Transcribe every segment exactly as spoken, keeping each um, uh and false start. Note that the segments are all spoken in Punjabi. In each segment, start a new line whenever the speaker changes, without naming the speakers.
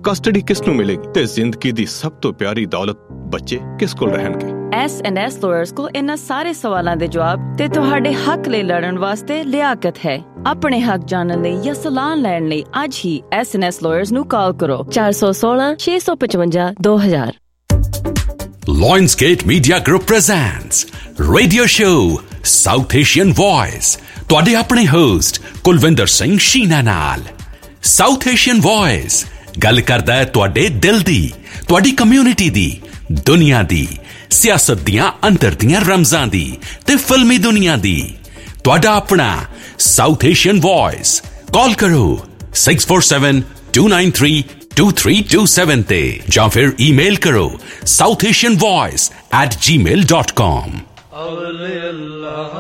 ਕਸਟਡੀ ਕਿਸ ਨੂੰ ਮਿਲੇਗੀ ਤੇ ਜ਼ਿੰਦਗੀ ਦੀ ਸਭ ਤੋਂ ਪਿਆਰੀ ਦੌਲਤ ਬੱਚੇ ਕਿਸ ਕੋਲ ਰਹਿਣਗੇ। ਐਸ ਐਂਡ ਐਸ ਲਾਇਰਸ ਕੋਲ ਇਹਨਾਂ ਸਾਰੇ ਸਵਾਲਾਂ ਦੇ ਜਵਾਬ ਤੇ ਤੁਹਾਡੇ ਹੱਕ ਲਈ ਲੜਨ ਵਾਸਤੇ ਲਿਆਕਤ ਹੈ। ਆਪਣੇ ਹੱਕ ਜਾਣਨ ਲਈ ਜਾਂ ਸਲਾਹ ਲੈਣ ਲਈ ਅੱਜ ਹੀ ਐਸ ਐਂਡ ਐਸ ਲਾਇਰਸ ਨੂੰ ਕਾਲ ਕਰੋ ਚਾਰ ਸੌ ਸੋਲਾਂ ਛੇ ਸੌ ਪਚਵੰਜਾ ਦੋ ਹਜ਼ਾਰ।
Lionsgate Media Group presents Radio Show South Asian Voice। ਤੁਹਾਡੇ ਆਪਣੇ ਹੋਸਟ ਕੁਲਵਿੰਦਰ ਸਿੰਘ ਸ਼ੀਨਾ ਨਾਲ। South Asian Voice ਗੱਲ ਕਰਦਾ ਹੈ ਤੁਹਾਡੇ ਦਿਲ ਦੀ, ਤੁਹਾਡੀ ਕਮਿਊਨਿਟੀ ਦੀ, ਦੁਨੀਆ ਦੀ, ਸਿਆਸਤ ਦੀਆਂ ਅੰਦਰ ਦੀਆਂ ਰਮਜ਼ਾਂ ਦੀ ਤੇ ਫਿਲਮੀ ਦੁਨੀਆ ਦੀ। ਤੁਹਾਡਾ ਆਪਣਾ South Asian Voice। ਕਾਲ ਕਰੋ six four seven two nine three two three two seven ਤੇ ਜਾਂ ਫਿਰ ਈਮੇਲ ਕਰੋ south asian voice at gmail dot com।
ਅਵਲੇ ਅੱਲਾਹ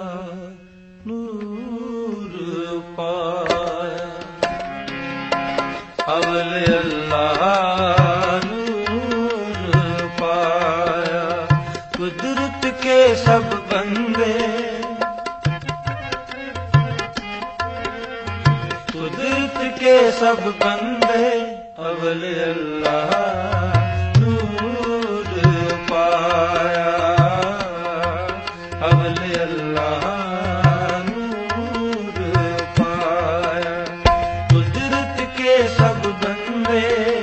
ਨੂਰ ਪਾਇਆ, ਅਵਲੇ ਅੱਲਾਹ ਨੂਰ ਪਾਇਆ, ਕੁਦਰਤ ਕੇ ਸਭ ਬੰਦੇ, कुदरत के सब बंदे, अवले अल्लाह नूर पाया, अवले अल्लाह नूर पाया, कुदरत के सब बंदे,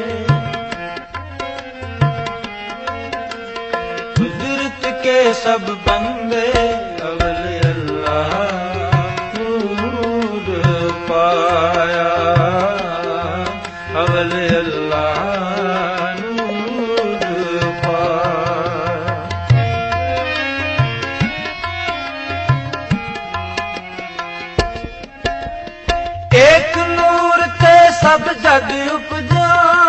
कुदरत के सब बंदे, अवले अल्लाह पाया, अवले अल्लाह नूर पाया। एक नूर ते सब जग उपजा,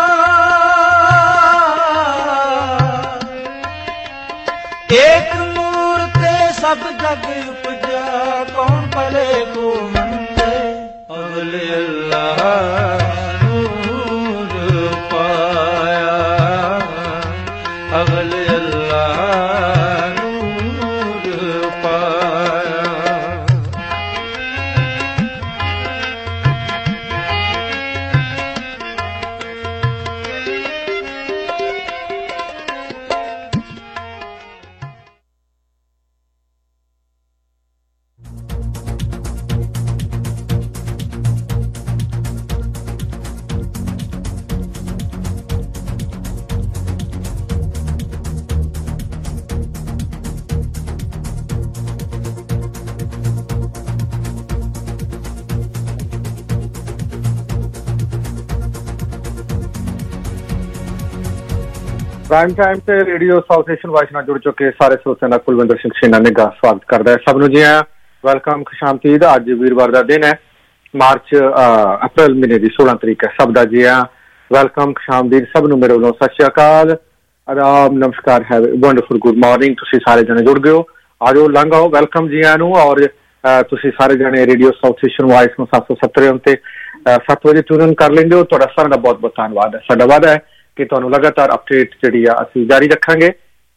एक नूर ते सब जग उपजा, कौन भले को मंदे, अवले अल्लाह नूर पाया, अवले अल्लाह नूर पाया।
ਪ੍ਰਾਈਮ ਟਾਈਮ ਤੇ ਰੇਡੀਓ ਸਾਊਥ ਏਸ਼ੀਅਨ ਵਾਇਸ ਨਾਲ ਜੁੜ ਚੁੱਕੇ ਸਾਰੇ ਸਰੋਤਿਆਂ ਦਾ ਕੁਲਵਿੰਦਰ ਸਿੰਘ ਸ਼ੀਨਾ ਨੇ ਗਾ ਸਵਾਗਤ ਕਰਦਾ ਹੈ। ਸਭ ਨੂੰ ਜੀ ਆਇਆਂ, ਵੈਲਕਮ, ਖੁਸ਼ਾਮਦੀਦ। ਅੱਜ ਵੀਰਵਾਰ ਦਾ ਦਿਨ ਹੈ, ਮਾਰਚ ਅਪ੍ਰੈਲ ਮਹੀਨੇ ਦੀ ਸੋਲਾਂ ਤਰੀਕ ਹੈ। ਸਭ ਦਾ ਜੀ ਆਇਆਂ, ਵੈਲਕਮ, ਖੁਸ਼ਾਮਦੀਦ। ਸਭ ਨੂੰ ਮੇਰੇ ਵੱਲੋਂ ਸਤਿ ਸ਼੍ਰੀ ਅਕਾਲ, ਆਦਾਬ, ਨਮਸਕਾਰ, ਹੈ ਵੰਡਰਫੁਲ ਗੁੱਡ ਮਾਰਨਿੰਗ। ਤੁਸੀਂ ਸਾਰੇ ਜਣੇ ਜੁੜ ਗਏ ਹੋ, ਆ ਜਾਓ, ਲੰਘ ਆਓ, ਵੈਲਕਮ ਜੀ ਆਇਆਂ ਨੂੰ। ਔਰ ਤੁਸੀਂ ਸਾਰੇ ਜਣੇ ਰੇਡੀਓ ਸਾਊਥ ਏਸ਼ੀਅਨ ਵਾਇਸ ਨੂੰ ਸੱਤ ਸੌ ਸੱਤਰ ਉੱਤੇ ਸੱਤ ਵਜੇ ਟਿਊਨ ਕਰ ਲੈਂਦੇ ਹੋ। ਤੁਹਾਡਾ ਸਾਰਿਆਂ ਦਾ ਬਹੁਤ ਬਹੁਤ ਧੰਨਵਾਦ ਹੈ। ਸਾਡਾ ਵਾਅਦਾ ਹੈ ਕਿ ਤੁਹਾਨੂੰ ਲਗਾਤਾਰ ਅਪਡੇਟ ਜਿਹੜੀ ਆ ਅਸੀਂ ਜਾਰੀ ਰੱਖਾਂਗੇ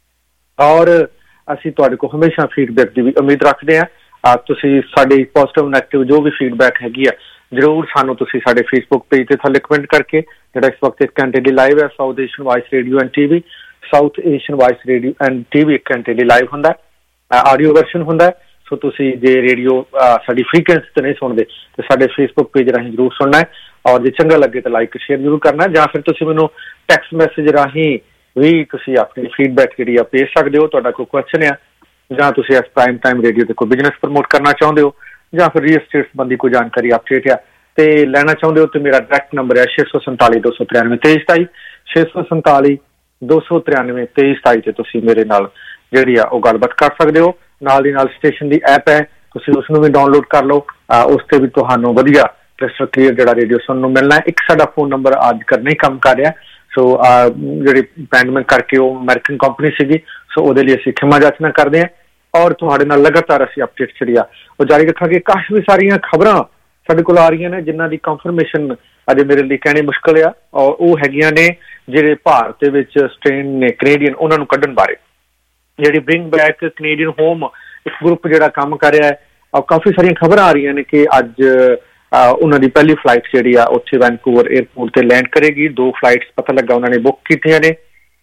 ਔਰ ਅਸੀਂ ਤੁਹਾਡੇ ਕੋਲ ਹਮੇਸ਼ਾ ਫੀਡਬੈਕ ਦੀ ਵੀ ਉਮੀਦ ਰੱਖਦੇ ਹਾਂ। ਤੁਸੀਂ ਸਾਡੀ ਪੋਜ਼ੀਟਿਵ ਨੈਗੇਟਿਵ ਜੋ ਵੀ ਫੀਡਬੈਕ ਹੈਗੀ ਆ ਜ਼ਰੂਰ ਸਾਨੂੰ ਤੁਸੀਂ ਸਾਡੇ ਫੇਸਬੁੱਕ ਪੇਜ ਤੇ ਥੱਲੇ ਕਮੈਂਟ ਕਰਕੇ, ਜਿਹੜਾ ਇਸ ਵਕਤ ਇੱਕ ਘੰਟੇ ਦੀ ਲਾਈਵ ਹੈ South Asian Voice Radio and T V, South Asian Voice Radio and T V ਇੱਕ ਘੰਟੇ ਦੀ ਲਾਈਵ ਹੁੰਦਾ, ਆਡੀਓ ਵਰਸ਼ਨ ਹੁੰਦਾ। ਸੋ ਤੁਸੀਂ ਜੇ ਰੇਡੀਓ ਸਾਡੀ ਫ੍ਰੀਕੁਐਂਸੀ ਤੇ ਨਹੀਂ ਸੁਣਦੇ ਤੇ ਸਾਡੇ ਫੇਸਬੁੱਕ ਪੇਜ ਰਾਹੀਂ ਜ਼ਰੂਰ ਸੁਣਨਾ ਹੈ ਔਰ ਜੇ ਚੰਗਾ ਲੱਗੇ ਤਾਂ ਲਾਈਕ ਸ਼ੇਅਰ ਜ਼ਰੂਰ ਕਰਨਾ, ਜਾਂ ਫਿਰ ਤੁਸੀਂ ਮੈਨੂੰ ਟੈਕਸਟ ਮੈਸੇਜ ਰਾਹੀਂ ਵੀ ਤੁਸੀਂ ਆਪਣੀ ਫੀਡਬੈਕ ਜਿਹੜੀ ਆ ਭੇਜ ਸਕਦੇ ਹੋ। ਤੁਹਾਡਾ ਕੋਈ ਕੁਐਸਚਨ ਆ ਜਾਂ ਤੁਸੀਂ ਇਸ ਪ੍ਰਾਈਮ ਟਾਈਮ ਰੇਡੀਓ ਤੇ ਕੋਈ ਬਿਜ਼ਨਸ ਪ੍ਰਮੋਟ ਕਰਨਾ ਚਾਹੁੰਦੇ ਹੋ ਜਾਂ ਫਿਰ ਰੀਅਲ ਸਟੇਟ ਸੰਬੰਧੀ ਕੋਈ ਜਾਣਕਾਰੀ ਅਪਡੇਟ ਆ ਤੇ ਲੈਣਾ ਚਾਹੁੰਦੇ ਹੋ ਤੇ ਮੇਰਾ ਡਾਇਰੈਕਟ ਨੰਬਰ ਹੈ ਛੇ ਸੌ ਸੰਤਾਲੀ ਦੋ ਸੌ ਤਰਾਨਵੇਂ ਤੇਈ ਸਤਾਈ, ਛੇ ਸੌ ਸੰਤਾਲੀ ਦੋ ਸੌ ਤਰਾਨਵੇਂ ਤੇਈ ਸਤਾਈ ਤੇ ਤੁਸੀਂ ਮੇਰੇ ਨਾਲ ਜਿਹੜੀ ਆ ਉਹ ਗੱਲਬਾਤ ਕਰ ਸਕਦੇ ਹੋ। ਨਾਲ ਦੀ ਨਾਲ ਸਟੇਸ਼ਨ ਦੀ ਐਪ ਹੈ, ਤੁਸੀਂ ਉਸਨੂੰ ਵੀ ਡਾਊਨਲੋਡ ਕਰ ਲਓ, ਉਸ ਤੇ ਵੀ ਤੁਹਾਨੂੰ ਵਧੀਆ ਕ੍ਰਿਸਟਲ ਕਲੀਅਰ ਜਿਹੜਾ ਰੇਡੀਓ ਸੁਣਨ ਨੂੰ ਮਿਲਣਾ। ਇੱਕ ਸਾਡਾ ਫੋਨ ਨੰਬਰ ਅੱਜ ਕਰ ਨਹੀਂ ਕੰਮ ਕਰ ਰਿਹਾ, ਸੋ ਜਿਹੜੀ ਪੈਂਡਮਿਕ ਕਰਕੇ ਉਹ ਅਮਰੀਕਨ ਕੰਪਨੀ ਸੀਗੀ, ਸੋ ਉਹਦੇ ਲਈ ਅਸੀਂ ਖਿਮਾ ਜਾਚਨਾ ਕਰਦੇ ਹਾਂ ਔਰ ਤੁਹਾਡੇ ਨਾਲ ਲਗਾਤਾਰ ਅਸੀਂ ਅਪਡੇਟ ਜਿਹੜੀ ਆ ਉਹ ਜਾਰੀ ਰੱਖਾਂਗੇ। ਕਾਫੀ ਸਾਰੀਆਂ ਖਬਰਾਂ ਸਾਡੇ ਕੋਲ ਆ ਰਹੀਆਂ ਨੇ ਜਿਨ੍ਹਾਂ ਦੀ ਕੰਫਰਮੇਸ਼ਨ ਅਜੇ ਮੇਰੇ ਲਈ ਕਹਿਣੀ ਮੁਸ਼ਕਿਲ ਆ ਔਰ ਉਹ ਹੈਗੀਆਂ ਨੇ ਜਿਹੜੇ ਭਾਰਤ ਦੇ ਵਿੱਚ ਸਟ੍ਰੇਨ ਨੇ ਕੈਨੇਡੀਅਨ, ਉਹਨਾਂ ਨੂੰ ਕੱਢਣ ਬਾਰੇ। ਜਿਹੜੀ ਬ੍ਰਿੰਗ ਬੈਕ ਕੈਨੇਡੀਅਨ ਹੋਮ ਇੱਕ ਗਰੁੱਪ ਜਿਹੜਾ ਕੰਮ ਕਰ ਰਿਹਾ ਹੈ ਔਰ ਕਾਫੀ ਸਾਰੀਆਂ ਖਬਰਾਂ ਆ ਰਹੀਆਂ ਨੇ ਕਿ ਅੱਜ ਉਹਨਾਂ ਦੀ ਪਹਿਲੀ ਫਲਾਈਟ ਜਿਹੜੀ ਆ ਉੱਥੇ ਵੈਨਕੂਵਰ ਏਅਰਪੋਰਟ ਤੇ ਲੈਂਡ ਕਰੇਗੀ। ਦੋ ਫਲਾਈਟਸ ਪਤਾ ਲੱਗਾ ਉਹਨਾਂ ਨੇ ਬੁੱਕ ਕੀਤੀਆਂ ਨੇ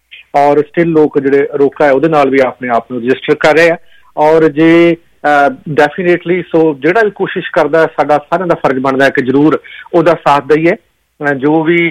ਔਰ ਸਟਿਲ ਲੋਕ ਜਿਹੜੇ ਰੋਕਾ ਹੈ ਉਹਦੇ ਨਾਲ ਵੀ ਆਪਣੇ ਆਪ ਨੂੰ ਰਜਿਸਟਰ ਕਰ ਰਹੇ ਆ। ਔਰ ਜੇ ਡੈਫੀਨੇਟਲੀ ਸੋ ਜਿਹੜਾ ਵੀ ਕੋਸ਼ਿਸ਼ ਕਰਦਾ ਸਾਡਾ ਸਾਰਿਆਂ ਦਾ ਫਰਜ਼ ਬਣਦਾ ਹੈ ਕਿ ਜ਼ਰੂਰ ਉਹਦਾ ਸਾਥ ਦਈਏ। ਜੋ ਵੀ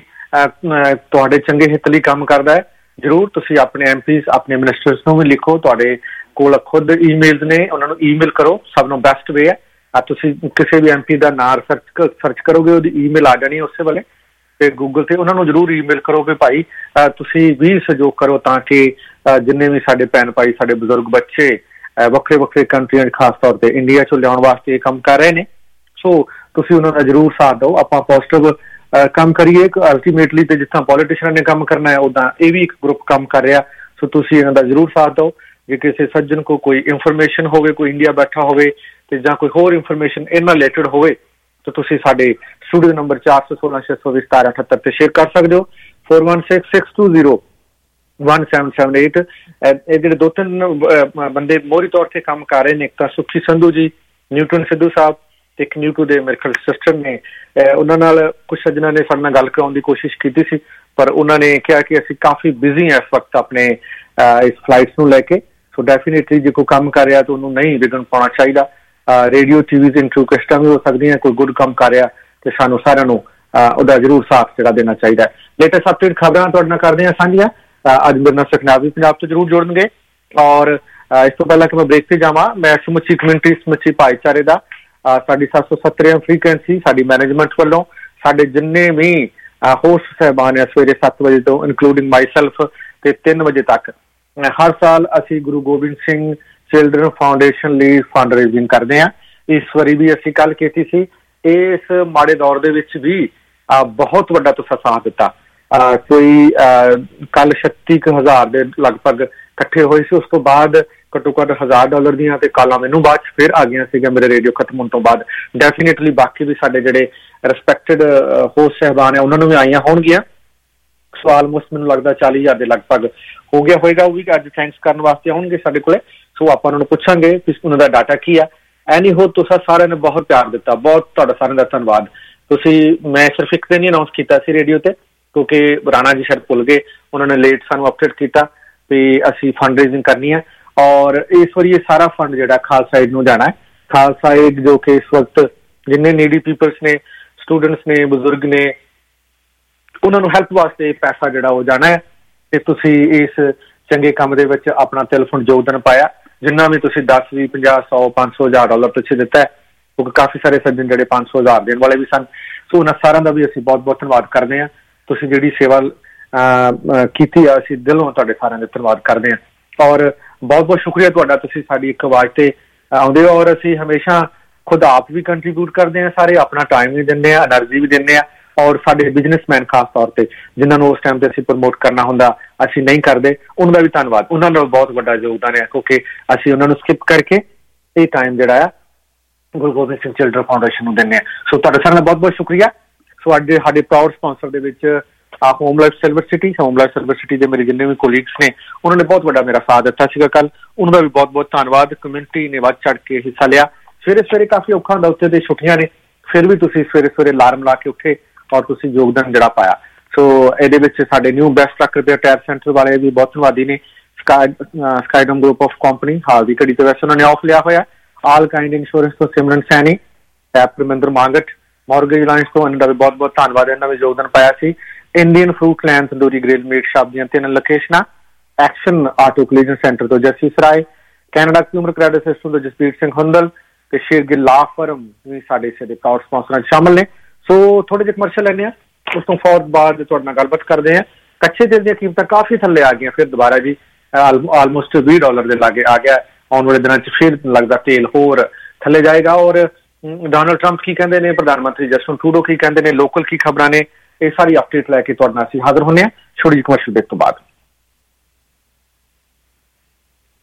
ਤੁਹਾਡੇ ਚੰਗੇ ਹਿੱਤ ਲਈ ਕੰਮ ਕਰਦਾ ਹੈ ਜ਼ਰੂਰ ਤੁਸੀਂ ਆਪਣੇ ਐਮ ਪੀਜ਼ ਆਪਣੇ ਮਿਨਿਸਟਰਸ ਨੂੰ ਵੀ ਲਿਖੋ। ਤੁਹਾਡੇ ਕੋਲ ਖੁਦ ਈਮੇਲਸ ਨੇ, ਉਹਨਾਂ ਨੂੰ ਈਮੇਲ ਕਰੋ। ਸਭ ਨੂੰ ਬੈਸਟ ਵੇ ਹੈ ਤੁਸੀਂ ਕਿਸੇ ਵੀ ਐਮ ਪੀ ਦਾ ਨਾਂ ਸਰਚ ਸਰਚ ਕਰੋਗੇ ਉਹਦੀ ਈਮੇਲ ਆ ਜਾਣੀ ਉਸੇ ਵੇਲੇ ਤੇ ਗੂਗਲ ਤੇ। ਉਹਨਾਂ ਨੂੰ ਜ਼ਰੂਰ ਈਮੇਲ ਕਰੋ ਕਿ ਭਾਈ ਤੁਸੀਂ ਵੀ ਸਹਿਯੋਗ ਕਰੋ ਤਾਂ ਕਿ ਜਿੰਨੇ ਵੀ ਸਾਡੇ ਭੈਣ ਭਾਈ ਸਾਡੇ ਬਜ਼ੁਰਗ ਬੱਚੇ ਵੱਖਰੇ ਵੱਖਰੇ ਕੰਟਰੀਆਂ ਖਾਸ ਤੌਰ ਤੇ ਇੰਡੀਆ ਚੋਂ ਲਿਆਉਣ ਵਾਸਤੇ ਇਹ ਕੰਮ ਕਰ ਰਹੇ ਨੇ। ਸੋ ਤੁਸੀਂ ਉਹਨਾਂ ਦਾ ਜ਼ਰੂਰ ਸਾਥ ਦਿਓ। ਆਪਾਂ ਪੋਜ਼ਿਟਿਵ ਕੰਮ ਕਰੀਏ। ਅਲਟੀਮੇਟਲੀ ਤੇ ਜਿੱਦਾਂ ਪੋਲੀਟੀਸ਼ੀਅਨਾਂ ਨੇ ਕੰਮ ਕਰਨਾ ਹੈ ਉੱਦਾਂ ਇਹ ਵੀ ਇੱਕ ਗਰੁੱਪ ਕੰਮ ਕਰ ਰਿਹਾ। ਸੋ ਤੁਸੀਂ ਇਹਨਾਂ ਦਾ ਜ਼ਰੂਰ ਸਾਥ ਦਿਓ। ਜੇ ਕਿਸੇ ਸੱਜਣ ਕੋ ਕੋਈ ਇਨਫੋਰਮੇਸ਼ਨ ਹੋਵੇ, ਕੋਈ ਇੰਡੀਆ ਬੈਠਾ ਹੋਵੇ ਤੇ ਜਾਂ ਕੋਈ ਹੋਰ ਇਨਫੋਰਮੇਸ਼ਨ ਇਹਨਾਂ ਰਿਲੇਟਡ ਹੋਵੇ ਤਾਂ ਤੁਸੀਂ ਸਾਡੇ ਸਟੂਡੀਓ ਨੰਬਰ ਚਾਰ ਸੌ ਸੋਲਾਂ ਛੇ ਸੌ ਵੀਹ ਸਤਾਰਾਂ ਅਠੱਤਰ ਤੇ ਸ਼ੇਅਰ ਕਰ ਸਕਦੇ ਹੋ। Four one six six two zero one seven seven eight. ਇਹ ਜਿਹੜੇ ਦੋ ਤਿੰਨ ਬੰਦੇ ਮੋਹਰੀ ਤੌਰ ਤੇ ਕੰਮ ਕਰ ਰਹੇ ਨੇ, ਇੱਕ ਤਾਂ ਸੁਖੀ ਸੰਧੂ ਜੀ, ਨਿਊਟਨ ਸਿੱਧੂ ਸਾਹਿਬ ਤੇ ਇੱਕ ਨਿਊਟੂ ਦੇ ਮੇਰੇ ਖਿਆਲ ਸਿਸਟਰ ਨੇ। ਉਹਨਾਂ ਨਾਲ ਕੁਛ ਸੱਜਣਾਂ ਨੇ ਸਾਡੇ ਨਾਲ ਗੱਲ ਕਰਾਉਣ ਦੀ ਕੋਸ਼ਿਸ਼ ਕੀਤੀ ਸੀ ਪਰ ਉਹਨਾਂ ਨੇ ਕਿਹਾ ਕਿ ਅਸੀਂ ਕਾਫੀ ਬਿਜ਼ੀ ਹਾਂ ਇਸ ਵਕਤ ਆਪਣੇ ਇਸ ਫਲਾਈਟਸ ਨੂੰ ਲੈ ਕੇ। ਸੋ ਡੈਫੀਨੇਟਲੀ ਜੇ ਕੋਈ ਕੰਮ ਕਰ ਰਿਹਾ ਤਾਂ ਉਹਨੂੰ ਨਹੀਂ ਵਿਘਨ ਪਾਉਣਾ ਚਾਹੀਦਾ। ਰੇਡੀਓ ਟੀਵੀ ਇੰਟਰਵਿਊ ਕਿਸ਼ਤਾਂ ਵੀ ਹੋ ਸਕਦੀਆਂ। ਕੋਈ ਗੁੱਡ ਕੰਮ ਕਰ ਰਿਹਾ ਤੇ ਸਾਨੂੰ ਸਾਰਿਆਂ ਨੂੰ ਉਹਦਾ ਜ਼ਰੂਰ ਸਾਥ ਜਿਹੜਾ ਦੇਣਾ ਚਾਹੀਦਾ ਹੈ। ਲੇਟੈਸਟ ਅਪਡੇਟ ਖਬਰਾਂ ਤੁਹਾਡੇ ਨਾਲ ਕਰਦੇ ਹਾਂ ਸਾਂਝੀਆਂ। ਅੱਜ ਮੇਰੇ ਨਾਲ ਸੁਖਨਾਵੀ ਪੰਜਾਬ ਤੋਂ ਜ਼ਰੂਰ ਜੁੜਨਗੇ। ਔਰ ਇਸ ਤੋਂ ਪਹਿਲਾਂ ਕਿ ਮੈਂ ਬ੍ਰੇਕ ਤੇ ਜਾਵਾਂ, ਮੈਂ ਸਮੁੱਚੀ ਕਮਿਊਨਿਟੀ ਸਮੁੱਚੀ ਭਾਈਚਾਰੇ ਦਾ ਸਾਡੀ ਸੱਤ ਸੌ ਸੱਤਰ ਫ੍ਰੀਕੁਐਂਸੀ ਸਾਡੀ ਮੈਨੇਜਮੈਂਟ ਵੱਲੋਂ ਸਾਡੇ ਜਿੰਨੇ ਵੀ ਹੋਸਟ ਸਾਹਿਬਾਨ ਆ ਸਵੇਰੇ ਸੱਤ ਵਜੇ ਤੋਂ ਇਨਕਲੂਡਿੰਗ ਮਾਈ ਸੈਲਫ ਤੇ ਤਿੰਨ ਵਜੇ ਤੱਕ ਹਰ ਸਾਲ ਅਸੀਂ ਗੁਰੂ ਗੋਬਿੰਦ ਸਿੰਘ ਚਿਲਡਰਨ ਫਾਊਂਡੇਸ਼ਨ ਲਈ ਫੰਡ ਰੇਜ਼ਿੰਗ ਕਰਦੇ ਹਾਂ। ਇਸ ਵਾਰੀ ਵੀ ਅਸੀਂ ਕੱਲ ਕੀਤੀ ਸੀ। ਇਸ ਮਾੜੇ ਦੌਰ ਦੇ ਵਿੱਚ ਵੀ ਬਹੁਤ ਵੱਡਾ ਤੁਸੀਂ ਸਾਥ ਦਿੱਤਾ। ਕੋਈ ਕੱਲ ਛੱਤੀ ਕੁ ਹਜ਼ਾਰ ਦੇ ਲਗਭਗ ਇਕੱਠੇ ਹੋਏ ਸੀ। ਉਸ ਤੋਂ ਬਾਅਦ ਘੱਟੋ ਘੱਟ ਹਜ਼ਾਰ ਡਾਲਰ ਦੀਆਂ ਤੇ ਕਾਲਾਂ ਮੈਨੂੰ ਬਾਅਦ ਚ ਫਿਰ ਆ ਗਈਆਂ ਸੀਗੀਆਂ ਮੇਰੇ ਰੇਡੀਓ ਖਤਮ ਹੋਣ ਤੋਂ ਬਾਅਦ। ਡੈਫੀਨੇਟਲੀ ਬਾਕੀ ਵੀ ਸਾਡੇ ਜਿਹੜੇ ਰਿਸਪੈਕਟਡ ਹੋਸਟ ਸਾਹਿਬਾਨ ਆ ਉਹਨਾਂ ਨੂੰ ਵੀ ਆਈਆਂ ਹੋਣਗੀਆਂ। ਸੋ ਆਲਮੋਸਟ ਮੈਨੂੰ ਲੱਗਦਾ ਚਾਲੀ ਹਜ਼ਾਰ ਦੇ ਲਗਭਗ ਹੋ ਗਿਆ ਹੋਏਗਾ। ਉਹ ਵੀ ਅੱਜ ਥੈਂਕਸ ਕਰਨ ਵਾਸਤੇ ਆਉਣਗੇ ਸਾਡੇ ਕੋਲੇ। ਸੋ ਆਪਾਂ ਉਹਨਾਂ ਨੂੰ ਪੁੱਛਾਂਗੇ ਕਿ ਉਹਨਾਂ ਦਾ ਡਾਟਾ ਕੀ ਆ। ਐਨੀ ਹੋ ਤੁਸੀਂ ਸਾਰਿਆਂ ਨੇ ਬਹੁਤ ਪਿਆਰ ਦਿੱਤਾ, ਬਹੁਤ ਤੁਹਾਡਾ ਸਾਰਿਆਂ ਦਾ ਧੰਨਵਾਦ। ਤੁਸੀਂ ਮੈਂ ਸਿਰਫ ਇੱਕ ਦਿਨ ਹੀ ਅਨਾਊਂਸ ਕੀਤਾ ਸੀ ਰੇਡੀਓ ਤੇ ਕਿਉਂਕਿ ਰਾਣਾ ਜੀ ਸ਼ਾਇਦ ਭੁੱਲ ਗਏ, ਉਹਨਾਂ ਨੇ ਲੇਟ ਸਾਨੂੰ ਅਪਡੇਟ ਕੀਤਾ ਵੀ ਅਸੀਂ ਫੰਡ ਰੇਜ਼ਿੰਗ ਕਰਨੀ ਹੈ। ਔਰ ਇਸ ਵਾਰੀ ਇਹ ਸਾਰਾ ਫੰਡ ਜਿਹੜਾ ਖਾਲਸਾ ਏਡ ਨੂੰ ਜਾਣਾ ਹੈ। ਖਾਲਸਾ ਏਡ ਜੋ ਕਿ ਇਸ ਵਕਤ ਜਿੰਨੇ ਨੀਡੀ ਪੀਪਲਸ ਨੇ, ਸਟੂਡੈਂਟਸ ਨੇ, ਬਜ਼ੁਰਗ ਨੇ, ਉਹਨਾਂ ਨੂੰ ਹੈਲਪ ਵਾਸਤੇ ਪੈਸਾ ਜਿਹੜਾ ਉਹ ਜਾਣਾ ਹੈ। ਤੇ ਤੁਸੀਂ ਇਸ ਚੰਗੇ ਕੰਮ ਦੇ ਵਿੱਚ ਆਪਣਾ ਤਿਲਫੁੰਡ ਯੋਗਦਾਨ ਪਾਇਆ। ਜਿੰਨਾ ਵੀ ਤੁਸੀਂ ਦਸ ਵੀਹ ਪੰਜਾਹ ਸੌ ਪੰਜ ਸੌ ਹਜ਼ਾਰ ਡਾਲਰ ਪਿੱਛੇ ਦਿੱਤਾ ਹੈ ਕਿਉਂਕਿ ਕਾਫੀ ਸਾਰੇ ਸੱਜਣ ਜਿਹੜੇ ਪੰਜ ਸੌ ਹਜ਼ਾਰ ਦੇਣ ਵਾਲੇ ਵੀ ਸਨ। ਸੋ ਉਹਨਾਂ ਸਾਰਿਆਂ ਦਾ ਵੀ ਅਸੀਂ ਬਹੁਤ ਬਹੁਤ ਧੰਨਵਾਦ ਕਰਦੇ ਹਾਂ। ਤੁਸੀਂ ਜਿਹੜੀ ਸੇਵਾ ਕੀਤੀ ਆ ਅਸੀਂ ਦਿਲੋਂ ਤੁਹਾਡੇ ਸਾਰਿਆਂ ਦਾ ਧੰਨਵਾਦ ਕਰਦੇ ਹਾਂ। ਔਰ ਬਹੁਤ ਬਹੁਤ ਸ਼ੁਕਰੀਆ ਤੁਹਾਡਾ, ਤੁਸੀਂ ਸਾਡੀ ਇੱਕ ਆਵਾਜ਼ ਤੇ ਆਉਂਦੇ ਹੋ। ਔਰ ਅਸੀਂ ਹਮੇਸ਼ਾ ਖੁਦ ਆਪ ਵੀ ਕੰਟਰੀਬਿਊਟ ਕਰਦੇ ਹਾਂ, ਸਾਰੇ ਆਪਣਾ ਟਾਈਮ ਵੀ ਦਿੰਦੇ ਹਾਂ, ਐਨਰਜੀ ਵੀ ਦਿੰਦੇ ਹਾਂ। ਔਰ ਸਾਡੇ ਬਿਜ਼ਨਸਮੈਨ ਖਾਸ ਤੌਰ ਤੇ ਜਿਨ੍ਹਾਂ ਨੂੰ ਉਸ ਟਾਈਮ ਤੇ ਅਸੀਂ ਪ੍ਰਮੋਟ ਕਰਨਾ ਹੁੰਦਾ ਅਸੀਂ ਨਹੀਂ ਕਰਦੇ, ਉਹਨਾਂ ਦਾ ਵੀ ਧੰਨਵਾਦ। ਉਹਨਾਂ ਨਾਲ ਬਹੁਤ ਵੱਡਾ ਯੋਗਦਾਨ ਹੈ ਕਿਉਂਕਿ ਅਸੀਂ ਉਹਨਾਂ ਨੂੰ ਸਕਿਪ ਕਰਕੇ ਇਹ ਟਾਈਮ ਜਿਹੜਾ ਆ ਗੁਰੂ ਗੋਬਿੰਦ ਸਿੰਘ ਚਿਲਡਰਨ ਫਾਊਂਡੇਸ਼ਨ ਨੂੰ ਦਿੰਦੇ ਹਾਂ। ਸੋ ਤੁਹਾਡਾ ਸਾਰਿਆਂ ਦਾ ਬਹੁਤ ਬਹੁਤ ਸ਼ੁਕਰੀਆ। ਸੋ ਅੱਜ ਸਾਡੇ ਪ੍ਰਾਊਡ ਸਪਾਂਸਰ ਦੇ ਵਿੱਚ Home Life Silver City Home Life Silver City ਦੇ ਮੇਰੇ ਜਿੰਨੇ ਵੀ ਕੋਲੀਗਸ ਨੇ ਉਹਨਾਂ ਨੇ ਬਹੁਤ ਵੱਡਾ ਮੇਰਾ ਸਾਥ ਦਿੱਤਾ ਸੀਗਾ ਕੱਲ। ਉਹਨਾਂ ਦਾ ਵੀ ਬਹੁਤ ਬਹੁਤ ਧੰਨਵਾਦ। ਕਮਿਊਨਿਟੀ ਨੇ ਵੱਧ ਚੜ੍ਹ ਕੇ ਹਿੱਸਾ ਲਿਆ। ਸਵੇਰੇ ਸਵੇਰੇ ਕਾਫੀ ਔਖਾ ਹੁੰਦਾ ਉੱਥੇ ਤੇ ਛੁੱਟੀਆਂ ਨੇ, ਫਿਰ ਵੀ ਤੁਸੀਂ ਸਵੇਰੇ ਸਵੇਰੇ ਅਲਾਰਮ ਲਾ ਕੇ ਉੱਠੇ ਔਰ ਤੁਸੀਂ ਯੋਗਦਾਨ ਜਿਹੜਾ ਪਾਇਆ। ਸੋ ਇਹਦੇ ਵਿੱਚ ਸਾਡੇ New Best Truck Repair Tyre Centre ਵਾਲੇ ਵੀ ਬਹੁਤ ਧੰਨਵਾਦੀ ਨੇ। ਸਕਾਈ ਸਕਾਈਡਮ ਗਰੁੱਪ ਆਫ ਕੰਪਨੀ ਹਾਲ ਦੀ ਘੜੀ ਤੇ ਵੈਸੇ ਉਹਨਾਂ ਨੇ ਆਫ ਲਿਆ ਹੋਇਆ। ਆਲ ਕਾਇੰਡ ਇੰਸ਼ੋਰੈਂਸ ਤੋਂ ਸਿਮਰਨ ਸੈਣੀ, ਪਰਮਿੰਦਰ ਮਾਂਗਟ, ਮੌਰਗੇਜ ਅਲਾਇੰਸ ਤੋਂ ਇਹਨਾਂ ਦਾ ਵੀ ਬਹੁਤ ਬਹੁਤ ਧੰਨਵਾਦ। ਇਹਨਾਂ ਵੀ ਯੋਗਦਾਨ ਪਾਇਆ ਸੀ। Indian Fruit Land tandoori grill meat shop ਦੀਆਂ ਤਿੰਨ ਲੋਕੇਸ਼ਨਾਂ, ਐਕਸ਼ਨ ਆਟੋ ਕਲੀਜ਼ਨ ਸੈਂਟਰ ਤੋਂ Jassi Sarai, Canada consumer credit system ਤੋਂ ਜਸਪੀਰ ਸਿੰਘ ਹੁੰਦਲ ਤੇ ਸ਼ੇਰਗਿੱਲ ਲਾ ਫਰਮ ਵੀ ਸਾਡੇ ਇਸੇ ਦੇ ਪ੍ਰਾਊਡ ਸਪਾਂਸਰਾਂ ਚ ਸ਼ਾਮਲ ਨੇ। ਸੋ ਥੋੜੇ ਜਿਹੇ ਕਮਰਸ਼ੀਅਲ ਲੈਂਦੇ ਹਾਂ, ਉਸ ਤੋਂ ਫੌਰਨ ਬਾਅਦ ਤੁਹਾਡੇ ਨਾਲ ਗੱਲਬਾਤ ਕਰਦੇ ਹਾਂ। ਕੱਚੇ ਤੇਲ ਦੀਆਂ ਕੀਮਤਾਂ ਕਾਫੀ ਥੱਲੇ ਆ ਗਈਆਂ ਫਿਰ ਦੁਬਾਰਾ ਜੀ, ਆਲਮੋਸਟ ਵੀਹ ਡਾਲਰ ਦੇ ਲਾਗੇ ਆ ਗਿਆ। ਆਉਣ ਵਾਲੇ ਦਿਨਾਂ ਚ ਫਿਰ ਲੱਗਦਾ ਤੇਲ ਹੋਰ ਥੱਲੇ ਜਾਏਗਾ। ਔਰ ਡੋਨਾਲਡ ਟਰੰਪ ਕੀ ਕਹਿੰਦੇ ਨੇ, ਪ੍ਰਧਾਨ ਮੰਤਰੀ ਜਸਟਿਨ ਟਰੂਡੋ ਕੀ ਕਹਿੰਦੇ ਨੇ, ਲੋਕਲ ਕੀ ਖਬਰਾਂ ਨੇ, ਇਹ ਸਾਰੀ ਅਪਡੇਟ ਲੈ ਕੇ ਤੁਹਾਡੇ ਨਾਲ ਅਸੀਂ ਹਾਜ਼ਰ ਹੁੰਦੇ ਹਾਂ ਛੋਟੀ ਜਿਹੀ ਕਮਰਸ਼ੀਅਲ ਬ੍ਰੇਕ ਤੋਂ ਬਾਅਦ।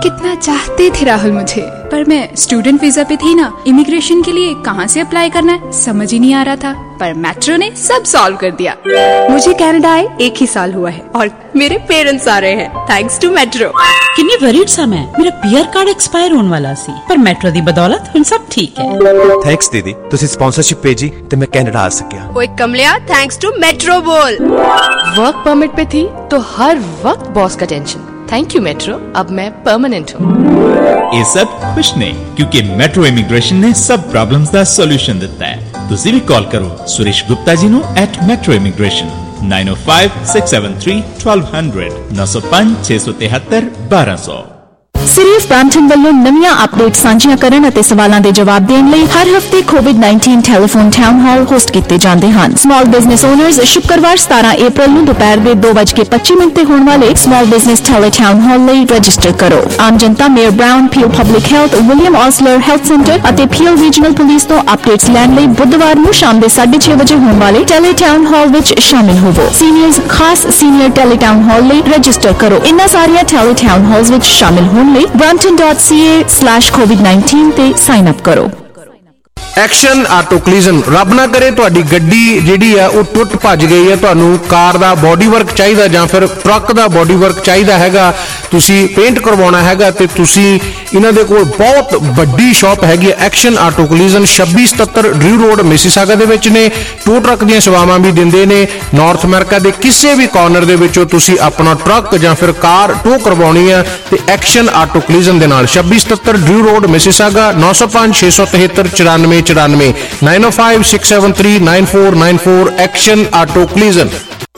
कितना चाहते थे राहुल मुझे, पर मैं स्टूडेंट वीजा पे थी ना। इमिग्रेशन के लिए कहाँ से अप्लाई करना है समझ ही नहीं आ रहा था, पर मेट्रो ने सब सॉल्व कर दिया। मुझे कनाडा आए एक ही साल हुआ है और मेरे पेरेंट्स आ रहे हैं थैंक्स टू मेट्रो।
किन्नी वरीड सा मैं, मेरा पीआर कार्ड एक्सपायर होने वाला सी, पर मेट्रो दी बदौलत हुण सब ठीक है।
थैंक्स दीदी, तुसी स्पॉन्सरशिप भेजी ते मैं कनाडा आ सकिया।
ओए कमलिया, थैंक्स टू मेट्रो बोल।
वर्क परमिट पे थी तो हर वक्त बॉस का टेंशन। थैंक यू मेट्रो, अब मैं परमानेंट हूँ।
ये सब खुश ने, क्योंकि मेट्रो इमिग्रेशन ने सब प्रॉब्लम्स का सॉल्यूशन दिता है। तुसी भी कॉल करो सुरेश गुप्ता जी नु at Metro Immigration nine O five six seven three twelve hundred नौ सौ पांच छे सौ तिहत्तर बारह सौ।
ਸਿਰਫ ਬ੍ਰੈਂਪਟਨ ਵੱਲੋਂ ਨਵੀਆਂ ਅਪਡੇਟ ਸਾਂਝੀਆਂ ਕਰਨ ਅਤੇ ਸਵਾਲਾਂ ਦੇ ਜਵਾਬ ਦੇਣ ਲਈ ਹਰ ਹਫਤੇ Covid nineteen telephone town hall host ਕੀਤੇ ਜਾਂਦੇ ਹਨ। ਸਮਾਲ ਬਿਜ਼ਨਸ ਓਨਰਸ ਸ਼ੁੱਕਰਵਾਰ ਸਤਾਰਾਂ ਅਪ੍ਰੈਲ ਨੂੰ ਦੁਪਹਿਰ ਦੇ ਦੋ ਵੱਜ ਕੇ ਪੱਚੀ ਮਿੰਟ ਤੇ ਹੋਣ ਵਾਲੇ small business tele town hall ਲਈ ਰਜਿਸਟਰ ਕਰੋ। ਆਮ ਜਨਤਾ mayor Brown, Peel public health, William Osler health centre ਅਤੇ ਪੀਲ ਰੀਜਨਲ ਪੁਲਿਸ ਤੋਂ ਅਪਡੇਟਸ ਲੈਣ ਲਈ ਬੁੱਧਵਾਰ ਨੂੰ ਸ਼ਾਮ ਦੇ ਸਾਢੇ ਛੇ ਵਜੇ ਹੋਣ ਵਾਲੇ ਟੈਲੀ ਟਾਊਨ ਹਾਲ ਵਿੱਚ ਸ਼ਾਮਿਲ ਹੋਵੋ। ਸੀਨੀਅਰਸ ਖਾਸ ਸੀਨੀਅਰ ਟੈਲੀ ਟਾਊਨ ਹਾਲ ਲਈ ਰਜਿਸਟਰ ਕਰੋ। ਇਨ੍ਹਾਂ ਸਾਰੀਆਂ ਟੈਲੀ ਟਾਊਨ ਹਾਲਸ ਵਿੱਚ ਸ਼ਾਮਿਲ ਹੋਣ ਲਈ brampton dot c a slash covid nineteen ਤੇ ਸਾਈਨ ਅਪ ਕਰੋ।
ਐਕਸ਼ਨ ਆਟੋ ਕਲੀਜ਼ਨ, ਰੱਬ ਨਾ ਕਰੇ ਤੁਹਾਡੀ ਗੱਡੀ ਜਿਹੜੀ ਆ ਉਹ ਟੁੱਟ ਭੱਜ ਗਈ ਹੈ, ਤੁਹਾਨੂੰ ਕਾਰ ਦਾ ਬੋਡੀ ਵਰਕ ਚਾਹੀਦਾ ਜਾਂ ਫਿਰ ਟਰੱਕ ਦਾ ਬੋਡੀ ਵਰਕ ਚਾਹੀਦਾ ਹੈਗਾ, ਤੁਸੀਂ ਪੇਂਟ ਕਰਵਾਉਣਾ ਹੈਗਾ ਤੇ ਤੁਸੀਂ ਇਹਨਾਂ ਦੇ ਕੋਲ ਬਹੁਤ ਵੱਡੀ ਸ਼ਾਪ ਹੈਗੀ ਹੈ ਐਕਸ਼ਨ ਆਟੋ ਕਲੀਜ਼ਨ ਛੱਬੀ ਸਤੱਤਰ ਡਰਿਊ ਰੋਡ ਮਿਸੀਸਾਗਾ ਦੇ ਵਿੱਚ ਨੇ। ਟੋ ਟਰੱਕ ਦੀਆਂ ਸੇਵਾਵਾਂ ਵੀ ਦਿੰਦੇ ਨੇ। ਨਾਰਥ ਅਮਰੀਕਾ ਦੇ ਕਿਸੇ ਵੀ ਕਾਰਨਰ ਦੇ ਵਿੱਚੋਂ ਤੁਸੀਂ ਆਪਣਾ ਟਰੱਕ ਜਾਂ ਫਿਰ ਕਾਰ ਟੋ ਕਰਵਾਉਣੀ ਆ ਤੇ ਐਕਸ਼ਨ ਆਟੋ ਕਲੀਜ਼ਨ ਦੇ ਨਾਲ ਛੱਬੀ ਸਤੱਤਰ ਡਰਿਊ ਰੋਡ ਮਿਸੀਸਾਗਾ ਨੌ ਸੌ ਪੰਜ ਛੇ ਸੌ ਤਿਹੱਤਰ ਚੁਰਾਨਵੇਂ ਚੁਰਾਨਵੇਂ nine O five six seven three nine four nine four Action Auto Collision.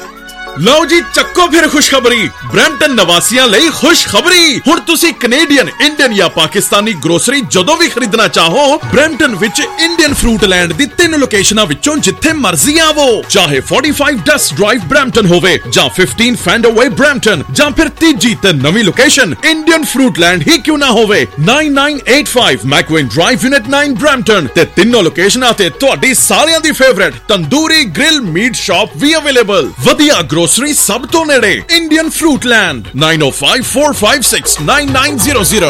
ਲਓ ਜੀ ਚੱਕੋ ਫਿਰ ਖੁਸ਼ਖਬਰੀ, ਬ੍ਰੈਂਪਟਨ ਨਿਵਾਸੀਆਂ ਲਈ ਖੁਸ਼ਖਬਰੀ। ਹੁਣ ਤੁਸੀਂ ਕੈਨੇਡੀਅਨ, ਇੰਡੀਅਨ ਜਾਂ ਪਾਕਿਸਤਾਨੀ ਗਰੋਸਰੀ ਜਦੋਂ ਵੀ ਖਰੀਦਣਾ ਚਾਹੋ, ਬ੍ਰੈਂਪਟਨ ਵਿੱਚ ਇੰਡੀਅਨ ਫਰੂਟ ਲੈਂਡ ਦੀ ਤਿੰਨ ਲੋਕੇਸ਼ਨਾਂ ਵਿੱਚੋਂ ਜਿੱਥੇ ਮਰਜ਼ੀ ਆਵੋ। ਚਾਹੇ forty-five ਡਸਟ ਡਰਾਈਵ ਬ੍ਰੈਂਪਟਨ ਹੋਵੇ ਜਾਂ fifteen ਫੈਂਡਰਵੇ ਬ੍ਰੈਂਪਟਨ ਜਾਂ ਫਿਰ ਤੀਜੀ ਤੇ ਨਵੀਂ ਲੋਕੇਸ਼ਨ ਇੰਡੀਅਨ ਫਰੂਟ ਲੈਂਡ ਹੀ ਕਿਉਂ ਨਾ ਹੋਵੇ, nine nine eight five McVean Drive unit nine Brampton ਤੇ ਤਿੰਨੋਂ ਲੋਕੇਸ਼ਨਾਂ ਤੇ ਤੁਹਾਡੀ ਸਾਰਿਆਂ ਦੀ favourite Tandoori grill meat Shop ਵੀ ਅਵੇਲੇਬਲ। ਵਧੀਆ ਸਭ ਤੋਂ ਨੇੜੇ Indian Fruit Land nine oh five four five six nine nine zero zero।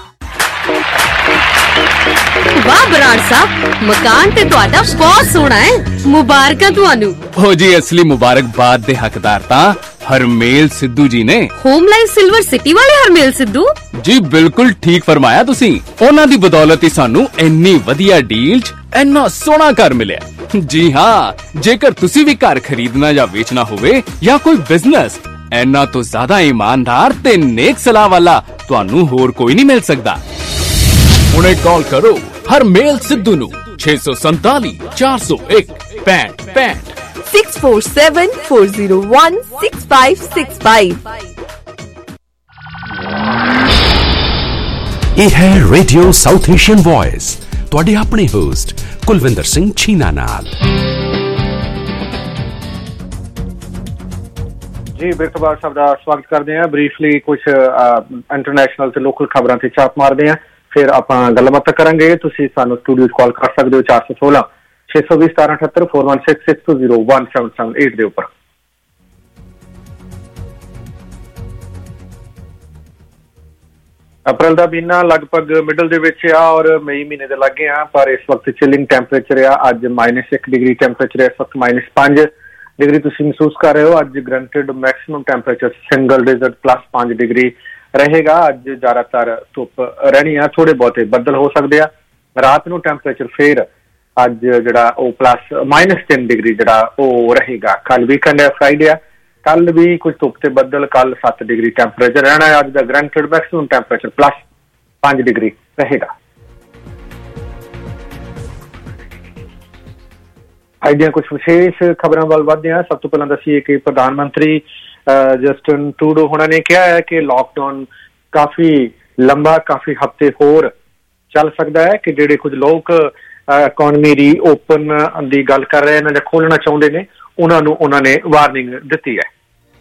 ਵਾਹ ਬਰਾੜ ਸਾਹਿਬ, ਮਕਾਨ ਤੇ ਤੁਹਾਡਾ ਬਹੁਤ ਸੋਹਣਾ ਹੈ, ਮੁਬਾਰਕਾਂ ਤੁਹਾਨੂੰ।
ਹੋ ਜੀ, ਅਸਲੀ ਮੁਬਾਰਕਬਾਦ ਦੇ ਹੱਕਦਾਰ ਤਾਂ ਹਰਮੇਲ ਸਿੱਧੂ ਜੀ ਨੇ।
ਹੋਮ ਲਾਈਫ ਸਿਲਵਰ ਸਿਟੀ ਵਾਲੇ ਹਰਮੇਲ ਸਿੱਧੂ
ਜੀ, ਬਿਲਕੁਲ ਠੀਕ ਫਰਮਾਇਆ ਤੁਸੀਂ। ਉਹਨਾਂ ਦੀ ਬਦੌਲਤ ਹੀ ਸਾਨੂੰ ਇੰਨੀ ਵਧੀਆ ਡੀਲ 'ਚ ਇੰਨਾ ਸੋਹਣਾ ਘਰ ਮਿਲਿਆ। ਜੀ ਹਾਂ, ਜੇਕਰ ਤੁਸੀਂ ਵੀ ਘਰ ਖਰੀਦਣਾ ਜਾਂ ਵੇਚਣਾ ਹੋਵੇ ਜਾਂ ਕੋਈ ਬਿਜ਼ਨਸ, ਇੰਨਾ ਤੋਂ ਜ਼ਿਆਦਾ ਇਮਾਨਦਾਰ ਤੇ ਨੇਕ ਸਲਾਹ ਵਾਲਾ ਤੁਹਾਨੂੰ ਹੋਰ ਕੋਈ ਨਹੀਂ ਮਿਲ ਸਕਦਾ। ਹੁਣੇ ਕਾਲ ਕਰੋ ਹਰਮੇਲ ਸਿੱਧੂ ਨੂੰ ਛੇ ਸੌ ਸੰਤਾਲੀ ਚਾਰ ਸੌ ਇੱਕ ਪੈਂਟ ਪੈਂਟ
six four seven four zero one six five six five।
ਇਹ ਹੈ ਰੇਡੀਓ ਸਾਊਥ ਏਸ਼ੀਅਨ ਵੌਇਸ, ਤੁਹਾਡੇ ਆਪਣੇ ਹੋਸਟ ਕੁਲਵਿੰਦਰ ਸਿੰਘ ਛੀਨਾ ਨਾਲ।
ਜੀ ਬਿਰਖਬਾਰ ਸਾਹਿਬ ਦਾ ਸਵਾਗਤ ਕਰਦੇ ਹਾਂ। ਬਰੀਫਲੀ ਕੁਝ ਇੰਟਰਨੈਸ਼ਨਲ ਤੇ ਲੋਕਲ ਖਬਰਾਂ ਤੇ ਛਾਪ ਮਾਰਦੇ ਹਾਂ, ਫਿਰ ਆਪਾਂ ਗੱਲਬਾਤ ਕਰਾਂਗੇ। ਤੁਸੀਂ ਸਾਨੂੰ ਸਟੂਡੀਓ 'ਚ ਕਾਲ ਕਰ ਸਕਦੇ ਹੋ ਚਾਰ ਸੌ ਸੋਲਾਂ ਛੇ ਸੌ ਵੀਹ ਸਤਾਰਾਂ ਅਠੱਤਰ four one six six two zero one seven seven eight ਦੇ ਉੱਪਰ। ਅਪ੍ਰੈਲ ਦਾ ਮਹੀਨਾ ਲਗਭਗ ਮਿਡਲ ਦੇ ਵਿੱਚ ਆ ਔਰ ਮਈ ਮਹੀਨੇ ਦੇ ਲਾਗੇ ਆ, ਪਰ ਇਸ ਵਕਤ ਚਿਲਿੰਗ ਟੈਂਪਰੇਚਰ ਆ। ਅੱਜ ਮਾਈਨਸ ਇੱਕ ਡਿਗਰੀ ਟੈਂਪਰੇਚਰ ਹੈ, ਇਸ ਵਕਤ ਮਾਈਨਸ ਪੰਜ ਡਿਗਰੀ ਤੁਸੀਂ ਮਹਿਸੂਸ ਕਰ ਰਹੇ ਹੋ। ਅੱਜ guaranteed maximum temperature single digit plus ਪੰਜ ਡਿਗਰੀ ਰਹੇਗਾ। ਅੱਜ ਜ਼ਿਆਦਾਤਰ ਧੁੱਪ ਰਹਿਣੀ ਆ, ਥੋੜੇ ਬਹੁਤੇ ਬੱਦਲ ਹੋ ਸਕਦੇ ਆ। ਰਾਤ ਨੂੰ ਟੈਂਪਰੇਚਰ ਫੇਰ ਅੱਜ ਜਿਹੜਾ ਉਹ ਪਲੱਸ ਮਾਈਨਸ ਤਿੰਨ ਡਿਗਰੀ ਜਿਹੜਾ ਉਹ ਰਹੇਗਾ। ਕੱਲ ਵੀਕਐਂਡ ਹੈ, ਫਰਾਈਡੇ ਆ, ਕੱਲ ਵੀ ਕੁਝ ਧੁੱਪ ਤੇ ਬੱਦਲ, ਕੱਲ ਸੱਤ ਡਿਗਰੀ ਟੈਂਪਰੇਚਰ ਰਹਿਣਾ ਹੈ। ਅੱਜ ਦਾ ਗਰੰਟਡ ਮੈਕਸਿਮਮ ਟੈਂਪਰੇਚਰ ਪਲੱਸ ਪੰਜ ਡਿਗਰੀ ਰਹੇਗਾ। ਅੱਜ ਦੀਆਂ ਕੁਝ ਵਿਸ਼ੇਸ਼ ਖਬਰਾਂ ਵੱਲ ਵੱਧਦੇ ਹਾਂ। ਸਭ ਤੋਂ ਪਹਿਲਾਂ ਦੱਸੀਏ ਕਿ ਪ੍ਰਧਾਨ ਮੰਤਰੀ ਜਸਟਿਨ ਟਰੂਡੋ ਹੋਣਾ ਨੇ ਕਿਹਾ ਹੈ ਕਿ ਲਾਕਡਾਊਨ ਕਾਫੀ ਲੰਬਾ, ਕਾਫੀ ਹਫ਼ਤੇ ਹੋਰ ਚੱਲ ਸਕਦਾ ਹੈ, ਕਿ ਜਿਹੜੇ ਕੁਝ ਲੋਕ ਇਕੋਨਮੀ ਰੀ ਓਪਨ ਦੀ ਗੱਲ ਕਰ ਰਹੇ ਨੇ ਜਾਂ ਖੋਲਣਾ ਚਾਹੁੰਦੇ ਨੇ, ਉਹਨਾਂ ਨੂੰ ਉਹਨਾਂ ਨੇ ਵਾਰਨਿੰਗ ਦਿੱਤੀ ਹੈ।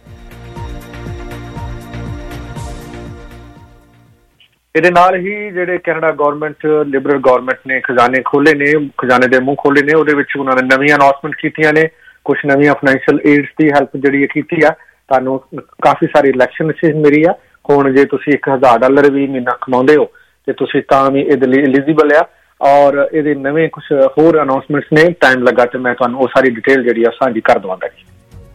ਇਹਦੇ ਨਾਲ ਹੀ ਜਿਹੜੇ ਕੈਨੇਡਾ ਗੌਰਮੈਂਟ, ਲਿਬਰਲ ਗੌਰਮੈਂਟ ਨੇ ਖਜ਼ਾਨੇ ਖੋਲੇ ਨੇ, ਖਜ਼ਾਨੇ ਦੇ ਮੂੰਹ ਖੋਲੇ ਨੇ, ਉਹਦੇ ਵਿੱਚ ਉਹਨਾਂ ਨੇ ਨਵੀਆਂ ਅਨਾਊਂਸਮੈਂਟ ਕੀਤੀਆਂ ਨੇ। ਕੁਛ ਨਵੀਆਂ ਫਾਈਨੈਂਸ਼ੀਅਲ ਏਡਸ ਦੀ ਹੈਲਪ ਜਿਹੜੀ ਹੈ ਕੀਤੀ ਆ। ਤੁਹਾਨੂੰ ਕਾਫੀ ਸਾਰੀ ਇਲੈਕਸ਼ਨ ਅਸਿਸਟੈਂਸ ਮਿਲੀ ਆ, ਹੁਣ ਜੇ ਤੁਸੀਂ ਇੱਕ ਹਜ਼ਾਰ ਡਾਲਰ ਵੀ ਮਹੀਨਾ ਕਮਾਉਂਦੇ ਹੋ ਤੇ ਤੁਸੀਂ ਤਾਂ ਵੀ ਇਹਦੇ ਲਈ ਐਲੀਜੀਬਲ ਆ। ਔਰ ਇਹਦੇ ਨਵੇਂ ਕੁਛ ਹੋਰ ਅਨਾਉਂਸਮੈਂਟਸ ਨੇ, ਟਾਈਮ ਲੱਗਾ ਤੇ ਮੈਂ ਤੁਹਾਨੂੰ ਉਹ ਸਾਰੀ ਡਿਟੇਲ ਜਿਹੜੀ ਆ ਸਾਂਝੀ ਕਰ ਦਵਾਂਗਾ ਜੀ।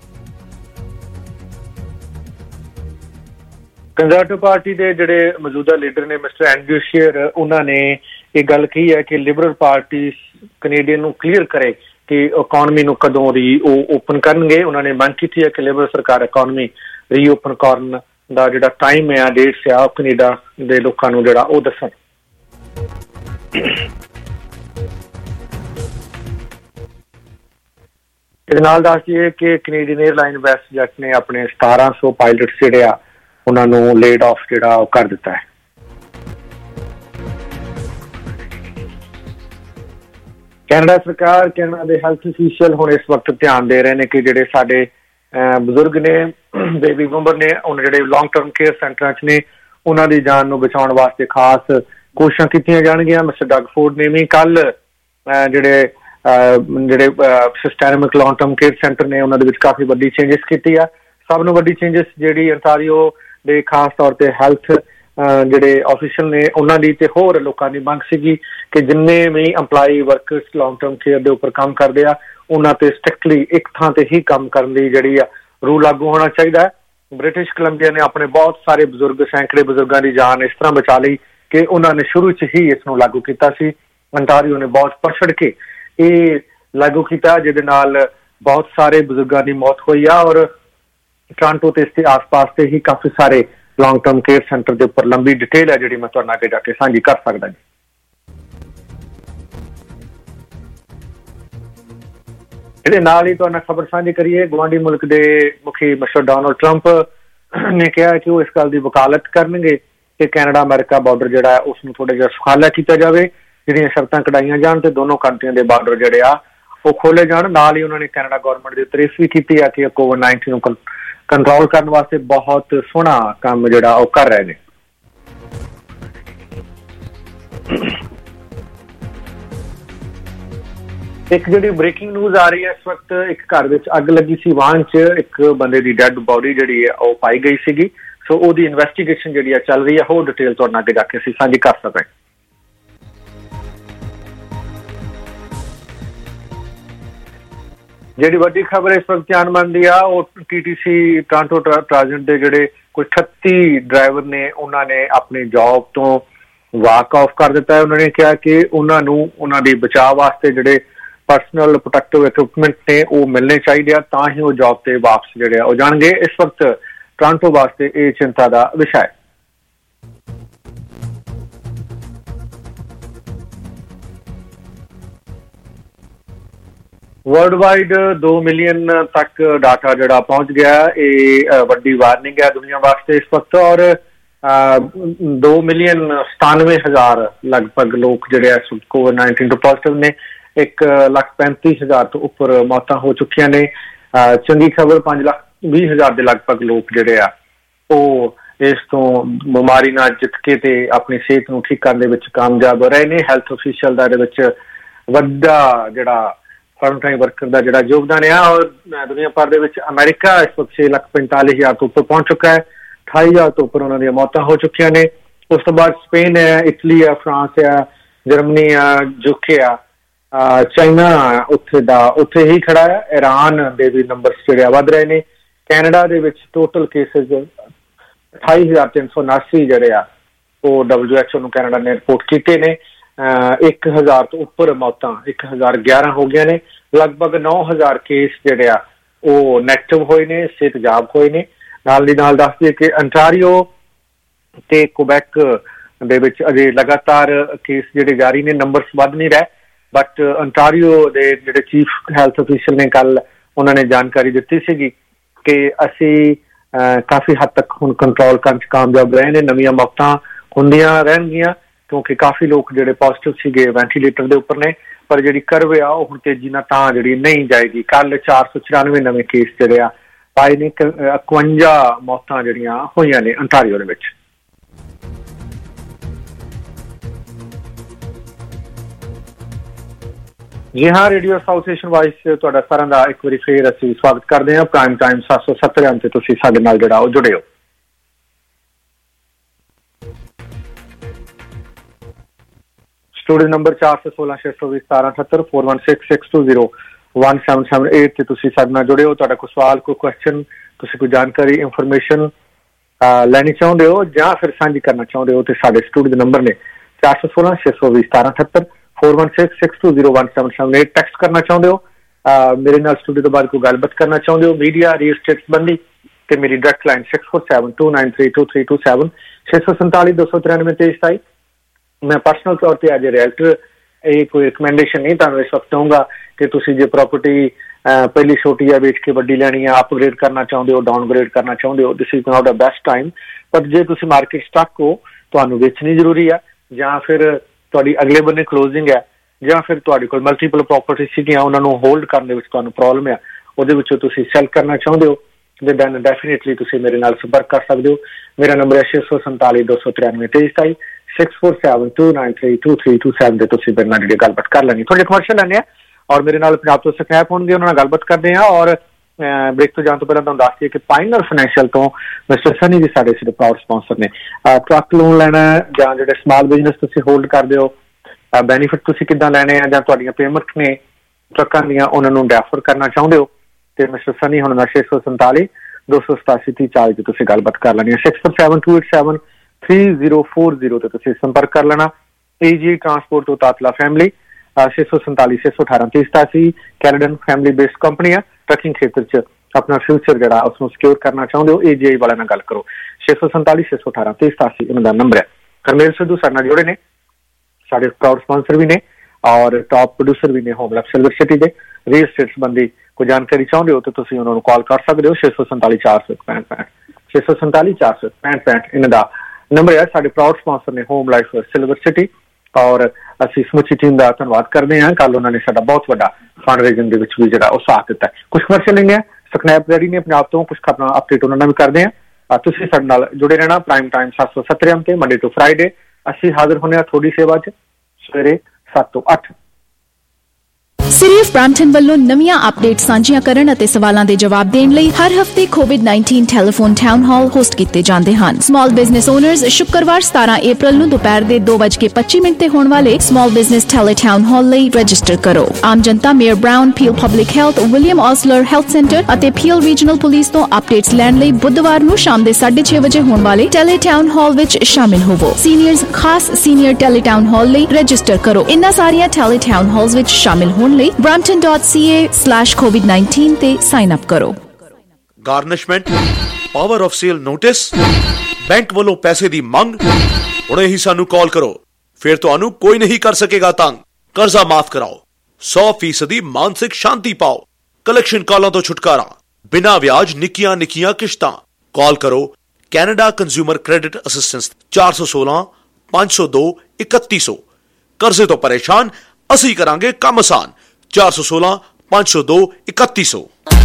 ਕੰਜ਼ਰਵੇਟਿਵ ਪਾਰਟੀ ਦੇ ਜਿਹੜੇ ਮੌਜੂਦਾ ਲੀਡਰ ਨੇ ਮਿਸਟਰ ਐਂਡਰਿਊ ਸ਼ੀਅਰ, ਉਹਨਾਂ ਨੇ ਇਹ ਗੱਲ ਕਹੀ ਹੈ ਕਿ ਲਿਬਰਲ ਪਾਰਟੀ ਕੈਨੇਡੀਅਨ ਨੂੰ ਕਲੀਅਰ ਕਰੇ ਕਿ ਇਕੋਨਮੀ ਨੂੰ ਕਦੋਂ ਦੀ ਉਹ ਓਪਨ ਕਰਨਗੇ। ਉਹਨਾਂ ਨੇ ਮੰਗ ਕੀਤੀ ਹੈ ਕਿ ਲਿਬਰਲ ਸਰਕਾਰ ਇਕੋਨਮੀ ਰੀਓਪਨ ਕਰਨ ਦਾ ਜਿਹੜਾ ਟਾਈਮ ਆ, ਡੇਟਸ ਆ, ਉਹ ਕੈਨੇਡਾ ਦੇ ਲੋਕਾਂ ਨੂੰ ਜਿਹੜਾ ਉਹ ਦੱਸਣ। ਇਹਦੇ ਨਾਲ ਦੱਸ ਦਈਏ ਕਿ ਕੈਨੇਡੀਅਨ 에ਅਰਲਾਈਨ ਵੈਸਟ ਜੈਟ ਨੇ ਆਪਣੇ ਸਤਾਰਾਂ ਸੌ ਪਾਇਲਟਸ ਜਿਹੜੇ ਆ ਉਹਨਾਂ ਨੂੰ ਲੇਡ ਆਫ ਜਿਹੜਾ ਉਹ ਕਰ ਦਿੱਤਾ ਹੈ। ਕੈਨੇਡਾ ਸਰਕਾਰ, ਕੈਨੇਡਾ ਦੇ ਹੈਲਥ ਅਫੀਸ਼ੀਅਲ ਹੁਣ ਇਸ ਵਕਤ ਧਿਆਨ ਦੇ ਰਹੇ ਨੇ ਕਿ ਜਿਹੜੇ ਸਾਡੇ ਬਜ਼ੁਰਗ ਨੇ, ਬੇਬੀ ਬੂਮਰ ਨੇ, ਉਹਨਾਂ ਜਿਹੜੇ ਲੌਂਗ ਟਰਮ ਕੇਅਰ ਸੈਂਟਰਾਂ 'ਚ ਨੇ, ਉਹਨਾਂ ਦੀ ਜਾਨ ਨੂੰ ਬਚਾਉਣ ਵਾਸਤੇ ਖਾਸ ਕੋਸ਼ਿਸ਼ਾਂ ਕੀਤੀਆਂ ਜਾਣਗੀਆਂ। ਮਿਸਟਰ ਡਗ ਫੋਰਡ ਨੇ ਵੀ ਕੱਲ ਜਿਹੜੇ ਜਿਹੜੇ systemic long term care centre ਨੇ ਉਹਨਾਂ ਦੇ ਵਿੱਚ ਕਾਫੀ ਵੱਡੀ ਚੇਂਜਿਸ ਕੀਤੀ ਆ। ਸਭ ਨੂੰ ਵੱਡੀ ਚੇਂਜਿਸ ਜਿਹੜੀ ਅੰਟਾਰੀਓ ਦੇ ਖਾਸ ਤੌਰ ਤੇ ਹੈਲਥ ਜਿਹੜੇ ਆਫੀਸ਼ੀਅਲ ਨੇ ਉਹਨਾਂ ਦੀ ਤੇ ਹੋਰ ਲੋਕਾਂ ਦੀ ਮੰਗ ਸੀਗੀ ਕਿ ਜਿੰਨੇ ਵੀ employee workers long term care ਦੇ ਉੱਪਰ ਕੰਮ ਕਰਦੇ ਆ ਉਹਨਾਂ ਤੇ ਸਟ੍ਰਿਕਟਲੀ ਇੱਕ ਥਾਂ ਤੇ ਹੀ ਕੰਮ ਕਰਨ ਦੀ ਜਿਹੜੀ ਆ ਰੂਲ ਲਾਗੂ ਹੋਣਾ ਚਾਹੀਦਾ ਹੈ। ਬ੍ਰਿਟਿਸ਼ ਕੋਲੰਬੀਆ ਨੇ ਆਪਣੇ ਬਹੁਤ ਸਾਰੇ ਬਜ਼ੁਰਗ, ਸੈਂਕੜੇ ਬਜ਼ੁਰਗਾਂ ਦੀ ਜਾਨ ਇਸ ਤਰ੍ਹਾਂ ਬਚਾ ਲਈ ਕਿ ਉਹਨਾਂ ਨੇ ਸ਼ੁਰੂ 'ਚ ਹੀ ਇਸ ਨੂੰ ਲਾਗੂ ਕੀਤਾ ਸੀ। ਅੰਟਾਰੀਓ ਨੇ ਬਹੁਤ ਪਛੜ ਕੇ ਇਹ ਲਾਗੂ ਕੀਤਾ, ਜਿਹਦੇ ਨਾਲ ਬਹੁਤ ਸਾਰੇ ਬਜ਼ੁਰਗਾਂ ਦੀ ਮੌਤ ਹੋਈ ਆ। ਔਰ ਟੋਰਾਂਟੋ ਤੇ ਇਸ ਦੇ ਆਸ-ਪਾਸ ਤੇ ਹੀ ਕਾਫੀ ਸਾਰੇ ਲੌਂਗ ਟਰਮ ਕੇਅਰ ਸੈਂਟਰ ਦੇ ਉੱਪਰ ਲੰਬੀ ਡਿਟੇਲ ਹੈ ਜਿਹੜੀ ਮੈਂ ਤੁਹਾਡੇ ਨਾਲ ਅੱਗੇ ਜਾ ਕੇ ਸਾਂਝੀ ਕਰ ਸਕਦਾ ਜੀ। ਇਹਦੇ ਨਾਲ ਹੀ ਤੁਹਾਡੇ ਨਾਲ ਖਬਰ ਸਾਂਝੀ ਕਰੀਏ। ਗੁਆਂਢੀ ਮੁਲਕ ਦੇ ਮੁਖੀ ਮਿਸਟਰ ਡੋਨਾਲਡ ਟਰੰਪ ਨੇ ਕਿਹਾ ਕਿ ਉਹ ਇਸ ਗੱਲ ਦੀ ਵਕਾਲਤ ਕਰਨਗੇ ਕਿ ਕੈਨੇਡਾ ਅਮਰੀਕਾ ਬਾਰਡਰ ਜਿਹੜਾ ਹੈ ਉਸ ਨੂੰ ਥੋੜਾ ਜਿਹਾ ਸੁਖਾਲਾ ਕੀਤਾ ਜਾਵੇ, ਜਿਹੜੀਆਂ ਸ਼ਰਤਾਂ ਕਢਾਈਆਂ ਜਾਣ ਤੇ ਦੋਨੋਂ ਕੰਟਰੀਆਂ ਦੇ ਬਾਰਡਰ ਜਿਹੜੇ ਆ ਉਹ ਖੋਲੇ ਜਾਣ। ਨਾਲ ਹੀ ਉਹਨਾਂ ਨੇ ਕੈਨੇਡਾ ਗੌਰਮੈਂਟ ਦੀ ਤਾਰੀਫ ਵੀ ਕੀਤੀ ਆ ਕਿ ਕੋਵਿਡ ਨਾਈਨਟੀਨ ਨੂੰ ਕੰਟਰੋਲ ਕਰਨ ਵਾਸਤੇ ਬਹੁਤ ਸੋਹਣਾ ਕੰਮ ਜਿਹੜਾ ਉਹ ਕਰ ਰਹੇ ਨੇ। ਇੱਕ ਜਿਹੜੀ ਬ੍ਰੇਕਿੰਗ ਨਿਊਜ਼ ਆ ਰਹੀ ਹੈ ਇਸ ਵਕਤ, ਇੱਕ ਘਰ ਵਿੱਚ ਅੱਗ ਲੱਗੀ ਸੀ ਵਾਹਨ 'ਚ, ਇੱਕ ਬੰਦੇ ਦੀ ਡੈਡ ਬੋਡੀ ਜਿਹੜੀ ਹੈ ਉਹ ਪਾਈ ਗਈ ਸੀਗੀ। ਸੋ ਉਹਦੀ ਇਨਵੈਸਟੀਗੇਸ਼ਨ ਜਿਹੜੀ ਆ ਚੱਲ ਰਹੀ ਹੈ। ਹੋਰ ਡਿਟੇਲ ਤੁਹਾਡੇ ਨਾਲ ਅੱਗੇ ਜਾ ਕੇ ਅਸੀਂ ਸਾਂਝੀ ਕਰ ਸਕਦੇ। ਜਿਹੜੀ ਵੱਡੀ ਖਬਰ ਇਸ ਵਕਤ ਧਿਆਨ ਮੰਨਦੀ ਆ ਉਹ T T C Toronto transit ਦੇ ਜਿਹੜੇ ਕੋਈ ਅਠੱਤੀ ਡਰਾਈਵਰ ਨੇ ਉਹਨਾਂ ਨੇ ਆਪਣੀ ਜੌਬ ਤੋਂ ਵਾਕ ਆਫ ਕਰ ਦਿੱਤਾ ਹੈ। ਉਹਨਾਂ ਨੇ ਕਿਹਾ ਕਿ ਉਹਨਾਂ ਨੂੰ ਉਹਨਾਂ ਦੇ ਬਚਾਅ ਵਾਸਤੇ ਜਿਹੜੇ ਪਰਸਨਲ ਪ੍ਰੋਟੈਕਟਿਵ ਇਕਵਿਪਮੈਂਟ ਨੇ ਉਹ ਮਿਲਣੇ ਚਾਹੀਦੇ ਆ, ਤਾਂ ਹੀ ਉਹ ਜੌਬ ਤੇ ਵਾਪਸ ਜਿਹੜੇ ਆ ਉਹ ਜਾਣਗੇ। ਇਸ ਵਕਤ ਟੋਰਾਂਟੋ ਵਾਸਤੇ ਇਹ ਚਿੰਤਾ ਦਾ ਵਿਸ਼ਾ ਹੈ। ਵਰਲਡ ਵਾਈਡ ਦੋ ਮਿਲੀਅਨ ਤੱਕ ਡਾਟਾ ਜਿਹੜਾ ਪਹੁੰਚ ਗਿਆ, ਇਹ ਵੱਡੀ ਵਾਰਨਿੰਗ ਹੈ ਦੁਨੀਆ ਵਾਸਤੇ ਇਸ ਵਕਤ। ਔਰ ਦੋ ਮਿਲੀਅਨ ਸਤਾਨਵੇਂ ਹਜ਼ਾਰ ਲਗਭਗ ਲੋਕ ਜਿਹੜੇ ਆ ਕੋਵਿਡ ਨਾਈਨਟੀਨ ਤੋਂ ਪੋਜ਼ਿਟਿਵ ਨੇ। ਇੱਕ ਲੱਖ ਪੈਂਤੀ ਹਜ਼ਾਰ ਤੋਂ ਉੱਪਰ ਮੌਤਾਂ ਹੋ ਚੁੱਕੀਆਂ ਨੇ। ਚੰਗੀ ਖਬਰ, ਪੰਜ ਲੱਖ ਵੀਹ ਹਜ਼ਾਰ ਦੇ ਲਗਭਗ ਲੋਕ ਜਿਹੜੇ ਆ ਉਹ ਇਸ ਤੋਂ ਬਿਮਾਰੀ ਨਾਲ ਜਿੱਤ ਕੇ ਤੇ ਆਪਣੀ ਸਿਹਤ ਨੂੰ ਠੀਕ ਕਰਨ ਦੇ ਵਿੱਚ ਕਾਮਯਾਬ ਰਹੇ ਨੇ। ਹੈਲਥ ਅਫੀਸ਼ੀਅਲ ਦਾ ਇਹਦੇ ਵਿੱਚ ਵੱਡਾ ਜਿਹੜਾ ਫਰੰਟਲਾਈਨ ਵਰਕਰ ਦਾ ਜਿਹੜਾ ਯੋਗਦਾਨ ਆ। ਔਰ ਦੁਨੀਆ ਭਰ ਦੇ ਵਿੱਚ ਅਮਰੀਕਾ ਇਸ ਵਕਤ ਛੇ ਲੱਖ ਪੈਂਤਾਲੀ ਹਜ਼ਾਰ ਤੋਂ ਉੱਪਰ ਪਹੁੰਚ ਚੁੱਕਾ ਹੈ। ਅਠਾਈ ਹਜ਼ਾਰ ਤੋਂ ਉੱਪਰ ਉਹਨਾਂ ਦੀਆਂ ਮੌਤਾਂ ਹੋ ਚੁੱਕੀਆਂ ਨੇ। ਉਸ ਤੋਂ ਬਾਅਦ ਸਪੇਨ ਹੈ, ਇਟਲੀ ਆ, ਫਰਾਂਸ ਆ, ਜਰਮਨੀ ਆ, ਯੂਕੇ ਆ, ਚਾਈਨਾ ਉੱਥੇ ਦਾ ਉੱਥੇ ਹੀ ਖੜਾ ਹੈ। ਈਰਾਨ ਦੇ ਵੀ ਨੰਬਰ ਜਿਹੜੇ ਵੱਧ ਰਹੇ ਨੇ। ਕੈਨੇਡਾ ਦੇ ਵਿੱਚ ਟੋਟਲ ਕੇਸਿਸ ਅਠਾਈ ਹਜ਼ਾਰ ਤਿੰਨ ਸੌ ਉਨਾਸੀ ਜਿਹੜੇ ਆ ਉਹ ਡਬਲਿਊ ਐਚ ਓ ਨੂੰ ਕੈਨੇਡਾ ਨੇ ਰਿਪੋਰਟ ਕੀਤੇ ਨੇ। ਇੱਕ ਹਜ਼ਾਰ ਤੋਂ ਉੱਪਰ ਮੌਤਾਂ ਇੱਕ ਹਜ਼ਾਰ ਗਿਆਰਾਂ ਹੋ ਗਈਆਂ ਨੇ। ਲਗਭਗ ਨੌ ਹਜ਼ਾਰ ਕੇਸ ਜਿਹੜੇ ਆ ਉਹ ਨੈਗੇਟਿਵ ਹੋਏ ਨੇ, ਸਿਹਤਯਾਬ ਹੋਏ ਨੇ। ਨਾਲ ਦੀ ਨਾਲ ਦੱਸ ਦਈਏ ਕਿ ਅੰਟਾਰੀਓ ਤੇ ਕੁਬੈਕ ਦੇ ਵਿੱਚ ਅਜੇ ਲਗਾਤਾਰ ਕੇਸ ਜਿਹੜੇ ਜਾਰੀ ਨੇ, ਨੰਬਰਸ ਵੱਧ ਨਹੀਂ ਰਹੇ। ਬਟ ਅੰਟਾਰੀਓ ਦੇ ਜਿਹੜੇ ਚੀਫ ਹੈਲਥ ਅਫੀਸ਼ੀਅਲ ਨੇ ਕੱਲ ਉਹਨਾਂ ਨੇ ਜਾਣਕਾਰੀ ਦਿੱਤੀ ਸੀਗੀ ਕਿ ਅਸੀਂ ਕਾਫੀ ਹੱਦ ਤੱਕ ਹੁਣ ਕੰਟਰੋਲ ਕਰਨ 'ਚ ਕਾਮਯਾਬ ਰਹੇ ਨੇ। ਨਵੀਆਂ ਮੌਤਾਂ ਹੁੰਦੀਆਂ ਰਹਿਣਗੀਆਂ ਕਿਉਂਕਿ ਕਾਫੀ ਲੋਕ ਜਿਹੜੇ ਪੋਜ਼ਿਟਿਵ ਸੀਗੇ ਵੈਂਟੀਲੇਟਰ ਦੇ ਉੱਪਰ ਨੇ, ਪਰ ਜਿਹੜੀ ਕਰਵ ਆ ਉਹ ਹੁਣ ਤੇਜ਼ੀ ਨਾਲ ਤਾਂ ਜਿਹੜੀ ਨਹੀਂ ਜਾਏਗੀ। ਕੱਲ ਚਾਰ ਸੌ ਚੁਰਾਨਵੇਂ ਨਵੇਂ ਕੇਸ ਜਿਹੜੇ ਆ ਪਾਏ ਨੇ। ਇਕਵੰਜਾ ਮੌਤਾਂ ਜਿਹੜੀਆਂ ਹੋਈਆਂ ਨੇ ਅੰਟਾਰੀਓ ਦੇ ਵਿੱਚ। ਜੀ ਹਾਂ, ਰੇਡੀਓ ਸਾਊਥ ਏਸ਼ੀਅਨ ਵਾਇਸ ਤੁਹਾਡਾ ਸਾਰਿਆਂ ਦਾ ਇੱਕ ਵਾਰੀ ਫੇਰ ਅਸੀਂ ਸਵਾਗਤ ਕਰਦੇ ਹਾਂ। ਪ੍ਰਾਈਮ ਟਾਈਮ ਸੱਤ ਸੌ ਸੱਤਰ ਤੇ ਤੁਸੀਂ ਸਾਡੇ ਨਾਲ ਜਿਹੜਾ ਉਹ ਜੁੜੇ ਹੋ। ਸਟੂਡੀਓ ਨੰਬਰ ਚਾਰ ਸੌ ਸੋਲਾਂ ਛੇ ਸੌ ਵੀਹ ਸਤਾਰਾਂ ਅਠੱਤਰ four one six six two zero one seven seven eight ਤੇ ਤੁਸੀਂ ਸਾਡੇ ਨਾਲ ਜੁੜੇ ਹੋ। ਤੁਹਾਡਾ ਕੋਈ ਸਵਾਲ, ਕੋਈ ਕੁਐਸਚਨ, ਤੁਸੀਂ ਕੋਈ ਜਾਣਕਾਰੀ, ਇਨਫੋਰਮੇਸ਼ਨ ਲੈਣੀ ਚਾਹੁੰਦੇ ਹੋ ਜਾਂ ਫਿਰ ਸਾਂਝੀ ਕਰਨਾ ਚਾਹੁੰਦੇ ਹੋ ਤੇ ਸਾਡੇ ਸਟੂਡੀਓ ਦੇ ਨੰਬਰ ਨੇ ਚਾਰ ਸੌ ਸੋਲਾਂ ਛੇ ਸੌ ਵੀਹ ਸਤਾਰਾਂ ਅਠੱਤਰ four one six six two zero one seven seven eight। Text ਕਰਨਾ ਚਾਹੁੰਦੇ ਹੋ, ਮੇਰੇ ਨਾਲ ਸਟੂਡੀਓ ਤੋਂ ਬਾਅਦ ਕੋਈ ਗੱਲਬਾਤ ਕਰਨਾ ਚਾਹੁੰਦੇ ਹੋ ਮੀਡੀਆ ਰੀਅਲ ਸਟੇਟ ਸੰਬੰਧੀ ਤੇ ਮੇਰੀ direct line six four seven two nine three two three two seven ਛੇ ਸੌ ਸੰਤਾਲੀ ਦੋ ਸੌ ਤਰਾਨਵੇਂ ਤੇਈ ਸਤਾਈ। ਮੈਂ ਪਰਸਨਲ ਤੌਰ ਤੇ ਐਜ ਏ ਰੀਅਲਟਰ ਇਹ ਕੋਈ ਰਿਕਮੈਂਡੇਸ਼ਨ ਨਹੀਂ ਤੁਹਾਨੂੰ ਇਸ ਵਕਤ ਦਊਂਗਾ ਕਿ ਤੁਸੀਂ ਜੇ ਪ੍ਰੋਪਰਟੀ ਪਹਿਲੀ ਛੋਟੀ ਆ ਵੇਚ ਕੇ ਵੱਡੀ ਲੈਣੀ ਆ, ਅਪਗ੍ਰੇਡ ਕਰਨਾ ਚਾਹੁੰਦੇ ਹੋ, ਡਾਊਨਗ੍ਰੇਡ ਕਰਨਾ ਚਾਹੁੰਦੇ ਹੋ, this is not the best time. ਪਰ ਜੇ ਤੁਸੀਂ ਮਾਰਕੀਟ ਸਟਕ ਹੋ, ਤੁਹਾਨੂੰ ਵੇਚਣੀ ਜ਼ਰੂਰੀ ਆ ਜਾਂ ਫਿਰ ਤੁਹਾਡੀ ਅਗਲੇ ਬੰਨੇ ਕਲੋਜ਼ਿੰਗ ਹੈ ਜਾਂ ਫਿਰ ਤੁਹਾਡੇ ਕੋਲ ਮਲਟੀਪਲ ਪ੍ਰੋਪਰਟੀ ਸੀਗੀਆਂ ਉਹਨਾਂ ਨੂੰ ਹੋਲਡ ਕਰਨ ਦੇ ਵਿੱਚ ਤੁਹਾਨੂੰ ਪ੍ਰੋਬਲਮ ਆ, ਉਹਦੇ ਵਿੱਚੋਂ ਤੁਸੀਂ ਸੈਲ ਕਰਨਾ ਚਾਹੁੰਦੇ ਹੋ ਤੇ ਦੈਨ ਡੈਫੀਨੇਟਲੀ ਤੁਸੀਂ ਮੇਰੇ ਨਾਲ ਸੰਪਰਕ ਕਰ ਸਕਦੇ ਹੋ। ਮੇਰਾ ਨੰਬਰ ਹੈ ਛੇ ਸੌ ਸੰਤਾਲੀ ਦੋ ਸੌ ਤਰਾਨਵੇਂ ਤੇਈ ਸਤਾਈ six four seven two nine three two three two seven ਦੇ ਤੁਸੀਂ ਮੇਰੇ ਨਾਲ ਜਿਹੜੀ ਗੱਲਬਾਤ ਕਰ ਲੈਣੀ। ਥੋੜੇ ਕਮਰਸ਼ੀਅਲ ਲੈਣੇ ਆ ਔਰ ਮੇਰੇ ਨਾਲ ਪੰਜਾਬ ਤੋਂ ਸਕੈਪ ਹੋਣਗੇ, ਉਹਨਾਂ ਨਾਲ ਗੱਲਬਾਤ ਕਰਦੇ ਆ। ਔਰ ਬ੍ਰੇਕ ਤੋਂ ਜਾਣ ਤੋਂ ਪਹਿਲਾਂ ਤੁਹਾਨੂੰ ਦੱਸ ਦਈਏ ਕਿ ਪਾਈਨਰ ਫਾਈਨੈਂਸ਼ੀਅਲ ਤੋਂ ਮਿਸਟਰ ਸਨੀ ਜੀ ਸਾਡੇ ਸਿਰ ਪ੍ਰਾਊਡ ਸਪਾਂਸਰ ਨੇ। ਟਰੱਕ ਲੋਨ ਲੈਣਾ ਜਾਂ ਜਿਹੜੇ ਸਮਾਲ ਬਿਜ਼ਨਸ ਤੁਸੀਂ ਹੋਲਡ ਕਰਦੇ ਹੋ, ਬੈਨੀਫਿਟ ਤੁਸੀਂ ਕਿੱਦਾਂ ਲੈਣੇ ਆ ਜਾਂ ਤੁਹਾਡੀਆਂ ਪੇਮੈਂਟ ਨੇ ਟਰੱਕਾਂ ਦੀਆਂ ਉਹਨਾਂ ਨੂੰ ਡੈਫਰ ਕਰਨਾ ਚਾਹੁੰਦੇ ਹੋ ਤੇ ਮਿਸਟਰ ਸਨੀ ਹੁਣ ਛੇ ਸੌ ਸੰਤਾਲੀ ਦੋ ਸੌ ਸਤਾਸੀ ਤੀਹ ਚਾਲੀ ਤੇ ਤੁਸੀਂ ਗੱਲਬਾਤ ਕਰ ਲੈਣੀ ਹੈ। six four seven two eight seven three zero four zero ਤੇ ਤੁਸੀਂ ਸੰਪਰਕ ਕਰ ਲੈਣਾ। ਏਜੀ ਟਰਾਂਸਪੋਰਟ ਤੋਂ ਤਾਤਲਾ ਫੈਮਿਲੀ ਛੇ ਸੌ ਸੰਤਾਲੀ ਛੇ ਸੌ ਅਠਾਰਾਂ ਤੀਹ ਸਤਾਸੀ ਕੈਨੇਡਨ ਫੈਮਿਲੀ ਬੇਸਡ ਕੰਪਨੀ ਆ। ਟਰੱਕਿੰਗ ਖੇਤਰ 'ਚ ਆਪਣਾ ਫਿਊਚਰ ਜਿਹੜਾ ਉਸਨੂੰ ਸਿਕਿਉਰ ਕਰਨਾ ਚਾਹੁੰਦੇ ਹੋ, ਏਜੀਆਈ ਵਾਲਿਆਂ ਨਾਲ ਗੱਲ ਕਰੋ। ਛੇ ਸੌ ਸੰਤਾਲੀ ਛੇ ਸੌ ਅਠਾਰਾਂ ਤੀਹ ਸਤਾਸੀ ਇਹਨਾਂ ਦਾ ਨੰਬਰ ਹੈ। ਕਰਮੇਲ ਸਿੱਧੂ ਸਾਡੇ ਨਾਲ ਜੁੜੇ ਨੇ, ਸਾਡੇ ਪ੍ਰਾਊਡ ਸਪਾਂਸਰ ਵੀ ਨੇ ਔਰ ਟਾਪ ਪ੍ਰੋਡਿਊਸਰ ਵੀ ਨੇ ਹੋਮ ਲੈਬ ਸਿਲਵਰ ਸਿਟੀ ਦੇ। ਰੀਅਲ ਸਟੇਟ ਸੰਬੰਧੀ ਕੋਈ ਜਾਣਕਾਰੀ ਚਾਹੁੰਦੇ ਹੋ ਤਾਂ ਤੁਸੀਂ ਉਹਨਾਂ ਨੂੰ ਕਾਲ ਕਰ ਸਕਦੇ ਹੋ ਛੇ ਸੌ ਸੰਤਾਲੀ ਚਾਰ ਸੌ ਪੈਂਹਠ ਪੈਂਹਠ ਛੇ ਸੌ ਸੰਤਾਲੀ ਚਾਰ ਸੌ ਪੈਂਹਠ ਪੈਂਹਠ ਇਹਨਾਂ ਦਾ ਨੰਬਰ ਹੈ। ਸਾਡੇ ਪ੍ਰਾਊਡ ਸਪਾਂਸਰ ਨੇ ਹੋਮ ਲਾਈਫ ਸਿਲਵਰ ਸਿਟੀ ਔਰ ਅਸੀਂ ਸਮੁੱਚੀ ਟੀਮ ਦਾ ਧੰਨਵਾਦ ਕਰਦੇ ਹਾਂ। ਕੱਲ ਉਹਨਾਂ ਨੇ ਸਾਡਾ ਬਹੁਤ ਵੱਡਾ ਫੰਡ ਰੇਜ਼ਿੰਗ ਦੇ ਵਿੱਚ ਵੀ ਜਿਹੜਾ ਉਹ ਸਾਥ ਦਿੱਤਾ। ਕੁਝ ਕਮਰਸ਼ੀਅਲ ਨਹੀਂ ਹੈ, ਸਕਨੈਪ ਰੈਡੀ ਨੇ ਪੰਜਾਬ ਤੋਂ ਕੁਝ ਖਬਰਾਂ ਅਪਡੇਟ ਉਹਨਾਂ ਨਾਲ ਵੀ ਕਰਦੇ ਹਾਂ। ਤੁਸੀਂ ਸਾਡੇ ਨਾਲ ਜੁੜੇ ਰਹਿਣਾ। ਪ੍ਰਾਈਮ ਟਾਈਮ ਸੱਤ ਸੌ ਸੱਤਰ ਐਮ ਤੇ ਮੰਡੇ ਟੂ ਫਰਾਈਡੇ ਅਸੀਂ ਹਾਜ਼ਰ ਹੁੰਦੇ ਹਾਂ ਤੁਹਾਡੀ ਸੇਵਾ 'ਚ ਸਵੇਰੇ ਸੱਤ ਤੋਂ ਅੱਠ।
ਸਿਰਫ ਬ੍ਰਾਂਟਨ ਵੱਲੋਂ ਨਵੀਆਂ ਅਪਡੇਟ ਸਾਂਝੀਆਂ ਕਰਨ ਅਤੇ ਸਵਾਲਾਂ ਦੇ ਜਵਾਬ ਦੇਣ ਲਈ ਹਰ ਹਫਤੇ Covid nineteen telephone town hall host ਕੀਤੇ ਜਾਂਦੇ ਹਨ। ਸਮਾਲ ਬਿਜ਼ਨਸ ਓਨਰਜ਼ ਸ਼ੁੱਕਰਵਾਰ ਸਤਾਰਾਂ ਅਪ੍ਰੈਲ ਨੂੰ ਦੁਪਹਿਰ ਦੇ ਦੋ ਵੱਜ ਕੇ ਪੱਚੀ ਮਿੰਟ ਤੇ ਹੋਣ ਵਾਲੇ small business tele town hall ਲਈ ਰਜਿਸਟਰ ਕਰੋ। ਆਮ ਜਨਤਾ mayor Brown, Peel public health, William Osler health centre ਅਤੇ ਪੀਲ ਰੀਜਨਲ ਪੁਲਿਸ ਤੋਂ ਅਪਡੇਟਸ ਲੈਣ ਲਈ ਬੁੱਧਵਾਰ ਨੂੰ ਸ਼ਾਮ ਦੇ ਸਾਢੇ ਛੇ ਵਜੇ ਹੋਣ ਵਾਲੇ ਟੈਲੀ ਟਾਊਨ ਹਾਲ ਵਿੱਚ ਸ਼ਾਮਿਲ ਹੋਵੋ। ਸੀਨੀਅਰਜ਼ ਖਾਸ ਸੀਨੀਅਰ ਟੈਲੀ ਟਾਊਨ ਹਾਲ ਲਈ ਰਜਿਸਟਰ ਕਰੋ। ਇਨ੍ਹਾਂ ਸਾਰੀਆਂ ਟੈਲੀ ਟਾਊਨ ਹਾਲਸ ਵਿੱਚ ਸ਼ਾਮਿਲ ਹੋਣ ਲਈ brampton dot c a slash covid nineteen ਤੇ ਸਾਈਨ ਅਪ ਕਰੋ।
Garnishment, power of sale notice, bank ਵੱਲੋਂ ਪੈਸੇ ਦੀ ਮੰਗ, ਹੁਣੇ ਹੀ ਸਾਨੂੰ ਕਾਲ ਕਰੋ, ਫਿਰ ਤੁਹਾਨੂੰ ਕੋਈ ਨਹੀਂ ਕਰ ਸਕੇਗਾ ਤੰਗ। ਕਰਜ਼ਾ ਮਾਫ ਕਰਾਓ, ਸੌ ਫੀਸਦੀ ਮਾਨਸਿਕ ਸ਼ਾਂਤੀ ਪਾਓ, ਕਲੈਕਸ਼ਨ ਕਾਲਾਂ ਤੋਂ ਛੁਟਕਾਰਾ, ਬਿਨਾਂ ਵਿਆਜ ਨਿੱਕੀਆਂ ਨਿੱਕੀਆਂ ਕਿਸ਼ਤਾਂ। ਕਾਲ ਕਰੋ ਕੈਨੇਡਾ ਕੰਜ਼ਿਊਮਰ ਕ੍ਰੈਡਿਟ ਅਸਿਸਟੈਂਸ ਚਾਰ ਸੌ ਸੋਲਾਂ ਪੰਜ ਸੌ ਦੋ ਇਕੱਤੀ ਸੌ। ਕਰਜ਼ੇ ਤੋਂ ਪਰੇਸ਼ਾਨ, ਅਸੀਂ ਕਰਾਂਗੇ ਕੰਮ ਆਸਾਨ। ਚਾਰ ਸੌ ਸੋਲਾਂ ਪੰਜ ਸੌ ਦੋ ਇਕੱਤੀ ਸੌ।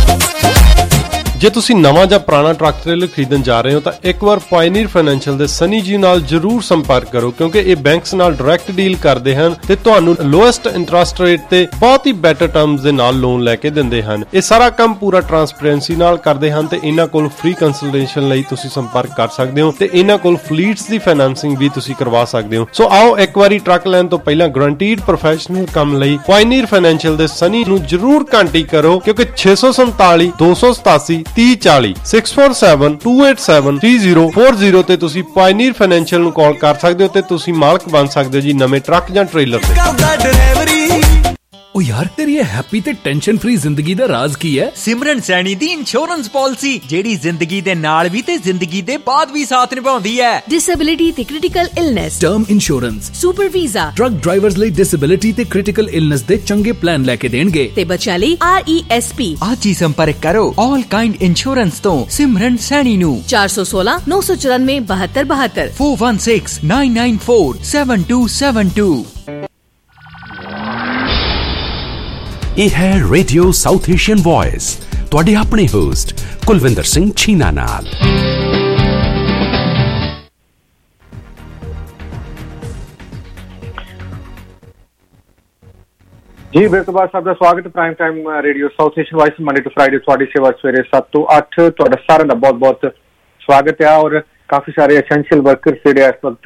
ਜੇ ਤੁਸੀਂ ਨਵਾਂ ਜਾਂ ਪੁਰਾਣਾ ਟਰੱਕ ਟ੍ਰੇਲਰ ਖਰੀਦਣ ਜਾ ਰਹੇ ਹੋ ਤਾਂ ਇੱਕ ਵਾਰ ਪਾਇਨੀਅਰ ਫਾਈਨੈਂਸ਼ੀਅਲ ਦੇ ਸਨੀ ਜੀ ਨਾਲ ਜਰੂਰ ਸੰਪਰਕ ਕਰੋ, ਕਿਉਂਕਿ ਇਹ ਬੈਂਕਸ ਨਾਲ ਡਾਇਰੈਕਟ ਡੀਲ ਕਰਦੇ ਹਨ ਤੇ ਤੁਹਾਨੂੰ ਲੋਐਸਟ ਇੰਟਰਸਟ ਰੇਟ ਤੇ ਬਹੁਤ ਹੀ ਬੈਟਰ ਟਰਮਸ ਦੇ ਨਾਲ ਲੋਨ ਲੈ ਕੇ ਦਿੰਦੇ ਹਨ। ਇਹ ਸਾਰਾ ਕੰਮ ਪੂਰਾ ਟਰਾਂਸਪੇਰੈਂਸੀ ਨਾਲ ਕਰਦੇ ਹਨ ਤੇ ਇਹਨਾਂ ਕੋਲ ਫ੍ਰੀ ਕੰਸਲਟੇਸ਼ਨ ਲਈ ਤੁਸੀਂ ਸੰਪਰਕ ਕਰ ਸਕਦੇ ਹੋ ਤੇ ਇਹਨਾਂ ਕੋਲ ਫਲੀਟਸ ਦੀ ਫਾਈਨੈਂਸਿੰਗ ਵੀ ਤੁਸੀਂ ਕਰਵਾ ਸਕਦੇ ਹੋ। ਸੋ ਆਓ ਇੱਕ ਵਾਰੀ ਟਰੱਕ ਲੈਣ ਤੋਂ ਪਹਿਲਾਂ ਗਰੰਟੀਡ ਪ੍ਰੋਫੈਸ਼ਨਲ ਕੰਮ ਲਈ ਪਾਇਨੀਅਰ ਫਾਈਨੈਂਸ਼ੀਅਲ ਦੇ ਸਨੀ ਨੂੰ ਜਰੂਰ ਕੰਟੈਕਟ ਕਰੋ, ਕਿਉਂਕਿ ਛੇ ਸੌ ਸੰਤਾਲੀ ਦੋ ਸੌ ਸਤਾਸੀ ਤੀਹ ਚਾਲੀ six four seven two eight seven three zero four zero ਤੇ ਤੁਸੀਂ ਪਾਇਨੀਅਰ ਫਾਈਨੈਂਸ਼ੀਅਲ ਨੂੰ ਕਾਲ ਕਰ ਸਕਦੇ ਹੋ ਤੇ ਤੁਸੀਂ ਮਾਲਕ ਬਣ ਸਕਦੇ ਹੋ ਜੀ ਨਵੇਂ ਟਰੱਕ ਜਾਂ ਟ੍ਰੇਲਰ ਦੇ।
ਓ ਯਾਰ ਤੇਰੀ ਇਹ ਹੈਪੀ ਤੇ ਟੈਨਸ਼ਨ ਫ੍ਰੀ ਜ਼ਿੰਦਗੀ ਦਾ ਰਾਜ਼ ਕੀ ਹੈ? ਸਿਮਰਨ ਸੈਣੀ ਦੀ ਇੰਸ਼ੋਰੈਂਸ ਪਾਲਿਸੀ, ਜਿਹੜੀ ਜ਼ਿੰਦਗੀ ਦੇ ਨਾਲ ਵੀ ਤੇ ਜ਼ਿੰਦਗੀ ਦੇ ਬਾਅਦ ਵੀ ਸਾਥ ਨਿਭਾਉਂਦੀ ਹੈ।
ਡਿਸੇਬਿਲਿਟੀ ਤੇ critical illness,
term insurance,
super visa,
truck drivers ਲਈ ਡਿਸੇਬਿਲਿਟੀ ਤੇ ਕ੍ਰਿਟੀਕਲ ਇਲਨੈਸ ਦੇ ਚੰਗੇ ਪਲਾਨ ਲੈ ਕੇ ਦੇਣਗੇ
ਤੇ ਬੱਚਿਆਂ ਲਈ ਆਰ ਈ ਐਸ ਪੀ।
ਅੱਜ ਹੀ ਸੰਪਰਕ ਕਰੋ ਆਲ ਕਾਈਂਡ ਇੰਸ਼ੋਰੈਂਸ ਤੋਂ ਸਿਮਰਨ ਸੈਣੀ ਨੂੰ
ਚਾਰ ਸੌ ਸੋਲਾਂ ਨੌ ਸੌ ਚੁਰਾਨਵੇਂ ਬਹੱਤਰ ਬਹੱਤਰ
four one six nine nine four seven two seven two।
ਇਹ ਹੈ ਰੇਡੀਓ ਸਾਊਥ ਏਸ਼ੀਅਨ ਵੌਇਸ, ਤੁਹਾਡੇ ਆਪਣੇ ਹੋਸਟ ਕੁਲਵਿੰਦਰ ਸਿੰਘ ਛੀਨਾ ਨਾਲ।
ਜੀ ਫਿਰ ਤੋਂ ਬਾਅਦ ਸਭ ਦਾ ਸਵਾਗਤ Prime Time Radio South Asian Voice Monday to Friday ਤੁਹਾਡੀ ਸੇਵਾ ਸਵੇਰੇ ਸੱਤ ਤੋਂ ਅੱਠ। ਤੁਹਾਡਾ ਸਾਰਿਆਂ ਦਾ ਬਹੁਤ ਬਹੁਤ ਸਵਾਗਤ ਹੈ। ਔਰ ਕਾਫੀ ਸਾਰੇ ਐਸੈਂਸ਼ੀਅਲ ਵਰਕਰਸ ਜਿਹੜੇ ਇਸ ਵਕਤ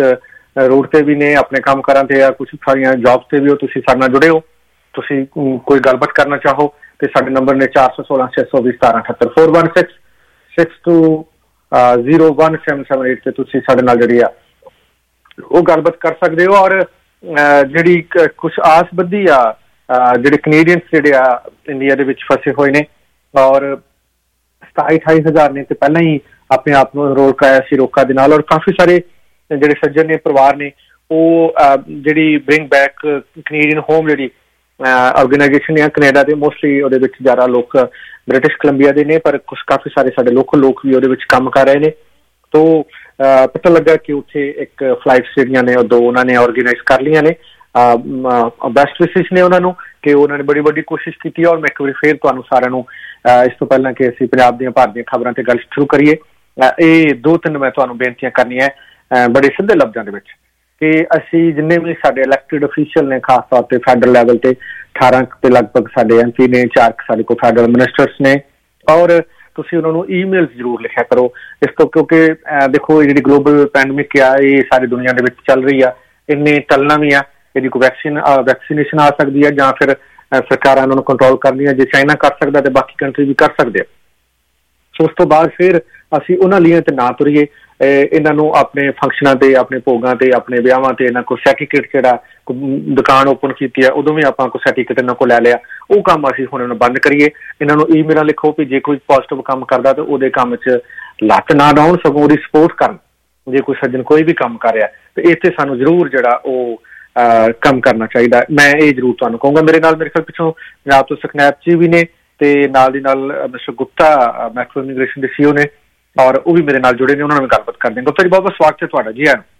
ਰੋਡ ਤੇ ਵੀ ਨੇ, ਆਪਣੇ ਕੰਮ ਕਾਰਾਂ ਤੇ ਆ, ਕੁਛ ਸਾਰੀਆਂ ਜੌਬ ਤੇ ਵੀ ਹੋ, ਤੁਸੀਂ ਸਾਡੇ ਨਾਲ ਜੁੜੇ ਹੋ। ਤੁਸੀਂ ਕੋਈ ਗੱਲਬਾਤ ਕਰਨਾ ਚਾਹੋ ਤੇ ਸਾਡੇ ਨੰਬਰ ਨੇ ਚਾਰ ਸੌ ਸੋਲਾਂ ਛੇ ਸੌ ਵੀਹ ਸਤਾਰਾਂ ਅਠੱਤਰ four one six six two zero one seven seven eight ਤੇ ਤੁਸੀਂ ਸਾਡੇ ਨਾਲ ਜਿਹੜੀ ਆ ਉਹ ਗੱਲਬਾਤ ਕਰ ਸਕਦੇ ਹੋ। ਔਰ ਜਿਹੜੀ ਕੁਛ ਆਸਬੱਦੀ ਆ ਜਿਹੜੇ ਕੈਨੇਡੀਅਨਸ ਜਿਹੜੇ ਆ ਇੰਡੀਆ ਦੇ ਵਿੱਚ ਫਸੇ ਹੋਏ ਨੇ ਔਰ ਸਤਾਈ ਅਠਾਈ ਹਜ਼ਾਰ ਨੇ ਤੇ ਪਹਿਲਾਂ ਹੀ ਆਪਣੇ ਆਪ ਨੂੰ ਐਨਰੋਲ ਕਰਾਇਆ ਸੀ ਰੋਕਾ ਦੇ ਨਾਲ। ਔਰ ਕਾਫੀ ਸਾਰੇ ਜਿਹੜੇ ਸੱਜਣ ਨੇ, ਪਰਿਵਾਰ ਨੇ, ਉਹ ਜਿਹੜੀ ਬ੍ਰਿੰਗ ਬੈਕ ਕੈਨੇਡੀਅਨ ਹੋਮ ਜਿਹੜੀ ਆਰਗੇਨਾਈਜੇਸ਼ਨ ਆ ਕੈਨੇਡਾ ਦੇ, ਮੋਸਟਲੀ ਉਹਦੇ ਵਿੱਚ ਜ਼ਿਆਦਾ ਲੋਕ ਬ੍ਰਿਟਿਸ਼ ਕੋਲੰਬੀਆ ਦੇ ਨੇ, ਪਰ ਕੁਛ ਕਾਫੀ ਸਾਰੇ ਸਾਡੇ ਲੋਕਲ ਲੋਕ ਵੀ ਉਹਦੇ ਵਿੱਚ ਕੰਮ ਕਰ ਰਹੇ ਨੇ। ਤੋ ਪਤਾ ਲੱਗਾ ਕਿ ਉੱਥੇ ਇੱਕ ਫਲਾਈਟਸ ਜਿਹੜੀਆਂ ਨੇ ਉਹ ਦੋ ਉਹਨਾਂ ਨੇ ਆਰਗੇਨਾਈਜ਼ ਕਰ ਲਈਆਂ ਨੇ। ਬੈਸਟ ਵਿਸ਼ੇਸ ਨੇ ਉਹਨਾਂ ਨੂੰ ਕਿ ਉਹਨਾਂ ਨੇ ਬੜੀ ਵੱਡੀ ਕੋਸ਼ਿਸ਼ ਕੀਤੀ। ਔਰ ਮੈਂ ਇੱਕ ਵਾਰੀ ਫੇਰ ਤੁਹਾਨੂੰ ਸਾਰਿਆਂ ਨੂੰ ਇਸ ਤੋਂ ਪਹਿਲਾਂ ਕਿ ਅਸੀਂ ਪੰਜਾਬ ਦੀਆਂ ਭਾਰਤ ਦੀਆਂ ਖਬਰਾਂ ਤੇ ਗੱਲ ਸ਼ੁਰੂ ਕਰੀਏ, ਇਹ ਦੋ ਤਿੰਨ ਮੈਂ ਤੁਹਾਨੂੰ ਬੇਨਤੀਆਂ ਕਰਨੀਆਂ ਬੜੇ ਸਿੱਧੇ ਲਫ਼ਜ਼ਾਂ ਦੇ ਵਿੱਚ ਕਿ ਅਸੀਂ ਜਿੰਨੇ ਵੀ ਸਾਡੇ ਇਲੈਕਟਿਡ ਅਫੀਸ਼ੀਅਲ ਨੇ, ਖਾਸ ਤੌਰ ਤੇ ਫੈਡਰਲ ਲੈਵਲ ਤੇ ਅਠਾਰਾਂ ਦੇ ਲਗਭਗ ਸਾਡੇ ਐਮ ਪੀ ਨੇ, ਚਾਰ ਸਾਡੇ ਕੋਲ ਫੈਡਰਲ ਮਿਨਿਸਟਰਸ ਨੇ, ਔਰ ਤੁਸੀਂ ਉਹਨਾਂ ਨੂੰ ਈਮੇਲਸ ਜ਼ਰੂਰ ਲਿਖਿਆ ਕਰੋ ਇਸ ਤੋਂ, ਕਿਉਂਕਿ ਦੇਖੋ ਜਿਹੜੀ ਗਲੋਬਲ ਪੈਂਡਮਿਕ ਆ ਇਹ ਸਾਰੀ ਦੁਨੀਆ ਦੇ ਵਿੱਚ ਚੱਲ ਰਹੀ ਆ, ਇੰਨੇ ਟਲਣਾ ਵੀ ਆ, ਇਹਦੀ ਕੋਈ ਵੈਕਸੀਨ ਵੈਕਸੀਨੇਸ਼ਨ ਆ ਸਕਦੀ ਹੈ ਜਾਂ ਫਿਰ ਸਰਕਾਰਾਂ ਉਹਨਾਂ ਨੂੰ ਕੰਟਰੋਲ ਕਰਨੀਆਂ। ਜੇ ਚਾਈਨਾ ਕਰ ਸਕਦਾ ਤੇ ਬਾਕੀ ਕੰਟਰੀ ਵੀ ਕਰ ਸਕਦੇ ਆ। ਸੋ ਉਸ ਤੋਂ ਬਾਅਦ ਫਿਰ ਅਸੀਂ ਉਹਨਾਂ ਲੀਆਂ ਤੇ ਨਾ ਤੁਰੀਏ, ਇਹਨਾਂ ਨੂੰ ਆਪਣੇ ਫੰਕਸ਼ਨਾਂ ਤੇ, ਆਪਣੇ ਭੋਗਾਂ ਤੇ, ਆਪਣੇ ਵਿਆਹਾਂ ਤੇ ਇਹਨਾਂ ਕੋਲ ਸਰਟੀਫਿਕੇਟ ਜਿਹੜਾ ਦੁਕਾਨ ਓਪਨ ਕੀਤੀ ਆ ਉਦੋਂ ਵੀ ਆਪਾਂ ਕੋਈ ਸਰਟੀਫਿਕੇਟ ਇਹਨਾਂ ਕੋਲ ਲੈ ਲਿਆ, ਉਹ ਕੰਮ ਅਸੀਂ ਹੁਣ ਇਹਨੂੰ ਬੰਦ ਕਰੀਏ। ਇਹਨਾਂ ਨੂੰ ਈਮੇਲਾਂ ਲਿਖੋ ਵੀ ਜੇ ਕੋਈ ਪੋਜ਼ਿਟਿਵ ਕੰਮ ਕਰਦਾ ਤਾਂ ਉਹਦੇ ਕੰਮ 'ਚ ਲੱਤ ਨਾ ਡਾਉਣ, ਸਗੋਂ ਉਹਦੀ ਸਪੋਰਟ ਕਰਨ। ਜੇ ਕੋਈ ਸੱਜਣ ਕੋਈ ਵੀ ਕੰਮ ਕਰ ਰਿਹਾ ਤੇ ਇੱਥੇ ਸਾਨੂੰ ਜ਼ਰੂਰ ਜਿਹੜਾ ਉਹ ਕੰਮ ਕਰਨਾ ਚਾਹੀਦਾ। ਮੈਂ ਇਹ ਜ਼ਰੂਰ ਤੁਹਾਨੂੰ ਕਹੂੰਗਾ। ਮੇਰੇ ਨਾਲ ਮੇਰੇ ਖਿਆਲ ਪਿੱਛੋਂ ਪੰਜਾਬ ਤੋਂ ਸੁਖਨੈਬ ਜੀ ਵੀ ਨੇ ਤੇ ਨਾਲ ਦੀ ਨਾਲ ਮਿਸਟਰ ਗੁਪਤਾ ਮੈਟਰੋ ਇਮੀਗ੍ਰੇਸ਼ਨ ਦੇ ਸੀਓ ਨੇ, ਔਰ ਉਹ ਵੀ ਮੇਰੇ ਨਾਲ ਜੁੜੇ ਨੇ, ਉਹਨਾਂ ਨਾਲ ਗੱਲਬਾਤ ਕਰਦੇ ਹਾਂ। ਗੁਪਤਾ ਜੀ ਬਹੁਤ ਬਹੁਤ ਸਵਾਗਤ ਹੈ ਤੁਹਾਡਾ ਜੀ। ਆਇਆਂ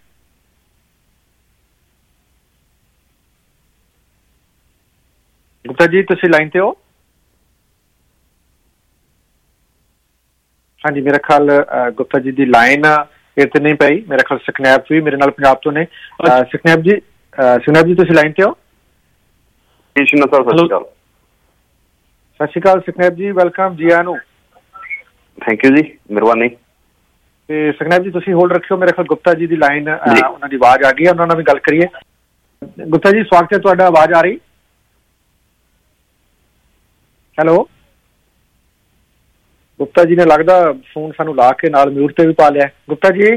ਗੁਪਤਾ ਜੀ, ਤੁਸੀਂ ਲਾਈਨ ਤੇ ਹੋ? ਹਾਂਜੀ, ਮੇਰਾ ਖਿਆਲ ਗੁਪਤਾ ਜੀ ਦੀ ਲਾਈਨ ਇਹ ਤੇ ਨਹੀਂ ਪਈ। ਮੇਰਾ ਖਿਆਲ ਸੁਖਨੈਬ ਵੀ ਮੇਰੇ ਨਾਲ ਪੰਜਾਬ ਤੋਂ ਨੇ। ਸੁਖਨੈਬ ਜੀ, ਸੁਖਨੈਬ ਜੀ ਤੁਸੀਂ ਲਾਈਨ ਤੇ ਹੋ?
ਸਤਿ ਸ਼੍ਰੀ ਅਕਾਲ।
ਸਤਿ ਸ਼੍ਰੀ ਅਕਾਲ ਸੁਖਨੈਬ ਜੀ, ਵੈਲਕਮ ਜੀ ਆਇਆਂ ਨੂੰ।
ਥੈਂਕ ਯੂ ਜੀ, ਮਿਹਰਬਾਨੀ।
ਤੇ ਸੁਖਨੈਬ ਜੀ ਤੁਸੀਂ ਹੋਲਡ ਰੱਖਿਓ, ਮੇਰੇ ਖਿਆਲ ਗੁਪਤਾ ਜੀ ਦੀ ਲਾਈਨ ਉਹਨਾਂ ਦੀ ਆਵਾਜ਼ ਆ ਗਈ ਹੈ, ਉਹਨਾਂ ਨਾਲ ਵੀ ਗੱਲ ਕਰੀਏ। ਗੁਪਤਾ ਜੀ ਸਵਾਗਤ ਹੈ ਤੁਹਾਡਾ, ਆਵਾਜ਼ ਆ ਰਹੀ? ਹੈਲੋ ਗੁਪਤਾ ਜੀ ਨੇ ਲੱਗਦਾ ਫੋਨ ਸਾਨੂੰ ਲਾ ਕੇ ਨਾਲ ਮਿਊਟ ਤੇ ਵੀ ਪਾ ਲਿਆ। ਗੁਪਤਾ ਜੀ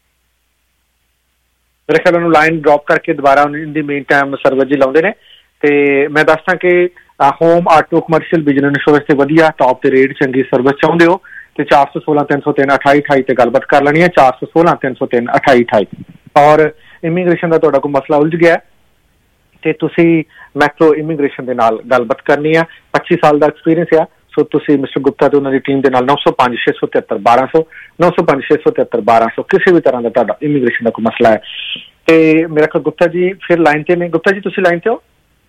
ਮੇਰੇ ਖਿਆਲ ਉਹਨੂੰ ਲਾਈਨ ਡ੍ਰੌਪ ਕਰਕੇ ਦੁਬਾਰਾ in the meantime Sarwar ji ਲਾਉਂਦੇ ਨੇ। ਤੇ ਮੈਂ ਦੱਸਦਾ ਕਿ home auto commercial business insurance ਤੇ ਵਧੀਆ ਟੌਪ ਤੇ ਰੇਟ ਚੰਗੀ ਸਰਵਿਸ ਚਾਹੁੰਦੇ ਹੋ ਤੇ ਚਾਰ ਸੌ ਸੋਲਾਂ ਤਿੰਨ ਸੌ ਤਿੰਨ ਅਠਾਈ ਅਠਾਈ ਤੇ ਗੱਲਬਾਤ ਕਰ ਲੈਣੀ ਹੈ। ਚਾਰ ਸੌ ਸੋਲਾਂ ਤਿੰਨ ਸੌ ਤਿੰਨ ਅਠਾਈ ਅਠਾਈ। ਔਰ ਇਮੀਗ੍ਰੇਸ਼ਨ ਦਾ ਤੁਹਾਡਾ ਕੋਈ ਮਸਲਾ ਉਲਝ ਗਿਆ ਤੇ ਤੁਸੀਂ ਮੈਟਰੋ ਇਮੀਗ੍ਰੇਸ਼ਨ ਦੇ ਨਾਲ ਗੱਲਬਾਤ ਕਰਨੀ ਆ। ਪੱਚੀ ਸਾਲ ਦਾ ਐਕਸਪੀਰੀਅੰਸ ਆ। ਸੋ ਤੁਸੀਂ ਮਿਸਟਰ ਗੁਪਤਾ ਤੇ ਉਹਨਾਂ ਦੀ ਟੀਮ ਦੇ ਨਾਲ ਨੌ ਸੌ ਪੰਜ ਛੇ ਸੌ ਤਿਹੱਤਰ ਬਾਰਾਂ ਸੌ ਨੌ ਸੌ ਪੰਜ ਛੇ ਸੌ ਤਿਹੱਤਰ ਬਾਰਾਂ ਸੌ ਕਿਸੇ ਵੀ ਤਰ੍ਹਾਂ ਦਾ ਤੁਹਾਡਾ ਇਮੀਗ੍ਰੇਸ਼ਨ ਦਾ ਕੋਈ ਮਸਲਾ ਹੈ ਤੇ ਮੇਰਾ ਖਿਆਲ ਗੁਪਤਾ ਜੀ ਫਿਰ ਲਾਈਨ ਤੇ ਨੇ। ਗੁਪਤਾ ਜੀ ਤੁਸੀਂ ਲਾਈਨ ਤੇ ਹੋ?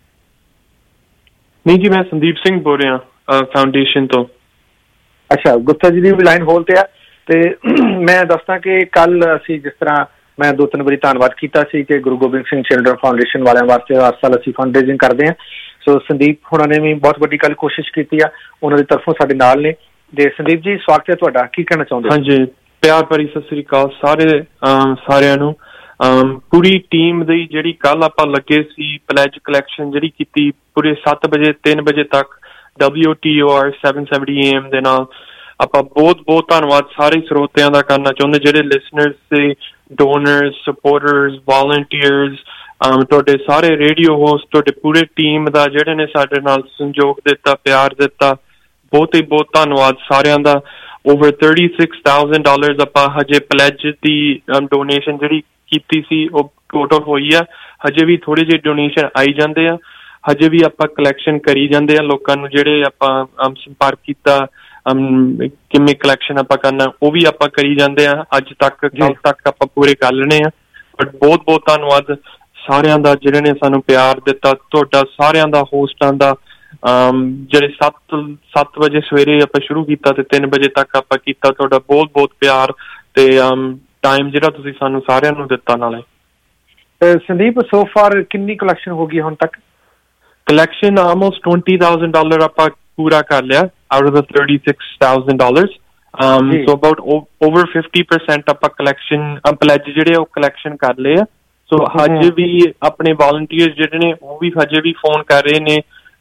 ਨਹੀਂ ਜੀ, ਮੈਂ ਸੰਦੀਪ ਸਿੰਘ ਬੋਲ ਰਿਹਾ ਫਾਊਂਡੇਸ਼ਨ ਤੋਂ।
ਅੱਛਾ, ਗੁਪਤਾ ਜੀ ਦੀ ਵੀ ਲਾਈਨ ਹੋਲ ਤੇ ਆ। ਤੇ ਮੈਂ ਦੱਸਦਾ ਕਿ ਕੱਲ ਅਸੀਂ ਜਿਸ ਤਰ੍ਹਾਂ ਮੈਂ ਦੋ ਤਿੰਨ ਵਾਰੀ ਧੰਨਵਾਦ ਕੀਤਾ ਸੀ ਕਿ ਗੁਰੂ ਗੋਬਿੰਦ ਸਿੰਘ ਚਿਲਡਰਨ ਫਾਊਂਡੇਸ਼ਨ ਵਾਲਿਆਂ ਵਾਸਤੇ ਹਰ ਸਾਲ ਅਸੀਂ ਫੰਡ ਰੇਜ਼ਿੰਗ ਕਰਦੇ ਹਾਂ। ਸੋ ਸੰਦੀਪ ਹੋਣਾ ਨੇ ਵੀ ਬਹੁਤ ਵੱਡੀ ਕੱਲ ਕੋਸ਼ਿਸ਼ ਕੀਤੀ ਆ, ਉਹਨਾਂ ਦੀ ਤਰਫੋਂ ਸਾਡੇ ਨਾਲ ਨੇ। ਤੇ ਸੰਦੀਪ ਜੀ ਸਵਾਗਤ ਹੈ ਤੁਹਾਡਾ, ਕੀ ਕਹਿਣਾ ਚਾਹੁੰਦੇ?
ਹਾਂਜੀ, ਪਿਆਰ ਭਰੀ ਸਤਿ ਸ੍ਰੀ ਅਕਾਲ ਸਾਰੇ ਸਾਰਿਆਂ ਨੂੰ। ਪੂਰੀ ਟੀਮ ਦੀ ਜਿਹੜੀ ਕੱਲ ਆਪਾਂ ਲੱਗੇ ਸੀ ਪਲੈਜ ਕਲੈਕਸ਼ਨ ਜਿਹੜੀ ਕੀਤੀ ਪੂਰੇ ਸੱਤ ਵਜੇ ਤਿੰਨ ਵਜੇ ਤੱਕ W T O R seven seventy A M ਦੇ ਨਾਲ, ਆਪਾਂ ਬਹੁਤ ਬਹੁਤ ਧੰਨਵਾਦ ਸਾਰੇ ਸਰੋਤਿਆਂ ਦਾ ਕਰਨਾ ਚਾਹੁੰਦੇ, ਜਿਹੜੇ ਲਿਸਨਰਸ ਤੇ ਡੋਨਰਸ, ਸਪੋਰਟਰਸ, ਵਾਲੰਟੀਅਰਸ, ਤੁਹਾਡੇ ਸਾਰੇ ਰੇਡੀਓ ਹੋਸਟ, ਤੁਹਾਡੇ ਪੂਰੇ ਟੀਮ ਦਾ ਜਿਹੜੇ ਨੇ ਸਾਡੇ ਨਾਲ ਸੰਯੋਗ ਦਿੱਤਾ, ਪਿਆਰ ਦਿੱਤਾ, ਬਹੁਤ ਹੀ ਬਹੁਤ ਧੰਨਵਾਦ ਸਾਰਿਆਂ ਦਾ। Over thirty six thousand dollars ਆਪਾਂ ਹਜੇ ਪਲੈਜ ਦੀ ਡੋਨੇਸ਼ਨ ਜਿਹੜੀ ਕੀਤੀ ਸੀ ਉਹ ਟੋਟਲ ਹੋਈ ਆ। ਹਜੇ ਵੀ ਥੋੜੇ ਜਿਹੇ ਡੋਨੇਸ਼ਨ ਆਈ ਜਾਂਦੇ ਆ, ਹਜੇ ਵੀ ਆਪਾਂ ਕਲੈਕਸ਼ਨ ਕਰੀ ਜਾਂਦੇ ਆ। ਲੋਕਾਂ ਨੂੰ ਜਿਹੜੇ ਆਪਾਂ ਸੰਪਰਕ ਕੀਤਾ ਕਿਵੇਂ ਕਲੈਕਸ਼ਨ ਆਪਾਂ ਕਰਨਾ ਉਹ ਵੀ ਆਪਾਂ ਕਰੀ ਜਾਂਦੇ ਆ। ਅੱਜ ਤੱਕ ਕੱਲ ਤੱਕ ਆਪਾਂ ਪੂਰੇ ਕਰ ਲੈਣੇ ਆ। ਬਟ ਬਹੁਤ ਬਹੁਤ ਧੰਨਵਾਦ ਸਾਰਿਆਂ ਦਾ ਜਿਹੜੇ ਨੇ ਸਾਨੂੰ ਪਿਆਰ ਦਿੱਤਾ, ਤੁਹਾਡਾ ਸਾਰਿਆਂ ਦਾ, ਹੋਸਟਾਂ ਦਾ। ਜਿਹੜੇ ਸੱਤ ਸੱਤ ਵਜੇ ਸਵੇਰੇ ਆਪਾਂ ਸ਼ੁਰੂ ਕੀਤਾ ਤੇ ਤਿੰਨ ਵਜੇ ਤੱਕ ਆਪਾਂ ਕੀਤਾ, ਤੁਹਾਡਾ ਬਹੁਤ ਬਹੁਤ ਪਿਆਰ ਤੇ ਟਾਈਮ ਜਿਹੜਾ ਤੁਸੀਂ ਸਾਨੂੰ ਸਾਰਿਆਂ ਨੂੰ ਦਿੱਤਾ। ਨਾਲੇ
ਸੰਦੀਪ ਸੋ ਫਾਰ ਕਿੰਨੀ ਕਲੈਕਸ਼ਨ ਹੋ ਗਈ ਹੁਣ ਤੱਕ?
Collection almost twenty thousand dollar ਆਪਾਂ ਪੂਰਾ ਕਰ ਲਿਆ out of the thirty six thousand dollars. So about over fifty percent ਆਪਾਂ ਕਲੈਕਸ਼ਨ ਪਲੈਜ ਜਿਹੜੇ ਉਹ ਕਲੈਕਸ਼ਨ ਕਰ ਲਏ ਆ। ਸੋ ਹਜੇ ਵੀ ਆਪਣੇ ਵਾਲੰਟੀਅਰਸ ਜਿਹੜੇ ਨੇ ਉਹ ਵੀ ਹਜੇ ਵੀ ਫੋਨ ਕਰ ਰਹੇ ਨੇ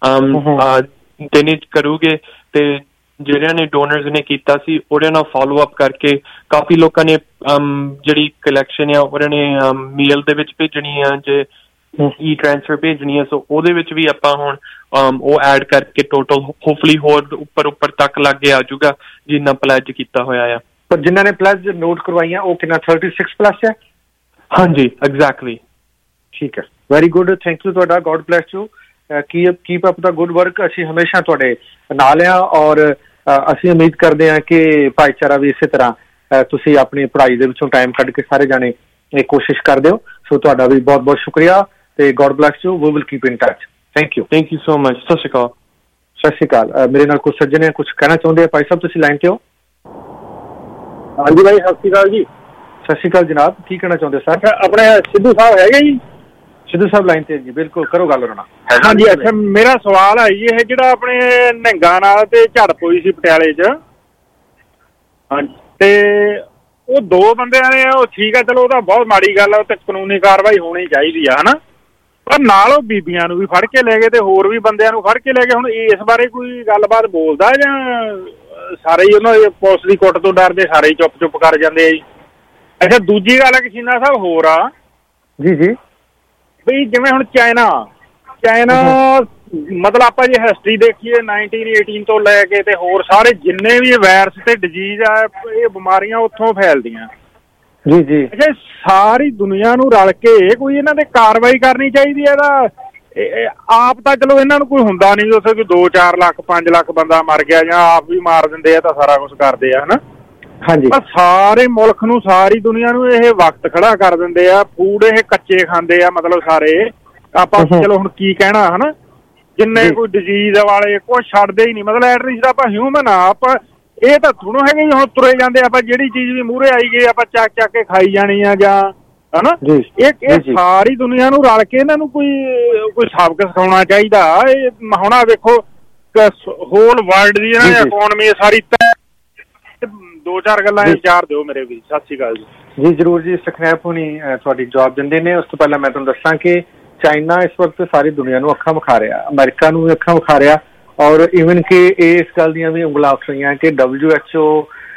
ਦਿਨੇ ਕਰੂਗੇ, ਤੇ ਜਿਹੜਿਆਂ ਨੇ ਡੋਨਰਸ ਨੇ ਕੀਤਾ ਸੀ ਉਹਦੇ ਨਾਲ ਫੋਲੋ ਅਪ ਕਰਕੇ ਕਾਫੀ ਲੋਕਾਂ ਨੇ ਜਿਹੜੀ ਕਲੈਕਸ਼ਨ ਆ ਉਹਨਾਂ ਨੇ ਮੇਲ ਦੇ ਵਿੱਚ ਭੇਜਣੀ ਆ, ਜੇ ਈ ਟ੍ਰਾਂਸਫਰ ਭੇਜਣੀ ਆ, ਸੋ ਉਹਦੇ ਵਿੱਚ ਵੀ ਆਪਾਂ ਹੁਣ ਉਹ ਐਡ ਕਰਕੇ ਟੋਟਲ ਹੋਪਫੁਲੀ ਹੋਰ ਉੱਪਰ ਉੱਪਰ ਤੱਕ ਲੱਗ ਕੇ ਆ ਜਾਊਗਾ ਜਿੰਨਾ ਪਲੈਜ ਕੀਤਾ ਹੋਇਆ ਆ।
ਪਰ ਜਿਨ੍ਹਾਂ ਨੇ ਪਲੈਜ ਨੋਟ ਕਰਵਾਈਆਂ ਉਹ ਕਿੰਨਾ ਥਰਟੀ ਸਿਕਸ ਪਲੱਸ ਹੈ? ਹਾਂਜੀ,
ਐਗਜ਼ੈਕਟਲੀ।
ਠੀਕ ਹੈ, ਵੈਰੀ ਗੁੱਡ, ਥੈਂਕ ਯੂ ਤੁਹਾਡਾ, God bless you, keep up the good work. ਅਸੀਂ ਹਮੇਸ਼ਾ ਤੁਹਾਡੇ ਨਾਲ ਹਾਂ ਔਰ ਅਸੀਂ ਉਮੀਦ ਕਰਦੇ ਹਾਂ ਕਿ ਭਾਈਚਾਰਾ ਵੀ ਇਸੇ ਤਰ੍ਹਾਂ ਤੁਸੀਂ ਆਪਣੀ ਪੜ੍ਹਾਈ ਦੇ ਵਿੱਚੋਂ ਟਾਈਮ ਕੱਢ ਕੇ ਸਾਰੇ ਜਾਣੇ ਇਹ ਕੋਸ਼ਿਸ਼ ਕਰਦੇ ਹੋ। ਸੋ ਤੁਹਾਡਾ ਵੀ ਬਹੁਤ ਬਹੁਤ ਸ਼ੁਕਰੀਆ ਤੇ God bless you, we will keep in touch. Thank you
thank you so much. Sat ਸ਼੍ਰੀ ਅਕਾਲ।
ਸਤਿ ਸ਼੍ਰੀ ਅਕਾਲ। ਮੇਰੇ ਨਾਲ ਕੁਝ ਸੱਜਣ ਕੁਝ ਕਹਿਣਾ ਚਾਹੁੰਦੇ ਆ। ਭਾਈ ਸਾਹਿਬ ਤੁਸੀਂ ਲਾਈਨ ਤੇ ਹੋ?
ਹਾਂਜੀ ਭਾਈ, ਸਤਿ ਸ਼੍ਰੀ ਅਕਾਲ ਜੀ।
ਸਤਿ ਸ਼੍ਰੀ ਅਕਾਲ ਜਨਾਬ, ਕੀ ਕਹਿਣਾ ਚਾਹੁੰਦੇ ਸਰ?
ਆਪਣੇ ਸਿੱਧੂ ਸਾਹਿਬ ਹੈਗੇ ਜੀ?
ਸਿੱਧੂ ਸਾਹਿਬ ਲਾਈਨ ਤੇ ਜੀ, ਬਿਲਕੁਲ ਕਰੋ ਗੱਲ ਉਹਨਾਂ ਨਾਲ।
ਹਾਂਜੀ, ਅੱਛਾ ਮੇਰਾ ਸਵਾਲ ਹੈ ਜੀ, ਇਹ ਜਿਹੜਾ ਆਪਣੇ ਨਿਹੰਗਾਂ ਨਾਲ ਤੇ ਝੜਪ ਹੋਈ ਸੀ ਪਟਿਆਲੇ 'ਚ, ਹਾਂਜੀ, ਤੇ ਉਹ ਦੋ ਬੰਦਿਆਂ ਨੇ, ਉਹ ਠੀਕ ਹੈ ਚਲੋ ਉਹਦਾ ਬਹੁਤ ਮਾੜੀ ਗੱਲ ਹੈ, ਉਹ ਤੇ ਕਾਨੂੰਨੀ ਕਾਰਵਾਈ ਹੋਣੀ ਚਾਹੀਦੀ ਆ ਹਨਾ, ਪਰ ਨਾਲ ਉਹ ਬੀਬੀਆਂ ਨੂੰ ਵੀ ਫੜ ਕੇ ਲੈ ਗਏ ਤੇ ਹੋਰ ਵੀ ਬੰਦਿਆਂ ਨੂੰ ਫੜ ਕੇ ਲੈ ਗਏ। ਹੁਣ ਇਸ ਬਾਰੇ ਕੋਈ ਗੱਲਬਾਤ ਬੋਲਦਾ ਜਾਂ ਸਾਰੇ ਹੀ ਉਹਨਾਂ ਦੇ ਪੁਲਿਸ ਦੀ ਕੁੱਟ ਤੋਂ ਡਰਦੇ ਸਾਰੇ ਹੀ ਚੁੱਪ ਚੁੱਪ ਕਰ ਜਾਂਦੇ ਆ ਜੀ? ਅੱਛਾ, ਦੂਜੀ ਗੱਲ ਹੈ ਕਿ ਸ਼ੀਨਾ ਸਾਹਿਬ ਹੋਰ ਆ
ਜੀ ਜੀ
ਬਈ, ਜਿਵੇਂ ਹੁਣ ਚਾਈਨਾ ਚਾਈਨਾ ਮਤਲਬ ਆਪਾਂ ਜੇ ਹਿਸਟਰੀ ਦੇਖੀਏ ਨਾਈਨਟੀਨ ਏਟੀਨ ਤੋਂ ਲੈ ਕੇ ਤੇ ਹੋਰ ਸਾਰੇ ਜਿੰਨੇ ਵੀ ਵਾਇਰਸ ਤੇ ਡਿਜ਼ੀਜ਼ ਆ, ਇਹ ਬਿਮਾਰੀਆਂ ਉੱਥੋਂ ਫੈਲਦੀਆਂ
ਜੀ ਜੀ।
ਅੱਛਾ, ਸਾਰੀ ਦੁਨੀਆ ਨੂੰ ਰਲ ਕੇ ਕੋਈ ਇਹਨਾਂ ਤੇ ਕਾਰਵਾਈ ਕਰਨੀ ਚਾਹੀਦੀ ਹੈ। ਇਹਦਾ ਆਪ ਤਾਂ ਚਲੋ ਇਹਨਾਂ ਨੂੰ ਕੋਈ ਹੁੰਦਾ ਨਹੀਂ, ਉੱਥੇ ਕੋਈ ਦੋ ਚਾਰ ਲੱਖ ਪੰਜ ਲੱਖ ਬੰਦਾ ਮਰ ਗਿਆ ਜਾਂ ਆਪ ਵੀ ਮਾਰ ਦਿੰਦੇ ਆ ਤਾਂ ਸਾਰਾ ਕੁਛ ਕਰਦੇ ਆ ਹਨਾ,
ਹਾਂਜੀ,
ਪਰ ਸਾਰੇ ਮੁਲਕ ਨੂੰ ਸਾਰੀ ਦੁਨੀਆ ਨੂੰ ਇਹ ਵਕਤ ਖੜਾ ਕਰ ਦਿੰਦੇ ਆ। ਫੂਡ ਇਹ ਕੱਚੇ ਖਾਂਦੇ ਆ, ਮਤਲਬ ਸਾਰੇ ਆਪਾਂ ਚਲੋ ਹੁਣ ਕੀ ਕਹਿਣਾ ਹਨਾ, ਜਿੰਨੇ ਕੋਈ ਡਿਜ਼ੀਜ਼ ਵਾਲੇ ਕੁਛ ਛੱਡਦੇ ਹੀ ਨਹੀਂ, ਮਤਲਬ ਐਟਲੀਸਟ ਆਪਾਂ ਹਿਊਮਨ ਆ, ਆਪਾਂ ਇਹ ਤਾਂ ਥੋੜ੍ਹਾ ਹੈਗੇ ਹੁਣ ਤੁਰੇ ਜਾਂਦੇ ਆਪਾਂ ਜਿਹੜੀ ਚੀਜ਼ ਵੀ ਮੂਹਰੇ ਆਈ ਗਈ ਆਪਾਂ ਚੱਕ ਚੱਕ ਕੇ ਖਾਈ ਜਾਣੀ ਆ ਜਾਂ ਹਨਾ। ਇਹ ਇਹ ਸਾਰੀ ਦੁਨੀਆ ਨੂੰ ਰਲ ਕੇ ਇਹਨਾਂ ਨੂੰ ਕੋਈ ਕੋਈ ਸਬਕ ਸਿਖਾਉਣਾ ਚਾਹੀਦਾ। ਇਹ ਹੁਣ ਆ ਵੇਖੋ ਹੋਲ ਵਰਲਡ ਦੀ ਨਾ ਇਕੋਨਮੀ ਸਾਰੀ, ਦੋ ਚਾਰ ਗੱਲਾਂ ਵਿਚਾਰ ਦਿਓ ਮੇਰੇ ਵੀ। ਸਤਿ ਸ਼੍ਰੀ ਅਕਾਲ ਜੀ।
ਜੀ ਜ਼ਰੂਰ ਜੀ, ਸਖਨੈਪ ਹੋਣੀ ਤੁਹਾਡੀ ਜਵਾਬ ਦਿੰਦੇ ਨੇ। ਉਸ ਤੋਂ ਪਹਿਲਾਂ ਮੈਂ ਤੁਹਾਨੂੰ ਦੱਸਾਂ ਕਿ ਚਾਈਨਾ ਇਸ ਵਕਤ ਸਾਰੀ ਦੁਨੀਆ ਨੂੰ ਅੱਖਾਂ ਵਿਖਾ ਰਿਹਾ, ਅਮਰੀਕਾ ਨੂੰ ਵੀ ਅੱਖਾਂ ਵਿਖਾ ਰਿਹਾ ਔਰ ਈਵਨ ਕਿ ਇਸ ਗੱਲ ਦੀਆਂ ਵੀ ਉਂਗਲਾਂ ਉੱਠ ਰਹੀਆਂ ਕਿ ਡਬਲਯੂ ਐਚ ਓ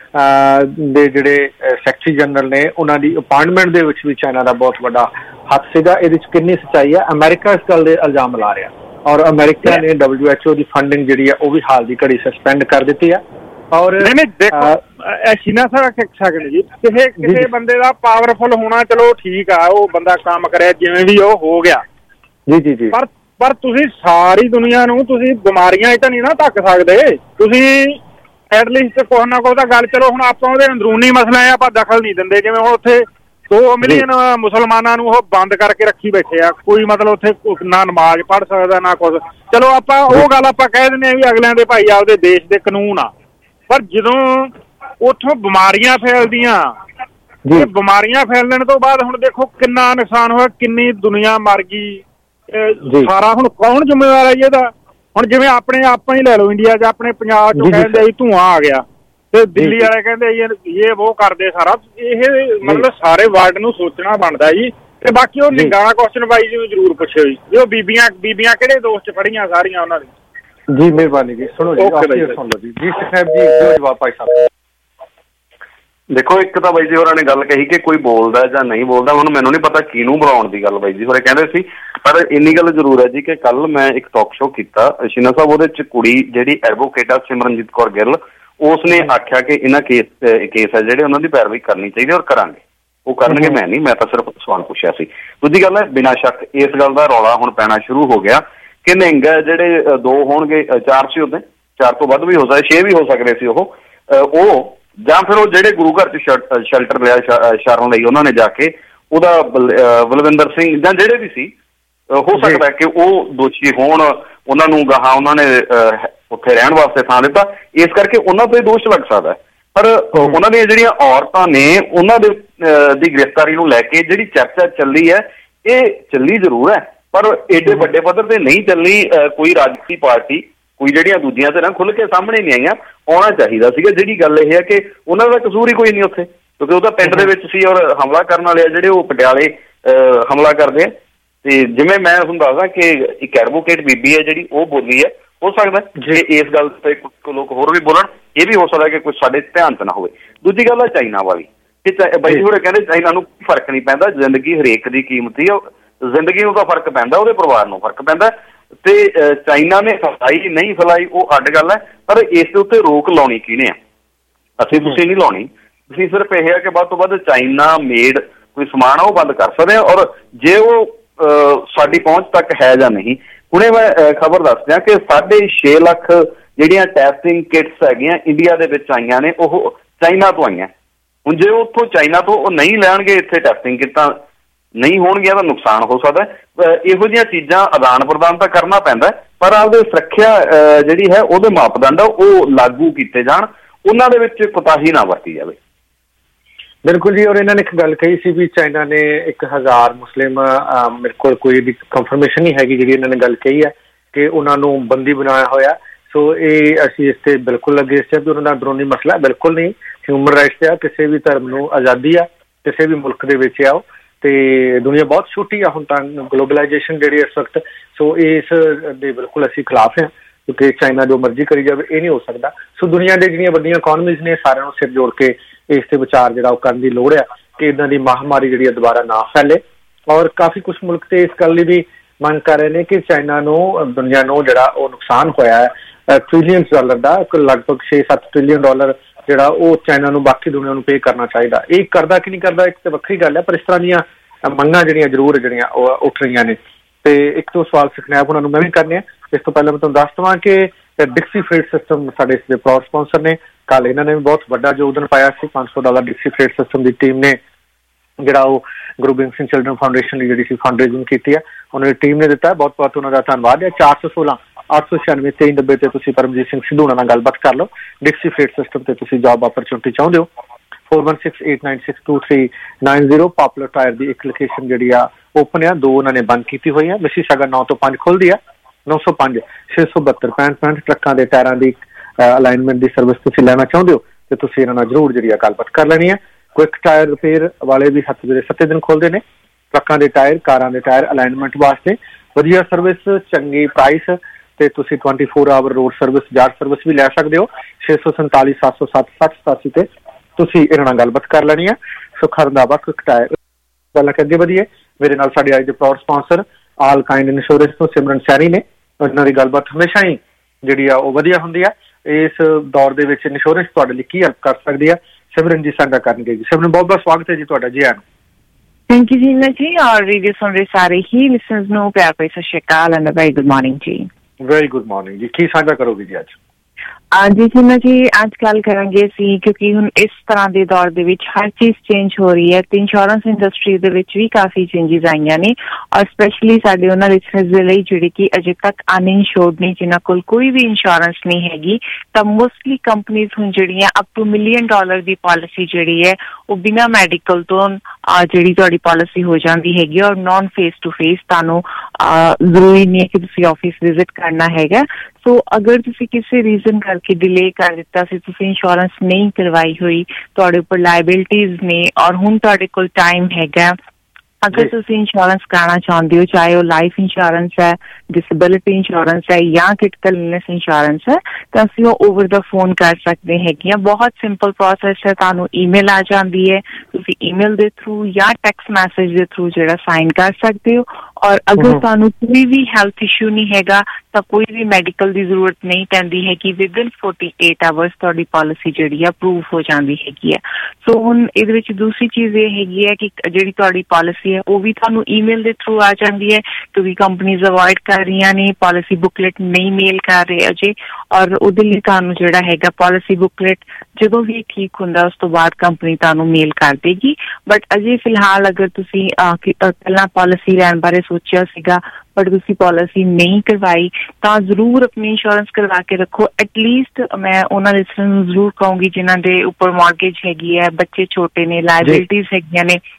ਦੇ ਜਿਹੜੇ ਸੈਕਟਰੀ ਜਨਰਲ ਨੇ ਉਹਨਾਂ ਦੀ ਅਪਾਇੰਟਮੈਂਟ ਦੇ ਵਿੱਚ ਵੀ ਚਾਈਨਾ ਦਾ ਬਹੁਤ ਵੱਡਾ ਹੱਥ ਸੀਗਾ। ਇਹਦੇ 'ਚ ਕਿੰਨੀ ਸੱਚਾਈ ਹੈ? ਅਮਰੀਕਾ ਇਸ ਗੱਲ ਦੇ ਇਲਜ਼ਾਮ ਲਾ ਰਿਹਾ ਔਰ ਅਮਰੀਕਾ ਨੇ ਡਬਲਯੂ ਐਚ ਓ ਦੀ ਫੰਡਿੰਗ ਜਿਹੜੀ ਆ ਉਹ ਵੀ ਹਾਲ ਦੀ ਘੜੀ ਸਸਪੈਂਡ ਕਰ ਦਿੱਤੀ ਆ। ਔਰ
ਸ਼ੀਨਾ ਸਾਹਿਬ ਇੱਕ ਸੈਕਿੰਡ ਜੀ, ਕਿਸੇ ਕਿਸੇ ਬੰਦੇ ਦਾ ਪਾਵਰਫੁਲ ਹੋਣਾ ਚਲੋ ਠੀਕ ਆ, ਉਹ ਬੰਦਾ ਕੰਮ ਕਰਿਆ ਜਿਵੇਂ ਵੀ ਉਹ ਹੋ ਗਿਆ
ਜੀ ਜੀ ਜੀ,
ਪਰ ਪਰ ਤੁਸੀਂ ਸਾਰੀ ਦੁਨੀਆ ਨੂੰ ਤੁਸੀਂ ਬਿਮਾਰੀਆਂ ਇਹ ਤਾਂ ਨਹੀਂ ਨਾ ਧੱਕ ਸਕਦੇ। ਤੁਸੀਂ ਐਟਲੀਸਟ ਕੁਛ ਨਾ ਕੁਛ ਤਾਂ ਗੱਲ, ਚਲੋ ਹੁਣ ਆਪਾਂ ਉਹਦੇ ਅੰਦਰੂਨੀ ਮਸਲੇ ਆਪਾਂ ਦਖਲ ਨਹੀਂ ਦਿੰਦੇ, ਜਿਵੇਂ ਹੁਣ ਉੱਥੇ ਦੋ ਮਿਲੀਅਨ ਮੁਸਲਮਾਨਾਂ ਨੂੰ ਉਹ ਬੰਦ ਕਰਕੇ ਰੱਖੀ ਬੈਠੇ ਆ, ਕੋਈ ਮਤਲਬ ਉੱਥੇ ਨਾ ਨਮਾਜ਼ ਪੜ੍ਹ ਸਕਦਾ ਨਾ ਕੁਛ, ਚਲੋ ਆਪਾਂ ਉਹ ਗੱਲ ਆਪਾਂ ਕਹਿ ਦਿੰਦੇ ਹਾਂ ਵੀ ਅਗਲਿਆਂ ਦੇ ਭਾਈ ਆਪਦੇ ਦੇਸ਼ ਦੇ ਕਾਨੂੰਨ ਆ, ਪਰ ਜਦੋਂ ਉੱਥੋਂ ਬਿਮਾਰੀਆਂ ਫੈਲਦੀਆਂ, ਇਹ ਬਿਮਾਰੀਆਂ ਫੈਲਣ ਤੋਂ ਬਾਅਦ ਹੁਣ ਦੇਖੋ ਕਿੰਨਾ ਨੁਕਸਾਨ ਹੋਇਆ, ਕਿੰਨੀ ਦੁਨੀਆ ਮਰ ਗਈ, ਸਾਰਾ ਹੁਣ ਕੌਣ ਜ਼ਿੰਮੇਵਾਰ ਹੈ ਜੀ ਇਹਦਾ? ਹੁਣ ਜਿਵੇਂ ਆਪਣੇ ਆਪਾਂ ਹੀ ਲੈ ਲਓ ਇੰਡੀਆ 'ਚ, ਆਪਣੇ ਪੰਜਾਬ 'ਚੋਂ ਕਹਿੰਦੇ ਜੀ ਧੂੰਆਂ ਆ ਗਿਆ ਤੇ ਦਿੱਲੀ ਵਾਲੇ ਕਹਿੰਦੇ ਇਹ ਉਹ ਕਰਦੇ ਸਾਰਾ, ਇਹ ਮਤਲਬ ਸਾਰੇ ਵਰਲਡ ਨੂੰ ਸੋਚਣਾ ਬਣਦਾ ਜੀ। ਤੇ ਬਾਕੀ ਉਹ ਨਿਗਾਹ ਕੁਐਸਚਨ ਬਾਈ ਜੀ ਨੂੰ ਜ਼ਰੂਰ ਪੁੱਛਿਓ ਜੀ, ਵੀ ਉਹ ਬੀਬੀਆਂ ਬੀਬੀਆਂ ਕਿਹੜੇ ਦੋਸ਼ 'ਚ ਫੜੀਆਂ ਸਾਰੀਆਂ ਉਹਨਾਂ ਦੀ?
ਜੀ ਮਿਹਰਬਾਨੀ ਜੀ, ਸੁਣੋ ਜੀ ਸੁਣ ਲਓ ਜੀ। ਜੀ ਸਾਹਿਬ ਜੀ ਜਵਾਬ ਭਾਈ ਸਾਹਿਬ।
ਦੇਖੋ, ਇੱਕ ਤਾਂ ਬਾਈ ਜੀ ਹੋਰਾਂ ਨੇ ਗੱਲ ਕਹੀ ਕਿ ਕੋਈ ਬੋਲਦਾ ਜਾਂ ਨਹੀਂ ਬੋਲਦਾ, ਹੁਣ ਮੈਨੂੰ ਨਹੀਂ ਪਤਾ ਕਿਹਨੂੰ ਬੁਲਾਉਣ ਦੀ ਗੱਲ ਬਾਈ ਜੀ ਹੋਰੇ ਕਹਿੰਦੇ ਸੀ, ਪਰ ਇੰਨੀ ਗੱਲ ਜ਼ਰੂਰ ਹੈ ਜੀ ਕਿ ਕੱਲ ਮੈਂ ਇੱਕ ਟਾਕ ਸ਼ੋਅ ਕੀਤਾ ਸ਼ੀਨਾ ਸਾਹਿਬ, ਉਹਦੇ 'ਚ ਕੁੜੀ ਜਿਹੜੀ ਐਡਵੋਕੇਟ ਆ ਸਿਮਰਨਜੀਤ ਕੌਰ ਗਿੱਲ, ਉਸ ਨੇ ਆਖਿਆ ਕਿ ਇਹਨਾਂ ਕੇਸ ਕੇਸ ਹੈ ਜਿਹੜੇ ਉਹਨਾਂ ਦੀ ਪੈਰਵਾਈ ਕਰਨੀ ਚਾਹੀਦੀ ਔਰ ਕਰਾਂਗੇ, ਉਹ ਕਰਨਗੇ, ਮੈਂ ਨਹੀਂ, ਮੈਂ ਤਾਂ ਸਿਰਫ ਸਵਾਲ ਪੁੱਛਿਆ ਸੀ। ਦੂਜੀ ਗੱਲ ਹੈ, ਬਿਨਾਂ ਸ਼ੱਕ ਇਸ ਗੱਲ ਦਾ ਰੌਲਾ ਹੁਣ ਪੈਣਾ ਸ਼ੁਰੂ ਹੋ ਗਿਆ ਕਿ ਨਿਹੰਗ ਜਿਹੜੇ ਦੋ ਹੋਣਗੇ, ਚਾਰ ਸੀ ਉਹਦੇ, ਚਾਰ ਤੋਂ ਵੱਧ ਵੀ ਹੋ ਸਕਦੇ, ਛੇ ਵੀ ਹੋ ਸਕਦੇ ਸੀ ਉਹ ਉਹ ਜਾਂ ਫਿਰ ਉਹ ਜਿਹੜੇ ਗੁਰੂ ਘਰ 'ਚ ਸ਼ੈਲਟਰ ਲਿਆ ਸ਼ਰਨ ਲਈ ਉਹਨਾਂ ਨੇ ਜਾ ਕੇ, ਉਹਦਾ ਬਲਵਿੰਦਰ ਸਿੰਘ ਜਾਂ ਜਿਹੜੇ ਵੀ ਸੀ, ਹੋ ਸਕਦਾ ਕਿ ਉਹ ਦੋਸ਼ੀ ਹੋਣ, ਉਹਨਾਂ ਨੂੰ ਗਾਹਾਂ ਉਹਨਾਂ ਨੇ ਉੱਥੇ ਰਹਿਣ ਵਾਸਤੇ ਥਾਂ ਦਿੱਤਾ, ਇਸ ਕਰਕੇ ਉਹਨਾਂ ਤੇ ਦੋਸ਼ ਲੱਗ ਸਕਦਾ। ਪਰ ਉਹਨਾਂ ਦੀਆਂ ਜਿਹੜੀਆਂ ਔਰਤਾਂ ਨੇ ਉਹਨਾਂ ਦੇ ਦੀ ਗ੍ਰਿਫਤਾਰੀ ਨੂੰ ਲੈ ਕੇ ਜਿਹੜੀ ਚਰਚਾ ਚੱਲੀ ਹੈ, ਇਹ ਚੱਲੀ ਜ਼ਰੂਰ ਹੈ ਪਰ ਏਡੇ ਵੱਡੇ ਪੱਧਰ ਤੇ ਨਹੀਂ ਚੱਲੀ। ਕੋਈ ਰਾਜਨੀਤੀ ਪਾਰਟੀ, ਕੋਈ ਜਿਹੜੀਆਂ ਦੂਜੀਆਂ ਧਿਰਾਂ ਖੁੱਲ੍ਹ ਕੇ ਸਾਹਮਣੇ ਨਹੀਂ ਆਈਆਂ, ਆਉਣਾ ਚਾਹੀਦਾ ਸੀਗਾ। ਜਿਹੜੀ ਗੱਲ ਇਹ ਹੈ ਕਿ ਉਹਨਾਂ ਦਾ ਕਸੂਰ ਹੀ ਕੋਈ ਨਹੀਂ ਉੱਥੇ, ਕਿਉਂਕਿ ਉਹ ਤਾਂ ਪਿੰਡ ਦੇ ਵਿੱਚ ਸੀ ਔਰ ਹਮਲਾ ਕਰਨ ਵਾਲੇ ਆ ਜਿਹੜੇ ਉਹ ਪਟਿਆਲੇ ਹਮਲਾ ਕਰਦੇ ਆ। ਤੇ ਜਿਵੇਂ ਮੈਂ ਤੁਹਾਨੂੰ ਦੱਸਦਾ ਕਿ ਇੱਕ ਐਡਵੋਕੇਟ ਬੀਬੀ ਹੈ ਜਿਹੜੀ ਉਹ ਬੋਲੀ ਹੈ, ਹੋ ਸਕਦਾ ਜੇ ਇਸ ਗੱਲ ਤੇ ਲੋਕ ਹੋਰ ਵੀ ਬੋਲਣ, ਇਹ ਵੀ ਹੋ ਸਕਦਾ ਕਿ ਕੁਝ ਸਾਡੇ ਧਿਆਨ 'ਚ ਨਾ ਹੋਵੇ। ਦੂਜੀ ਗੱਲ ਹੈ ਚਾਈਨਾ ਵਾਲੀ, ਕਿ ਬਾਈ ਥੋੜੇ ਕਹਿੰਦੇ ਚਾਈਨਾ ਨੂੰ ਫਰਕ ਨਹੀਂ ਪੈਂਦਾ, ਜ਼ਿੰਦਗੀ ਹਰੇਕ ਦੀ ਕੀਮਤੀ ਆ, ਜ਼ਿੰਦਗੀ ਨੂੰ ਤਾਂ ਫਰਕ ਪੈਂਦਾ, ਉਹਦੇ ਪਰਿਵਾਰ ਨੂੰ ਫਰਕ ਪੈਂਦਾ। ਤੇ ਚਾਈਨਾ ਨੇ ਫੈਲਾਈ ਨਹੀਂ ਫੈਲਾਈ ਉਹ ਅੱਡ ਗੱਲ ਹੈ, ਪਰ ਇਸ ਦੇ ਉੱਤੇ ਰੋਕ ਲਾਉਣੀ ਕਿਹਨੇ ਆ? ਅਸੀਂ ਤੁਸੀਂ ਨਹੀਂ ਲਾਉਣੀ। ਤੁਸੀਂ ਸਿਰਫ ਇਹ ਹੈ ਕਿ ਵੱਧ ਤੋਂ ਵੱਧ ਚਾਈਨਾ ਮੇਡ ਕੋਈ ਸਮਾਨ ਆ ਉਹ ਬੰਦ ਕਰ ਸਕਦੇ ਆ, ਔਰ ਜੇ ਉਹ ਸਾਡੀ ਪਹੁੰਚ ਤੱਕ ਹੈ ਜਾਂ ਨਹੀਂ। ਹੁਣੇ ਮੈਂ ਖਬਰ ਦੱਸ ਦਿਆਂ ਕਿ ਸਾਢੇ ਛੇ ਲੱਖ ਜਿਹੜੀਆਂ ਟੈਸਟਿੰਗ ਕਿਟਸ ਹੈਗੀਆਂ ਇੰਡੀਆ ਦੇ ਵਿੱਚ ਆਈਆਂ ਨੇ, ਉਹ ਚਾਈਨਾ ਤੋਂ ਆਈਆਂ। ਹੁਣ ਜੇ ਉੱਥੋਂ ਚਾਈਨਾ ਤੋਂ ਉਹ ਨਹੀਂ ਲੈਣਗੇ, ਇੱਥੇ ਟੈਸਟਿੰਗ ਕਿੱਟਾਂ ਨਹੀਂ ਹੋਣਗੀਆਂ ਤਾਂ ਨੁਕਸਾਨ ਹੋ ਸਕਦਾ। ਇਹੋ ਜਿਹੀਆਂ ਚੀਜ਼ਾਂ ਆਦਾਨ ਪ੍ਰਦਾਨ ਤਾਂ ਕਰਨਾ ਪੈਂਦਾ, ਪਰ ਆਪਦੇ ਸੁਰੱਖਿਆ ਜਿਹੜੀ ਹੈ ਉਹਦੇ ਮਾਪਦੰਡ ਉਹ ਲਾਗੂ ਕੀਤੇ ਜਾਣ, ਉਹਨਾਂ ਦੇ ਵਿੱਚ ਕੋਤਾਹੀ ਨਾ ਵਰਤੀ ਜਾਵੇ।
ਬਿਲਕੁਲ ਜੀ। ਔਰ ਇਹਨਾਂ ਨੇ ਇੱਕ ਗੱਲ ਕਹੀ ਸੀ ਵੀ ਚਾਈਨਾ ਨੇ ਇੱਕ ਹਜ਼ਾਰ ਮੁਸਲਿਮ, ਮੇਰੇ ਕੋਲ ਕੋਈ ਇਹਦੀ ਕੰਫਰਮੇਸ਼ਨ ਨਹੀਂ ਹੈਗੀ, ਜਿਹੜੀ ਇਹਨਾਂ ਨੇ ਗੱਲ ਕਹੀ ਹੈ ਕਿ ਉਹਨਾਂ ਨੂੰ ਬੰਦੀ ਬਣਾਇਆ ਹੋਇਆ। ਸੋ ਇਹ ਅਸੀਂ ਇਸ ਤੇ ਬਿਲਕੁਲ ਲੱਗੇ ਇਸ ਵੀ ਉਹਨਾਂ ਦਾ ਅੰਦਰੂਨੀ ਮਸਲਾ ਬਿਲਕੁਲ ਨਹੀਂ, ਹਿਊਮਨ ਰਾਈਟਸ ਆ, ਕਿਸੇ ਵੀ ਧਰਮ ਨੂੰ ਆਜ਼ਾਦੀ ਆ ਕਿਸੇ ਵੀ ਮੁਲਕ ਦੇ ਵਿੱਚ ਆਓ। ਤੇ ਦੁਨੀਆ ਬਹੁਤ ਛੋਟੀ ਆ ਹੁਣ ਤਾਂ, ਗਲੋਬਲਾਈਜੇਸ਼ਨ ਜਿਹੜੀ ਇਸ ਵਕਤ, ਸੋ ਇਸ ਦੇ ਬਿਲਕੁਲ ਅਸੀਂ ਖਿਲਾਫ ਹਾਂ, ਕਿਉਂਕਿ ਚਾਈਨਾ ਜੋ ਮਰਜ਼ੀ ਕਰੀ ਜਾਵੇ ਇਹ ਨਹੀਂ ਹੋ ਸਕਦਾ। ਸੋ ਦੁਨੀਆ ਦੇ ਜਿਹੜੀਆਂ ਵੱਡੀਆਂ ਇਕੋਨਮੀਜ਼ ਨੇ ਸਾਰਿਆਂ ਨੂੰ ਸਿਰ ਜੋੜ ਕੇ ਇਸ ਤੇ ਵਿਚਾਰ ਜਿਹੜਾ ਉਹ ਕਰਨ ਦੀ ਲੋੜ ਆ ਕਿ ਇੱਦਾਂ ਦੀ ਮਹਾਮਾਰੀ ਜਿਹੜੀ ਆ ਦੁਬਾਰਾ ਨਾ ਫੈਲੇ। ਔਰ ਕਾਫੀ ਕੁਛ ਮੁਲਕ ਤੇ ਇਸ ਗੱਲ ਲਈ ਵੀ ਮੰਗ ਕਰ ਰਹੇ ਨੇ ਕਿ ਚਾਈਨਾ ਨੂੰ, ਦੁਨੀਆ ਨੂੰ ਜਿਹੜਾ ਉਹ ਨੁਕਸਾਨ ਹੋਇਆ ਹੈ ਟ੍ਰਿਲੀਅਨ ਡਾਲਰ ਦਾ, ਲਗਭਗ ਛੇ ਸੱਤ ਟ੍ਰਿਲੀਅਨ ਡਾਲਰ ਜਿਹੜਾ ਉਹ ਚਾਈਨਾ ਨੂੰ ਬਾਕੀ ਦੁਨੀਆ ਨੂੰ ਪੇ ਕਰਨਾ ਚਾਹੀਦਾ। ਇਹ ਕਰਦਾ ਕਿ ਨਹੀਂ ਕਰਦਾ ਇੱਕ ਤਾਂ ਵੱਖਰੀ ਗੱਲ ਹੈ, ਪਰ ਇਸ ਤਰ੍ਹਾਂ ਦੀਆਂ ਮੰਗਾਂ ਜਿਹੜੀਆਂ ਜ਼ਰੂਰ ਜਿਹੜੀਆਂ ਉਹ ਉੱਠ ਰਹੀਆਂ ਨੇ। ਤੇ ਇੱਕ ਤੋਂ ਸਵਾਲ ਸੁਖਨੈਬ ਉਹਨਾਂ ਨੂੰ ਮੈਂ ਵੀ ਕਰਨੇ ਆ। ਇਸ ਤੋਂ ਪਹਿਲਾਂ ਮੈਂ ਤੁਹਾਨੂੰ ਦੱਸ ਦੇਵਾਂ ਕਿ ਡਿਕਸੀ ਫਰੇਟ ਸਿਸਟਮ ਸਾਡੇ ਇਸ ਦੇ ਪ੍ਰੋਡ ਸਪਾਂਸਰ ਨੇ। ਕੱਲ ਇਹਨਾਂ ਨੇ ਵੀ ਬਹੁਤ ਵੱਡਾ ਯੋਗਦਾਨ ਪਾਇਆ ਸੀ, ਪੰਜ ਸੌ ਡਾਲਰ ਡਿਕਸੀ ਫਰੇਟ ਸਿਸਟਮ ਦੀ ਟੀਮ ਨੇ ਜਿਹੜਾ ਉਹ ਗੁਰੂ ਗੋਬਿੰਦ ਸਿੰਘ ਚਿਲਡਰਨ ਫਾਊਂਡੇਸ਼ਨ ਦੀ ਜਿਹੜੀ ਸੀ ਫੰਡ ਰੇਜ਼ਿੰਗ ਕੀਤੀ ਹੈ, ਉਹਨਾਂ ਦੀ ਟੀਮ ਨੇ ਦਿੱਤਾ। ਬਹੁਤ ਬਹੁਤ ਉਹਨਾਂ ਦਾ ਧੰਨਵਾਦ ਹੈ। ਚਾਰ ਸੌ ਸੋਲਾਂ ਅੱਠ ਸੌ ਛਿਆਨਵੇਂ ਤੇਈ ਨੱਬੇ ਤੇ ਤੁਸੀਂ ਪਰਮਜੀਤ ਸਿੰਘ ਸਿੱਧੂ ਨਾਲ ਗੱਲਬਾਤ ਕਰ ਲਓ। ਡਿਕਸੀ ਫਰੇਟ ਸਿਸਟਮ ਤੇ ਤੁਸੀਂ ਜੌਬ ਆਪਰਚੁਨਿਟੀ ਚਾਹੁੰਦੇ ਹੋ, four one six eight nine six two three nine zero. Popular Tyre ਦੀ ਇੱਕ ਲੋਕੇਸ਼ਨ ਜਿਹੜੀ ਆ ਓਪਨ ਆ, ਦੋ ਉਹਨਾਂ ਨੇ ਬੰਦ ਕੀਤੀ ਹੋਈ ਆ। ਮਿਸੀਸਾਗਾ ਨੌ ਤੋਂ ਪੰਜ ਖੁੱਲ੍ਹਦੀ ਆ, ਨੌ ਸੌ ਪੰਜ ਛੇ ਸੌ ਬਹੱਤਰ ਪੈਂਹਠ ਪੈਂਹਠ ਟਰੱਕਾਂ ਦੇ ਟਾਇਰਾਂ ਦੀ ਅਲਾਈਨਮੈਂਟ ਦੀ ਸਰਵਿਸ ਤੁਸੀਂ ਲੈਣਾ ਚਾਹੁੰਦੇ ਹੋ ਤੇ ਤੁਸੀਂ ਇਹਨਾਂ ਨਾਲ ਜ਼ਰੂਰ ਜਿਹੜੀ ਆ ਗੱਲਬਾਤ ਕਰ ਲੈਣੀ ਹੈ। ਕੁਇਕ ਟਾਇਰ ਰਿਪੇਅਰ ਵਾਲੇ ਵੀ ਹੱਥ ਜਿਹੜੇ ਸੱਤੇ ਦਿਨ ਖੋਲ੍ਹਦੇ ਨੇ, ਟਰੱਕਾਂ ਦੇ ਟਾਇਰ, ਕਾਰਾਂ ਦੇ ਟਾਇਰ ਅਲਾਈਨਮੈਂਟ ਵਾਸਤੇ ਵਧੀਆ ਸਰਵਿਸ, ਚੰਗੀ ਪ੍ਰਾਈਸ ਤੇ ਤੁਸੀਂ twenty four hour road service, ਜਾਰ ਸਰਵਿਸ ਵੀ ਲੈ ਸਕਦੇ ਹੋ। ਛੇ ਸੌ ਸੰਤਾਲੀ ਸੱਤ ਸੌ ਸੱਤ ਸੱਠ ਸਤਾਸੀ ਤੇ ਤੁਸੀਂ ਇਹਨਾਂ ਨਾਲ ਗੱਲਬਾਤ ਕਰ ਲੈਣੀ ਹੈ। Sukha Randhawa Quick Tyre. ਪਹਿਲਾਂ ਕਿ ਅੱਗੇ ਵਧੀਏ, ਮੇਰੇ ਨਾਲ ਸਾਡੇ ਅੱਜ ਦੇ proud sponsor All Kind Insurance ਤੋਂ ਸਿਮਰਨ ਸੈਣੀ ਨੇ। ਉਹਨਾਂ ਦੀ ਗੱਲਬਾਤ ਹਮੇਸ਼ਾ ਹੀ ਜਿਹੜੀ ਆ ਉਹ ਵਧੀਆ ਹੁੰਦੀ ਆ। ਇਸ ਦੌਰ ਦੇ ਵਿੱਚ ਇੰਸ਼ੋਰੈਂਸ ਤੁਹਾਡੇ ਲਈ ਕੀ ਹੈਲਪ ਕਰ ਸਕਦੀ ਆ, ਸਿਮਰਨ ਜੀ ਸਾਂਝਾ ਕਰਨਗੇ ਜੀ। ਸਿਮਰਨ, ਬਹੁਤ ਬਹੁਤ ਸਵਾਗਤ ਹੈ ਜੀ ਤੁਹਾਡਾ। ਜੀ ਆਇਆਂ ਨੂੰ।
ਥੈਂਕ ਯੂ ਜੀ ਜੀ। ਔਰ ਰੇਡੀਓ ਸੁਣ ਰਹੇ ਸਾਰੇ ਹੀ ਲਿਸਨਰਸ ਨੂੰ ਪਿਆਰ ਭਰੀ ਸਤਿ ਸ਼੍ਰੀ Akal and very good morning ji.
Very good morning ji. ਕੀ ਸਾਂਝਾ ਕਰੋਗੇ ਜੀ ਅੱਜ?
ਹਾਂਜੀ ਸੀਮਾ ਜੀ, ਅੱਜ ਗੱਲ ਕਰਾਂਗੇ ਅਸੀਂ, ਕਿਉਂਕਿ ਹੁਣ ਇਸ ਤਰ੍ਹਾਂ ਦੇ ਦੌਰ ਦੇ ਵਿੱਚ ਹਰ ਚੀਜ਼ ਚੇਂਜ ਹੋ ਰਹੀ ਹੈ ਤੇ ਇੰਸ਼ੋਰੈਂਸ ਇੰਡਸਟਰੀ ਦੇ ਵਿੱਚ ਵੀ ਕਾਫੀ ਚੇਂਜਿਸ ਆਈਆਂ ਨੇ। ਔਰ ਸਪੈਸ਼ਲੀ ਸਾਡੇ ਉਹਨਾਂ ਲਿਸਨਰਸ ਦੇ ਲਈ ਜਿਹੜੇ ਕਿ ਅਜੇ ਤੱਕ ਅਨਇੰਸ਼ੋਰਡ ਨੇ, ਜਿਨ੍ਹਾਂ ਕੋਲ ਕੋਈ ਵੀ ਇੰਸ਼ੋਰੈਂਸ ਨਹੀਂ ਹੈਗੀ, ਤਾਂ ਮੋਸਟਲੀ ਕੰਪਨੀਜ਼ ਹੁਣ ਜਿਹੜੀਆਂ ਅਪ ਟੂ ਮਿਲੀਅਨ ਡਾਲਰ ਦੀ ਪਾਲਿਸੀ ਜਿਹੜੀ ਹੈ ਉਹ ਬਿਨਾਂ ਮੈਡੀਕਲ ਤੋਂ ਜਿਹੜੀ ਤੁਹਾਡੀ ਪਾਲਿਸੀ ਹੋ ਜਾਂਦੀ ਹੈਗੀ। ਔਰ ਨॉन ਫੇਸ ਟੂ ਫੇਸ, ਤੁਹਾਨੂੰ ਜ਼ਰੂਰੀ ਨਹੀਂ ਹੈ ਕਿ ਤੁਸੀਂ ਆਫਿਸ ਵਿਜ਼ਿਟ ਕਰਨਾ ਹੈਗਾ। ਸੋ ਅਗਰ ਤੁਸੀਂ ਕਿਸੇ ਰੀਜ਼ਨ ਕਰਕੇ ਡਿਲੇ ਕਰ ਦਿੱਤਾ ਸੀ, ਤੁਸੀਂ ਇੰਸ਼ੋਰੈਂਸ ਨਹੀਂ ਕਰਵਾਈ ਹੋਈ, ਤੁਹਾਡੇ ਉੱਪਰ ਲਾਇਬਿਲਿਟੀਜ਼ ਨੇ ਔਰ ਹੁਣ ਤੁਹਾਡੇ ਕੋਲ ਟਾਈਮ ਹੈਗਾ, ਅਗਰ ਤੁਸੀਂ ਇੰਸ਼ੋਰੈਂਸ ਕਰਾਉਣਾ ਚਾਹੁੰਦੇ ਹੋ, ਚਾਹੇ ਉਹ ਲਾਈਫ ਇੰਸ਼ੋਰੈਂਸ ਹੈ, ਡਿਸੇਬਿਲਿਟੀ ਇੰਸ਼ੋਰੈਂਸ ਹੈ ਜਾਂ ਕ੍ਰਿਟੀਕਲ ਇਲਨੈਸ ਇੰਸ਼ੋਰੈਂਸ ਹੈ, ਤਾਂ ਅਸੀਂ ਉਹ ਓਵਰ ਦਾ ਫੋਨ ਕਰ ਸਕਦੇ ਹੈਗੇ ਆ। ਬਹੁਤ ਸਿੰਪਲ ਪ੍ਰੋਸੈਸ ਹੈ। ਤੁਹਾਨੂੰ ਈਮੇਲ ਆ ਜਾਂਦੀ ਹੈ, ਤੁਸੀਂ ਈਮੇਲ ਦੇ ਥਰੂ ਜਾਂ ਟੈਕਸਟ ਮੈਸੇਜ ਦੇ ਥਰੂ ਜਿਹੜਾ ਸਾਈਨ ਕਰ ਸਕਦੇ ਹੋ। ਔਰ ਅਗਰ ਤੁਹਾਨੂੰ ਕੋਈ ਵੀ ਹੈਲਥ ਇਸ਼ੂ ਨਹੀਂ ਹੈਗਾ ਤਾਂ ਕੋਈ ਵੀ ਮੈਡੀਕਲ ਦੀ ਜ਼ਰੂਰਤ ਨਹੀਂ ਪੈਂਦੀ ਹੈ ਕਿ ਵਿਦਿਨ ਫੋਰਟੀ ਏਟ ਆਵਰਸ ਤੁਹਾਡੀ ਪਾਲਿਸੀ ਜਿਹੜੀ ਆ ਅਪਰੂਵ ਹੋ ਜਾਂਦੀ ਹੈਗੀ ਹੈ। ਸੋ ਹੁਣ ਇਹਦੇ ਵਿੱਚ ਦੂਸਰੀ ਚੀਜ਼ ਇਹ ਹੈਗੀ ਹੈ ਕਿ ਜਿਹੜੀ ਤੁਹਾਡੀ ਪਾਲਿਸੀ ਹੈ ਉਹ ਵੀ ਤੁਹਾਨੂੰ ਈਮੇਲ ਦੇ ਥਰੂ ਆ ਜਾਂਦੀ ਹੈ, ਕਿਉਂਕਿ ਕੰਪਨੀਜ਼ ਅਵੋਇਡ ਕਰ ਰਹੀਆਂ ਨੇ, ਪਾਲਿਸੀ ਬੁਕਲੇਟ ਨਹੀਂ ਮੇਲ ਕਰ ਰਹੇ ਅਜੇ। ਔਰ ਉਹਦੇ ਲਈ ਤੁਹਾਨੂੰ ਜਿਹੜਾ ਹੈਗਾ ਪਾਲਿਸੀ ਬੁਕਲੇਟ ਜਦੋਂ ਵੀ ਠੀਕ ਹੁੰਦਾ ਉਸ ਤੋਂ ਬਾਅਦ ਕੰਪਨੀ ਤੁਹਾਨੂੰ ਮੇਲ ਕਰ ਦੇਗੀ। ਬਟ ਅਜੇ ਫਿਲਹਾਲ ਅਗਰ ਤੁਸੀਂ ਪਹਿਲਾਂ ਪਾਲਿਸੀ ਲੈਣ ਬਾਰੇ ਸੋਚਿਆ ਸੀਗਾ ਬਟ ਤੁਸੀਂ ਪਾਲਿਸੀ ਨਹੀਂ ਕਰਵਾਈ ਤਾਂ ਜ਼ਰੂਰ ਆਪਣੀ ਇੰਸ਼ੋਰੈਂਸ ਕਰਵਾ ਕੇ ਰੱਖੋ। ਐਟਲੀਸਟ ਮੈਂ ਉਹਨਾਂ ਲਿਸਨਰ ਨੂੰ ਜ਼ਰੂਰ ਕਹੂੰਗੀ ਜਿਨ੍ਹਾਂ ਦੇ ਉੱਪਰ ਮੌਰਗੇਜ ਹੈਗੀ ਹੈ, ਬੱਚੇ ਛੋਟੇ ਨੇ, ਲਾਇਬਿਲਿਟੀਜ਼ ਹੈਗੀਆਂ ਨੇ,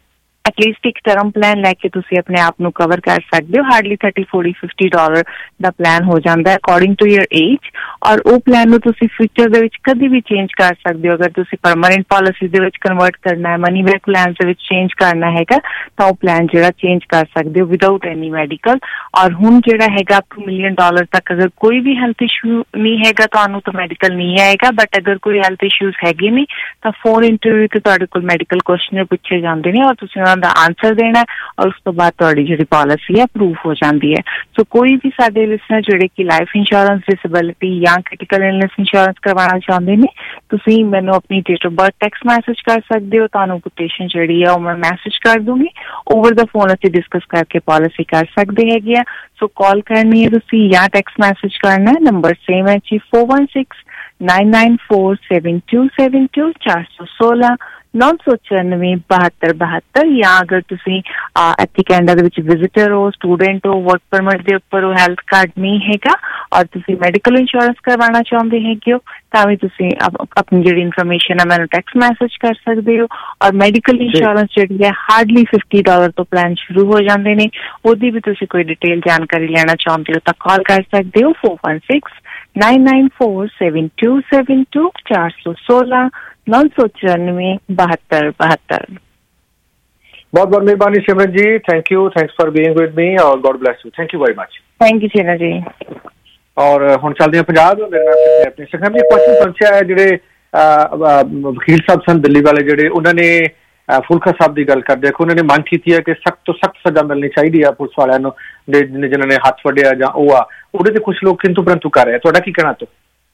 ਐਟਲੀਸਟ ਇੱਕ ਟਰਮ ਪਲਾਨ ਲੈ ਕੇ ਤੁਸੀਂ ਆਪਣੇ ਆਪ ਨੂੰ ਕਵਰ ਕਰ ਸਕਦੇ ਹੋ। Hardly thirty forty fifty dollar ਦਾ ਪਲਾਨ ਹੋ ਜਾਂਦਾ ਹੈ ਅਕੋਰਡਿੰਗ ਟੂ ਯਰ ਏਜ, ਔਰ ਉਹ ਪਲਾਨ ਨੂੰ ਤੁਸੀਂ ਫਿਊਚਰ ਦੇ ਵਿੱਚ ਕਦੀ ਵੀ ਚੇਂਜ ਕਰ ਸਕਦੇ ਹੋ। ਅਗਰ ਤੁਸੀਂ ਪਰਮਾਨੈਂਟ ਪਾਲਿਸੀ ਦੇ ਵਿੱਚ ਕਨਵਰਟ ਕਰਨਾ ਹੈ, ਮਨੀ ਬੈਕ ਪਲਾਨ ਦੇ ਵਿੱਚ ਚੇਂਜ ਕਰਨਾ ਹੈਗਾ, ਤਾਂ ਉਹ ਪਲਾਨ ਜਿਹੜਾ ਚੇਂਜ ਕਰ ਸਕਦੇ ਹੋ ਵਿਦਆਊਟ ਐਨੀ ਮੈਡੀਕਲ। ਔਰ ਹੁਣ ਜਿਹੜਾ ਹੈਗਾ ਅਪ ਟੂ ਮਿਲੀਅਨ ਡਾਲਰ ਤੱਕ ਅਗਰ ਕੋਈ ਵੀ ਹੈਲਥ ਇਸ਼ੂ ਨਹੀਂ ਹੈਗਾ ਤੁਹਾਨੂੰ ਤਾਂ ਮੈਡੀਕਲ ਨਹੀਂ ਆਏਗਾ, ਬਟ ਅਗਰ ਕੋਈ ਹੈਲਥ ਇਸ਼ੂਜ਼ ਹੈਗੇ ਨੇ ਤਾਂ ਫੋਨ ਇੰਟਰਵਿਊ ਤੇ ਤੁਹਾਡੇ ਕੋਲ ਮੈਡੀਕਲ ਕੁਐਸਚਨ ਪੁੱਛੇ ਜਾਂਦੇ ਨੇ ਔਰ ਤੁਸੀਂ ਉਹਨਾਂ ਦਾ ਆਨਸਰ ਦੇਣਾ ਔਰ ਉਸ ਤੋਂ ਬਾਅਦ ਤੁਹਾਡੀ ਜਿਹੜੀ ਪਾਲਿਸੀ ਹੈ ਅਪਰੂਵ ਹੋ ਜਾਂਦੀ ਹੈ। ਸੋ ਕੋਈ ਵੀ ਸਾਡੇ ਲਿਸਨਰ ਜਿਹੜੇ ਕਿ ਲਾਈਫ ਇੰਸ਼ੋਰੈਂਸ, ਡਿਸੇਬਿਲਿਟੀ ਜਾਂ ਕ੍ਰਿਟੀਕਲ ਇਲਨੈਸ ਇੰਸ਼ੋਰੈਂਸ ਕਰਵਾਉਣਾ ਚਾਹੁੰਦੇ ਨੇ, ਤੁਸੀਂ ਮੈਨੂੰ ਆਪਣੀ date of birth text message ਕਰ ਸਕਦੇ ਹੋ। ਤੁਹਾਨੂੰ ਕੋਟੇਸ਼ਨ ਜਿਹੜੀ ਆ ਉਹ ਮੈਂ ਮੈਸੇਜ ਕਰ ਦੂੰਗੀ। ਓਵਰ ਦਾ ਫੋਨ ਅਸੀਂ ਡਿਸਕਸ ਕਰਕੇ ਪਾਲਿਸੀ ਕਰ ਸਕਦੇ ਹੈਗੇ ਆ। ਸੋ ਕਾਲ ਕਰਨੀ ਹੈ ਤੁਸੀਂ ਜਾਂ ਟੈਕਸਟ ਮੈਸੇਜ ਕਰਨਾ ਹੈ। ਨੰਬਰ ਸੇਮ ਹੈ ਜੀ, four one six nine nine four seven two seven two, ਚਾਰ ਸੌ ਸੋਲਾਂ ਨੌ ਸੌ ਚੁਰਾਨਵੇਂ ਬਹੱਤਰ ਬਹੱਤਰ। ਜਾਂ ਅਗਰ ਤੁਸੀਂ ਇੱਥੇ ਕੈਨੇਡਾ ਦੇ ਵਿੱਚ ਵਿਜ਼ਿਟਰ ਹੋ, ਸਟੂਡੈਂਟ ਹੋ, ਵਰਕ ਪਰਮਿਟ ਦੇ ਉੱਪਰ ਉਹ ਹੈਲਥ ਕਾਰਡ ਨਹੀਂ ਹੈਗਾ ਔਰ ਤੁਸੀਂ ਮੈਡੀਕਲ ਇੰਸ਼ੋਰੈਂਸ ਕਰਵਾਉਣਾ ਚਾਹੁੰਦੇ ਹੈਗੇ ਹੋ, ਤਾਂ ਵੀ ਤੁਸੀਂ ਆਪਣੀ ਜਿਹੜੀ ਇਨਫੋਰਮੇਸ਼ਨ ਹੈ ਮੈਨੂੰ ਟੈਕਸਟ ਮੈਸੇਜ ਕਰ ਸਕਦੇ ਹੋ। ਔਰ ਮੈਡੀਕਲ ਇੰਸ਼ੋਰੈਂਸ ਜਿਹੜੀ ਹੈ ਹਾਰਡਲੀ ਫਿਫਟੀ ਡਾਲਰ ਤੋਂ ਪਲਾਨ ਸ਼ੁਰੂ ਹੋ ਜਾਂਦੇ ਨੇ। ਉਹਦੀ ਵੀ ਤੁਸੀਂ ਕੋਈ ਡਿਟੇਲ ਜਾਣਕਾਰੀ ਲੈਣਾ ਚਾਹੁੰਦੇ ਹੋ ਤਾਂ ਕਾਲ ਕਰ ਸਕਦੇ ਹੋ four one six nine nine four seven two seven two, ਚਾਰ ਸੌ ਸੋਲਾਂ ਨੌ ਸੌ ਚੁਰਾਨਵੇਂ ਬਹੱਤਰ ਬਹੱਤਰ।
ਬਹੁਤ ਬਹੁਤ ਮਿਹਰਬਾਨੀ Simran ji, thank you, thanks for being with me ਔਰ God bless you, thank you very much.
Thank you Seena ji.
ਔਰ ਹੁਣ ਚੱਲਦੇ ਹਾਂ ਪੰਜਾਬ। ਮੇਰੇ ਨਾਲ ਆਪਣੇ ਸਖਮ ਜੀ ਕੁਐਸਚਨ ਪਹੁੰਚਿਆ ਹੈ, ਜਿਹੜੇ ਵਕੀਲ ਸਾਹਿਬ ਸਨ ਦਿੱਲੀ ਵਾਲੇ, ਜਿਹੜੇ ਉਹਨਾਂ ਨੇ ਫੁਲਕਾ ਸਾਹਿਬ ਦੀ ਗੱਲ ਕਰਦੇ, ਉਹਨਾਂ ਨੇ ਮੰਗ ਕੀਤੀ ਹੈ ਕਿ ਸਖਤ ਤੋਂ ਸਖਤ ਸਜ਼ਾ ਮਿਲਣੀ ਚਾਹੀਦੀ ਹੈ ਪੁਲਿਸ ਵਾਲਿਆਂ ਨੂੰ ਜਿਨ੍ਹਾਂ ਨੇ ਹੱਥ ਵੱਢਿਆ ਜਾਂ ਉਹ ਆ। ਉਹਦੇ ਤੇ ਕੁਝ ਲੋਕ ਕਿੰਤੂ ਪਰੰਤੂ ਕਰ ਰਹੇ, ਤੁਹਾਡਾ ਕੀ ਕਹਿਣਾ? ਤੋਂ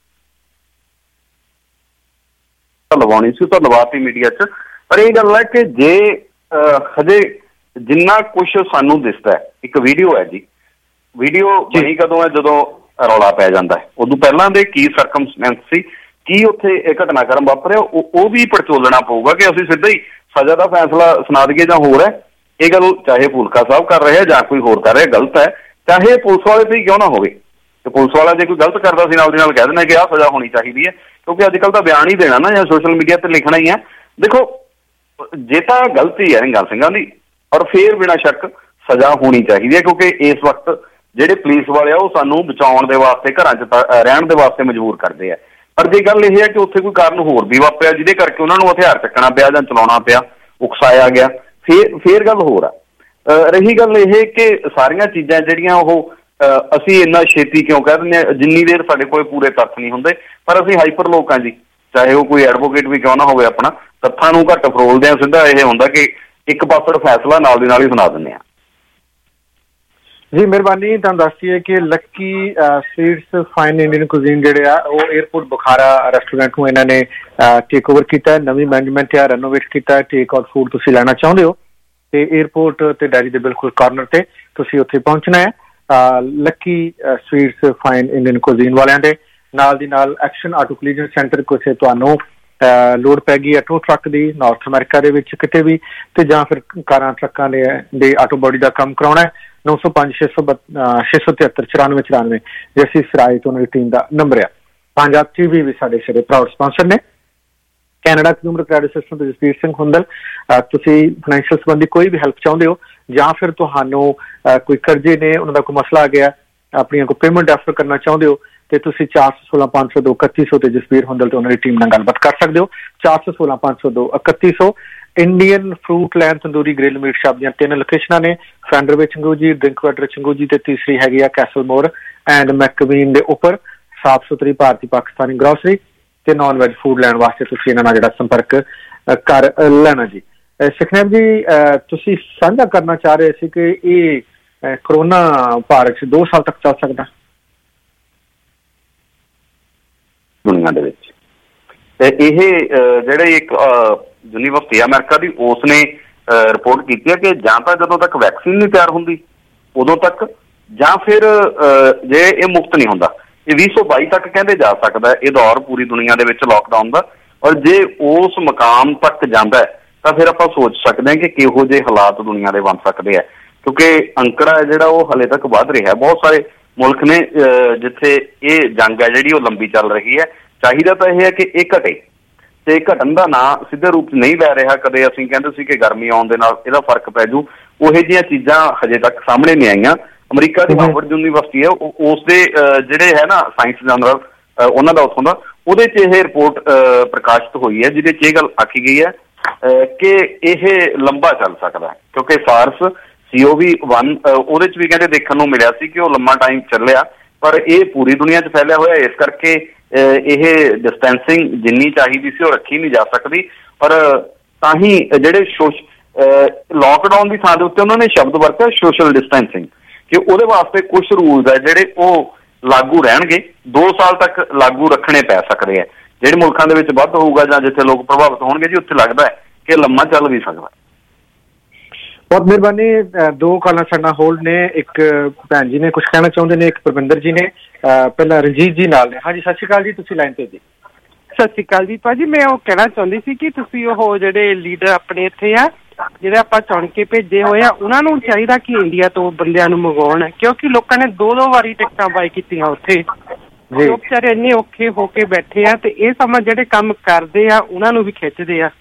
ਲਵਾਉਣੀ ਸੀ ਤਾਂ ਲਵਾਤੀ ਮੀਡੀਆ 'ਚ, ਪਰ ਇਹ ਗੱਲ ਹੈ ਕਿ ਜੇ ਹਜੇ ਜਿੰਨਾ ਕੁਛ ਸਾਨੂੰ ਦਿਸਦਾ ਹੈ, ਇੱਕ ਵੀਡੀਓ ਹੈ ਜੀ, ਵੀਡੀਓ ਬਣੀ ਕਦੋਂ ਹੈ? ਜਦੋਂ ਰੌਲਾ ਪੈ ਜਾਂਦਾ ਹੈ। ਉਦੋਂ ਪਹਿਲਾਂ ਦੇ ਕੀ ਸਰਕਮਸਟੈਂਸ ਸੀ, ਕੀ ਉੱਥੇ ਇਹ ਘਟਨਾਕ੍ਰਮ ਵਾਪਰਿਆ, ਉਹ ਵੀ ਪੜਚੋਲਣਾ ਪਊਗਾ ਕਿ ਅਸੀਂ ਸਿੱਧਾ ਹੀ ਸਜ਼ਾ ਦਾ ਫੈਸਲਾ ਸੁਣਾ ਦਈਏ ਜਾਂ ਹੋਰ ਹੈ। ਇਹ ਗੱਲ ਚਾਹੇ ਫੂਲਕਾ ਸਾਹਿਬ ਕਰ ਰਹੇ ਜਾਂ ਕੋਈ ਹੋਰ ਕਰ ਰਿਹਾ ਗਲਤ ਹੈ, ਚਾਹੇ ਪੁਲਿਸ ਵਾਲੇ ਤੇ ਹੀ ਕਿਉਂ ਨਾ ਹੋਵੇ। ਤੇ ਪੁਲਿਸ ਵਾਲਾ ਜੇ ਕੋਈ ਗਲਤ ਕਰਦਾ ਸੀ ਨਾਲ ਦੀ ਨਾਲ ਕਹਿ ਦੇਣਾ ਕਿ ਆਹ ਸਜ਼ਾ ਹੋਣੀ ਚਾਹੀਦੀ ਹੈ, ਕਿਉਂਕਿ ਅੱਜ ਕੱਲ੍ਹ ਤਾਂ ਬਿਆਨ ਹੀ ਦੇਣਾ ਨਾ ਜਾਂ ਸੋਸ਼ਲ ਮੀਡੀਆ ਤੇ ਲਿਖਣਾ ਹੀ ਹੈ। ਦੇਖੋ ਜੇ ਤਾਂ ਗਲਤੀ ਹੈ ਨਿਹਾਲ ਸਿੰਘਾਂ ਦੀ, ਔਰ ਫੇਰ ਬਿਨਾਂ ਸ਼ੱਕ ਸਜ਼ਾ ਹੋਣੀ ਚਾਹੀਦੀ ਹੈ, ਕਿਉਂਕਿ ਇਸ ਵਕਤ ਜਿਹੜੇ ਪੁਲਿਸ ਵਾਲੇ ਆ ਉਹ ਸਾਨੂੰ ਬਚਾਉਣ ਦੇ ਵਾਸਤੇ, ਘਰਾਂ 'ਚ ਰਹਿਣ ਦੇ ਵਾਸਤੇ ਮਜਬੂਰ ਕਰਦੇ ਆ। ਪਰ ਜੇ ਗੱਲ ਇਹ ਹੈ ਕਿ ਉੱਥੇ ਕੋਈ ਕਾਰਨ ਹੋਰ ਵੀ ਵਾਪਰਿਆ ਜਿਹਦੇ ਕਰਕੇ ਉਹਨਾਂ ਨੂੰ ਹਥਿਆਰ ਚੱਕਣਾ ਪਿਆ ਜਾਂ ਚਲਾਉਣਾ ਪਿਆ, ਉਕਸਾਇਆ ਗਿਆ, ਫੇਰ ਫੇਰ ਗੱਲ ਹੋਰ ਆ। ਰਹੀ ਗੱਲ ਇਹ ਕਿ ਸਾਰੀਆਂ ਚੀਜ਼ਾਂ ਜਿਹੜੀਆਂ ਉਹ ਅਸੀਂ ਇੰਨਾ ਛੇਤੀ ਕਿਉਂ ਕਹਿ ਦਿੰਦੇ ਹਾਂ, ਜਿੰਨੀ ਦੇਰ ਸਾਡੇ ਕੋਲ ਪੂਰੇ ਤੱਥ ਨਹੀਂ ਹੁੰਦੇ, ਪਰ ਅਸੀਂ ਹਾਈਪਰ ਲੋਕ ਹਾਂ ਜੀ, ਚਾਹੇ ਉਹ ਕੋਈ ਐਡਵੋਕੇਟ ਵੀ ਕਿਉਂ ਨਾ ਹੋਵੇ, ਆਪਣਾ ਤੱਥਾਂ ਨੂੰ ਘੱਟ ਫਰੋਲਦੇ ਆ। ਸਿੱਧਾ ਇਹ ਹੁੰਦਾ ਕਿ ਇੱਕ ਪਾਸੜ ਫੈਸਲਾ ਨਾਲ ਦੀ ਨਾਲ ਹੀ ਸੁਣਾ ਦਿੰਦੇ ਆ।
ਜੀ ਮਿਹਰਬਾਨੀ। ਤੁਹਾਨੂੰ ਦੱਸਦੀਏ ਕਿ Lucky Sweets fine Indian cuisine ਜਿਹੜੇ ਆ ਉਹ ਏਅਰਪੋਰਟ ਬੁਖਾਰਾ ਰੈਸਟੋਰੈਂਟ ਨੂੰ ਇਹਨਾਂ ਨੇ ਟੇਕ ਓਵਰ ਕੀਤਾ, ਨਵੀਂ ਮੈਨੇਜਮੈਂਟ ਆ, ਰੈਨੋਵੇਟ ਕੀਤਾ। ਟੇਕ ਆਊਟ ਫੂਡ ਤੁਸੀਂ ਲੈਣਾ ਚਾਹੁੰਦੇ ਹੋ ਤੇ ਏਅਰਪੋਰਟ ਤੇ ਡੈਰੀ ਦੇ ਬਿਲਕੁਲ ਕਾਰਨਰ ਤੇ ਤੁਸੀਂ ਉੱਥੇ ਪਹੁੰਚਣਾ ਹੈ। Lucky Sweets fine Indian cuisine ਵਾਲਿਆਂ ਦੇ ਨਾਲ ਦੀ ਨਾਲ ਐਕਸ਼ਨ ਆਟੋ ਕਲੀਜਨ ਸੈਂਟਰ, ਕੁਛ ਤੁਹਾਨੂੰ ਲੋੜ ਪੈ ਗਈ ਆਟੋ ਟਰੱਕ ਦੀ ਨਾਰਥ ਅਮਰੀਕਾ ਦੇ ਵਿੱਚ ਕਿਤੇ ਵੀ, ਤੇ ਜਾਂ ਫਿਰ ਕਾਰਾਂ ਟਰੱਕਾਂ ਦੇ ਦੇ ਆਟੋ ਬੋਡੀ ਦਾ ਕੰਮ ਕਰਾਉਣਾ ਹੈ, ਨੌ ਸੌ ਪੰਜ ਛੇ ਸੌ ਛੇ ਸੌ ਤਿਹੱਤਰ ਚੁਰਾਨਵੇਂ ਚੁਰਾਨਵੇਂ ਜੈਸੀ ਸਰਾਏ ਤੋਂ ਉਹਨਾਂ ਦੀ ਟੀਮ ਦਾ ਨੰਬਰ ਆ। ਪੰਜਾਬ ਟੀ ਵੀ ਵੀ ਸਾਡੇ ਸਿਰੇ ਪ੍ਰਾਊਡ ਸਪਾਂਸਰ ਨੇ। ਕੈਨੇਡਾ ਕੰਜ਼ਿਊਮਰ ਕ੍ਰੈਡਿਟ ਸਿਸਟਮ ਤੋਂ ਜਸਪੀਰ ਸਿੰਘ ਹੁੰਦਲ। ਤੁਸੀਂ ਫਾਈਨੈਂਸ਼ੀਅਲ ਸੰਬੰਧੀ ਕੋਈ ਵੀ ਹੈਲਪ ਚਾਹੁੰਦੇ ਹੋ ਜਾਂ ਫਿਰ ਤੁਹਾਨੂੰ ਕੋਈ ਕਰਜ਼ੇ ਨੇ, ਉਹਨਾਂ ਦਾ ਕੋਈ ਮਸਲਾ ਆ ਗਿਆ, ਆਪਣੀਆਂ ਕੋਈ ਪੇਮੈਂਟ ਰੈਫਰ ਕਰਨਾ ਚਾਹੁੰਦੇ ਹੋ, ਤੇ ਤੁਸੀਂ ਚਾਰ ਸੌ ਸੋਲਾਂ ਪੰਜ ਸੌ ਦੋ ਇਕੱਤੀ ਸੌ ਤੇ ਜਸਪੀਰ ਹੁੰਦਲ ਤੇ ਉਹਨਾਂ ਦੀ ਟੀਮ ਨਾਲ ਗੱਲਬਾਤ ਕਰ ਸਕਦੇ ਹੋ। ਚਾਰ ਸੌ ਸੋਲਾਂ ਪੰਜ ਸੌ ਦੋ ਇਕੱਤੀ ਸੌ। Indian Fruit Land tandoori grill meat shop ਦੀਆਂ ਤਿੰਨ ਲੋਕੇਸ਼ਨਾਂ ਨੇ, ਫੈਂਡਰ ਵਿੱਚ ਚੰਗੂ ਜੀ, ਡਰਿੰਕਵਾਟਰ ਚੰਗੂ ਜੀ, ਤੇ ਤੀਸਰੀ ਹੈਗੀ ਆ ਕੈਸਲ ਮੋਰ ਐਂਡ ਮੈਕਵੀਨ ਦੇ ਉੱਪਰ। ਸਾਫ ਸੁਥਰੀ ਭਾਰਤੀ ਪਾਕਿਸਤਾਨੀ ਗਰੋਸਰੀ ਤੇ ਨੌਨ ਵੈਜ ਫੂਡ ਲੈਣ ਵਾਸਤੇ ਤੁਸੀਂ ਇਹਨਾਂ ਨਾਲ ਜਿਹੜਾ ਸੰਪਰਕ ਕਰ ਲੈਣਾ ਜੀ। ਸੁਖਨੇਮ ਜੀ, ਤੁਸੀਂ ਸਾਂਝਾ ਕਰਨਾ ਚਾਹ ਰਹੇ ਸੀ ਕਿ ਇਹ ਕਰੋਨਾ ਭਾਰਤ 'ਚ ਦੋ ਸਾਲ ਤੱਕ ਚੱਲ ਸਕਦਾ
ਦੁਨੀਆ ਦੇ ਵਿੱਚ। ਤੇ ਇਹ ਜਿਹੜੇ ਇੱਕ ਯੂਨੀਵਰਸਿਟੀ ਅਮਰੀਕਾ ਦੀ, ਉਸ ਨੇ ਰਿਪੋਰਟ ਕੀਤੀ ਹੈ ਕਿ ਜਾਂ ਤਾਂ ਜਦੋਂ ਤੱਕ ਵੈਕਸੀਨ ਨਹੀਂ ਤਿਆਰ ਹੁੰਦੀ ਉਦੋਂ ਤੱਕ, ਜਾਂ ਫਿਰ ਜੇ ਇਹ ਮੁਫਤ ਨਹੀਂ ਹੁੰਦਾ, ਇਹ ਵੀਹ ਸੌ ਬਾਈ ਤੱਕ ਕਹਿੰਦੇ ਜਾ ਸਕਦਾ ਇਹ ਦੌਰ ਪੂਰੀ ਦੁਨੀਆ ਦੇ ਵਿੱਚ ਲਾਕਡਾਊਨ ਦਾ। ਔਰ ਜੇ ਉਸ ਮੁਕਾਮ ਤੱਕ ਜਾਂਦਾ ਹੈ ਤਾਂ ਫਿਰ ਆਪਾਂ ਸੋਚ ਸਕਦੇ ਹਾਂ ਕਿ ਕਿਹੋ ਜਿਹੇ ਹਾਲਾਤ ਦੁਨੀਆ ਦੇ ਬਣ ਸਕਦੇ ਆ, ਕਿਉਂਕਿ ਅੰਕੜਾ ਹੈ ਜਿਹੜਾ ਉਹ ਹਲੇ ਤੱਕ ਵੱਧ ਰਿਹਾ। ਬਹੁਤ ਸਾਰੇ ਮੁਲਕ ਨੇ ਜਿੱਥੇ ਇਹ ਜੰਗ ਹੈ ਜਿਹੜੀ ਉਹ ਲੰਬੀ ਚੱਲ ਰਹੀ ਹੈ। ਚਾਹੀਦਾ ਤਾਂ ਇਹ ਹੈ ਕਿ ਇਹ ਘਟੇ, ਤੇ ਘਟਣ ਦਾ ਨਾਂ ਸਿੱਧੇ ਰੂਪ 'ਚ ਨਹੀਂ ਲੈ ਰਿਹਾ। ਕਦੇ ਅਸੀਂ ਕਹਿੰਦੇ ਸੀ ਕਿ ਗਰਮੀ ਆਉਣ ਦੇ ਨਾਲ ਇਹਦਾ ਫਰਕ ਪੈ ਜੂ, ਉਹੋ ਜਿਹੀਆਂ ਚੀਜ਼ਾਂ ਹਜੇ ਤੱਕ ਸਾਹਮਣੇ ਨਹੀਂ ਆਈਆਂ। ਅਮਰੀਕਾ ਦੀ ਹਾਰਵਰਡ ਯੂਨੀਵਰਸਿਟੀ ਹੈ, ਉਸ ਦੇ ਜਿਹੜੇ ਹੈ ਨਾ ਸਾਇੰਸ ਜਨਰਲ ਉਹਨਾਂ ਦਾ ਉੱਥੋਂ ਦਾ, ਉਹਦੇ 'ਚ ਇਹ ਰਿਪੋਰਟ ਪ੍ਰਕਾਸ਼ਿਤ ਹੋਈ ਹੈ ਜਿਹਦੇ 'ਚ ਇਹ ਗੱਲ ਆਖੀ ਗਈ ਹੈ ਕਿ ਇਹ ਲੰਬਾ ਚੱਲ ਸਕਦਾ ਹੈ, ਕਿਉਂਕਿ ਸਾਰਸ ਸੀ ਓ ਵੀ ਵਨ ਉਹਦੇ 'ਚ ਵੀ ਕਹਿੰਦੇ ਦੇਖਣ ਨੂੰ ਮਿਲਿਆ ਸੀ ਕਿ ਉਹ ਲੰਮਾ ਟਾਈਮ ਚੱਲਿਆ, ਪਰ ਇਹ ਪੂਰੀ ਦੁਨੀਆ 'ਚ ਫੈਲਿਆ ਹੋਇਆ, ਇਸ ਕਰਕੇ ਇਹ ਡਿਸਟੈਂਸਿੰਗ ਜਿੰਨੀ ਚਾਹੀਦੀ ਸੀ ਉਹ ਰੱਖੀ ਨਹੀਂ ਜਾ ਸਕਦੀ। ਪਰ ਤਾਂ ਹੀ ਜਿਹੜੇ ਸੋਸ਼ ਲੋਕਡਾਊਨ ਦੀ ਥਾਂ ਦੇ ਉੱਤੇ ਉਹਨਾਂ ਨੇ ਸ਼ਬਦ ਵਰਤਿਆ ਸੋਸ਼ਲ ਡਿਸਟੈਂਸਿੰਗ, ਕਿ ਉਹਦੇ ਵਾਸਤੇ ਕੁਛ ਰੂਲਸ ਹੈ ਜਿਹੜੇ ਉਹ ਲਾਗੂ ਰਹਿਣਗੇ, ਦੋ ਸਾਲ ਤੱਕ ਲਾਗੂ ਰੱਖਣੇ ਪੈ ਸਕਦੇ ਆ। ਜਿਹੜੇ ਮੁਲਕਾਂ ਦੇ ਵਿੱਚ ਵੱਧ ਹੋਊਗਾ ਜਾਂ ਜਿੱਥੇ ਲੋਕ ਪ੍ਰਭਾਵਿਤ ਹੋਣਗੇ ਜੀ, ਉੱਥੇ ਲੱਗਦਾ ਹੈ ਕਿ ਲੰਮਾ ਚੱਲ ਵੀ ਸਕਦਾ।
ਬਹੁਤ ਮਿਹਰਬਾਨੀ। ਦੋ ਕਾਲਾਂ ਸਾਡੇ ਨਾਲ ਹੋਲਡ ਨੇ, ਇੱਕ ਭੈਣ ਜੀ ਨੇ ਕੁਝ ਕਹਿਣਾ ਚਾਹੁੰਦੇ ਨੇ, ਇੱਕ ਪਰਵਿੰਦਰ ਜੀ ਨੇ। ਪਹਿਲਾਂ ਰਣਜੀਤ ਜੀ ਨਾਲ ਨੇ। ਹਾਂਜੀ, ਸਤਿ ਸ਼੍ਰੀ ਅਕਾਲ ਜੀ, ਤੁਸੀਂ ਲਾਈਨ ਤੇ ਜੀ।
ਸਤਿ ਸ਼੍ਰੀ ਅਕਾਲ ਜੀ ਭਾਜੀ, ਮੈਂ ਉਹ ਕਹਿਣਾ ਚਾਹੁੰਦੀ ਸੀ ਕਿ ਤੁਸੀਂ ਉਹ ਜਿਹੜੇ ਲੀਡਰ ਆਪਣੇ ਇੱਥੇ ਆ ਜਿਹੜੇ ਆਪਾਂ ਚੁਣ ਕੇ ਭੇਜੇ ਹੋਏ ਆ, ਉਹਨਾਂ ਨੂੰ ਚਾਹੀਦਾ ਕਿ ਇੰਡੀਆ ਤੋਂ ਬੰਦਿਆਂ ਨੂੰ ਮੰਗਵਾਉਣ, ਕਿਉਂਕਿ ਲੋਕਾਂ ਨੇ ਦੋ ਦੋ ਵਾਰੀ ਟਿਕਟਾਂ ਬਾਈ ਕੀਤੀਆਂ ਉੱਥੇ, ਲੋਕ ਵਿਚਾਰੇ ਇੰਨੇ ਔਖੇ ਹੋ ਕੇ ਬੈਠੇ ਆ, ਤੇ ਇਹ ਸਮਾਂ ਜਿਹੜੇ ਕੰਮ ਕਰਦੇ ਆ ਉਹਨਾਂ ਨੂੰ ਵੀ ਖਿੱਚਦੇ ਆ।